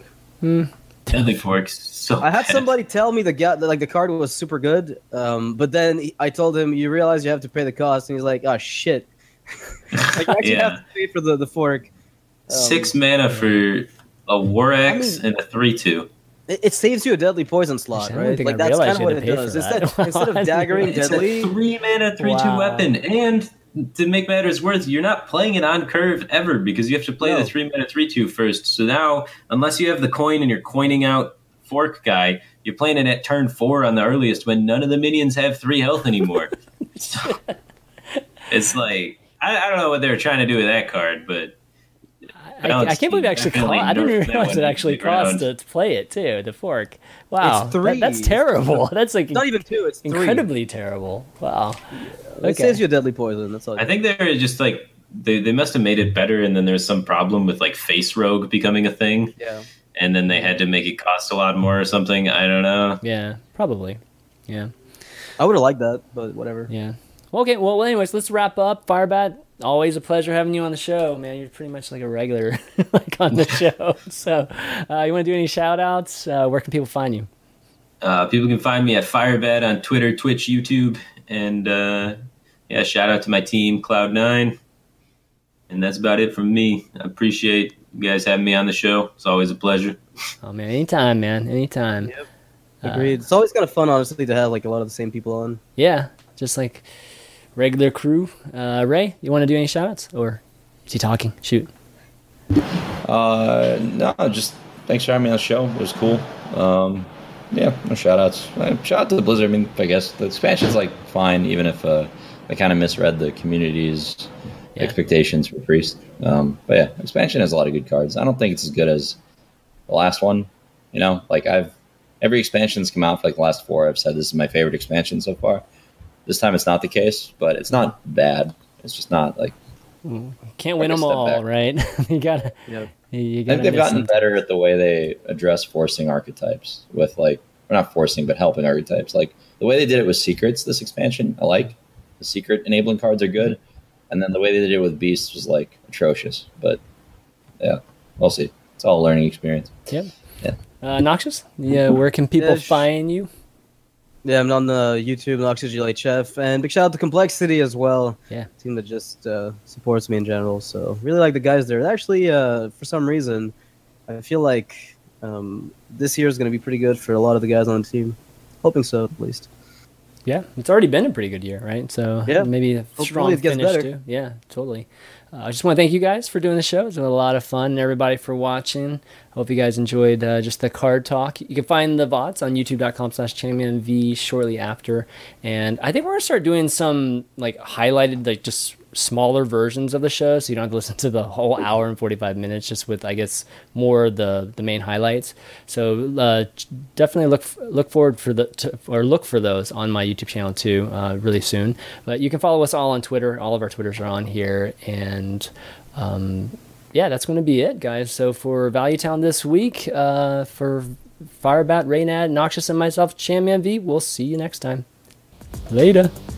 Deadly Fork's so I had bad. somebody tell me the ga- like the card was super good, um, but then he- I told him you realize you have to pay the cost, and he's like, "Oh shit!" Like you actually Yeah. have to pay for the the fork. Um, Six mana for a War Axe I mean- and a three two. It, it saves you a deadly poison slot, I don't right? think Like I that's realized kind of you what had it to pay does. for Instead, that. instead of Wow. daggering It's deadly, a three mana three two Wow. weapon, and to make matters worse, you're not playing it on curve ever because you have to play No. the three mana three two first. So now, unless you have the coin and you're coining out Fork guy, you're playing it at turn four on the earliest when none of the minions have three health anymore. So, it's like I, I don't know what they were trying to do with that card, but I, I can't believe it actually cost. Definitely I didn't nerfed even that realize one it actually into the ground. cost to, to play it too. The fork. Wow, It's three. That- that's terrible. That's like not even two. It's three. incredibly terrible. Wow. It Okay. saves you a deadly poison. That's all. I think they're just like they, they must have made it better, and then there's some problem with like face rogue becoming a thing, yeah. and then they had to make it cost a lot more or something. I don't know. Yeah, probably. Yeah, I would have liked that, but whatever. yeah. Well, okay. Well, anyways, let's wrap up. Firebat, always a pleasure having you on the show, man. You're pretty much like a regular, like on the show. So, uh, you want to do any shout outs? Uh, where can people find you? Uh, people can find me at Firebat on Twitter, Twitch, YouTube, and uh, yeah, shout out to my team, Cloud Nine. And that's about it from me. I appreciate you guys having me on the show. It's always a pleasure. Oh man, anytime, man, anytime. Yep. Agreed. Uh, it's always kind of fun, honestly, to have like a lot of the same people on. Yeah, just like regular crew. Uh, Ray, you want to do any shout-outs? Or is he talking? Shoot. Uh, no, just thanks for having me on the show. It was cool. Um, yeah, no shout-outs. Uh, shout out to the Blizzard. I mean, I guess the expansion's like fine, even if uh, I kind of misread the community's yeah. expectations for Priest. Um, but yeah, expansion has a lot of good cards. I don't think it's as good as the last one. You know, like I've every expansion that's come out for like the last four, I've said this is my favorite expansion so far. This time it's not the case, but it's not bad. It's just not like can't win them all, back. Right? you gotta. Yep. You gotta I think they've gotten something. better at the way they address forcing archetypes with like, or not forcing, but helping archetypes. Like the way they did it with secrets, this expansion, I like. The secret enabling cards are good, and then the way they did it with beasts was like atrocious. But yeah, we'll see. It's all a learning experience. Yep. Yeah. Uh, Noxious, yeah. Where can people yeah, sh- find you? Yeah, I'm on the YouTube, Noxious G L H F, and big shout out to Complexity as well. Yeah, team that just uh, supports me in general. So really like the guys there. Actually, uh, for some reason, I feel like um, this year is going to be pretty good for a lot of the guys on the team. Hoping so, at least. Yeah, it's already been a pretty good year, right? So yeah. maybe a Hopefully strong it gets finish better. too. Yeah, totally. Uh, I just want to thank you guys for doing the show. It's been a lot of fun, and everybody for watching. Hope you guys enjoyed uh, just the card talk. You can find the V O Ds on youtube.com slash championv shortly after. And I think we're going to start doing some like highlighted, like just smaller versions of the show, so you don't have to listen to the whole hour and forty-five minutes, just with, I guess, more the the main highlights. So uh, definitely look look forward for the to, or look for those on my YouTube channel too, uh, really soon. But you can follow us all on Twitter. All of our Twitters are on here, and um, yeah, that's going to be it, guys. So for Value Town this week, uh, for Firebat, Raynad, Noxious, and myself, Champion V, we'll see you next time. Later.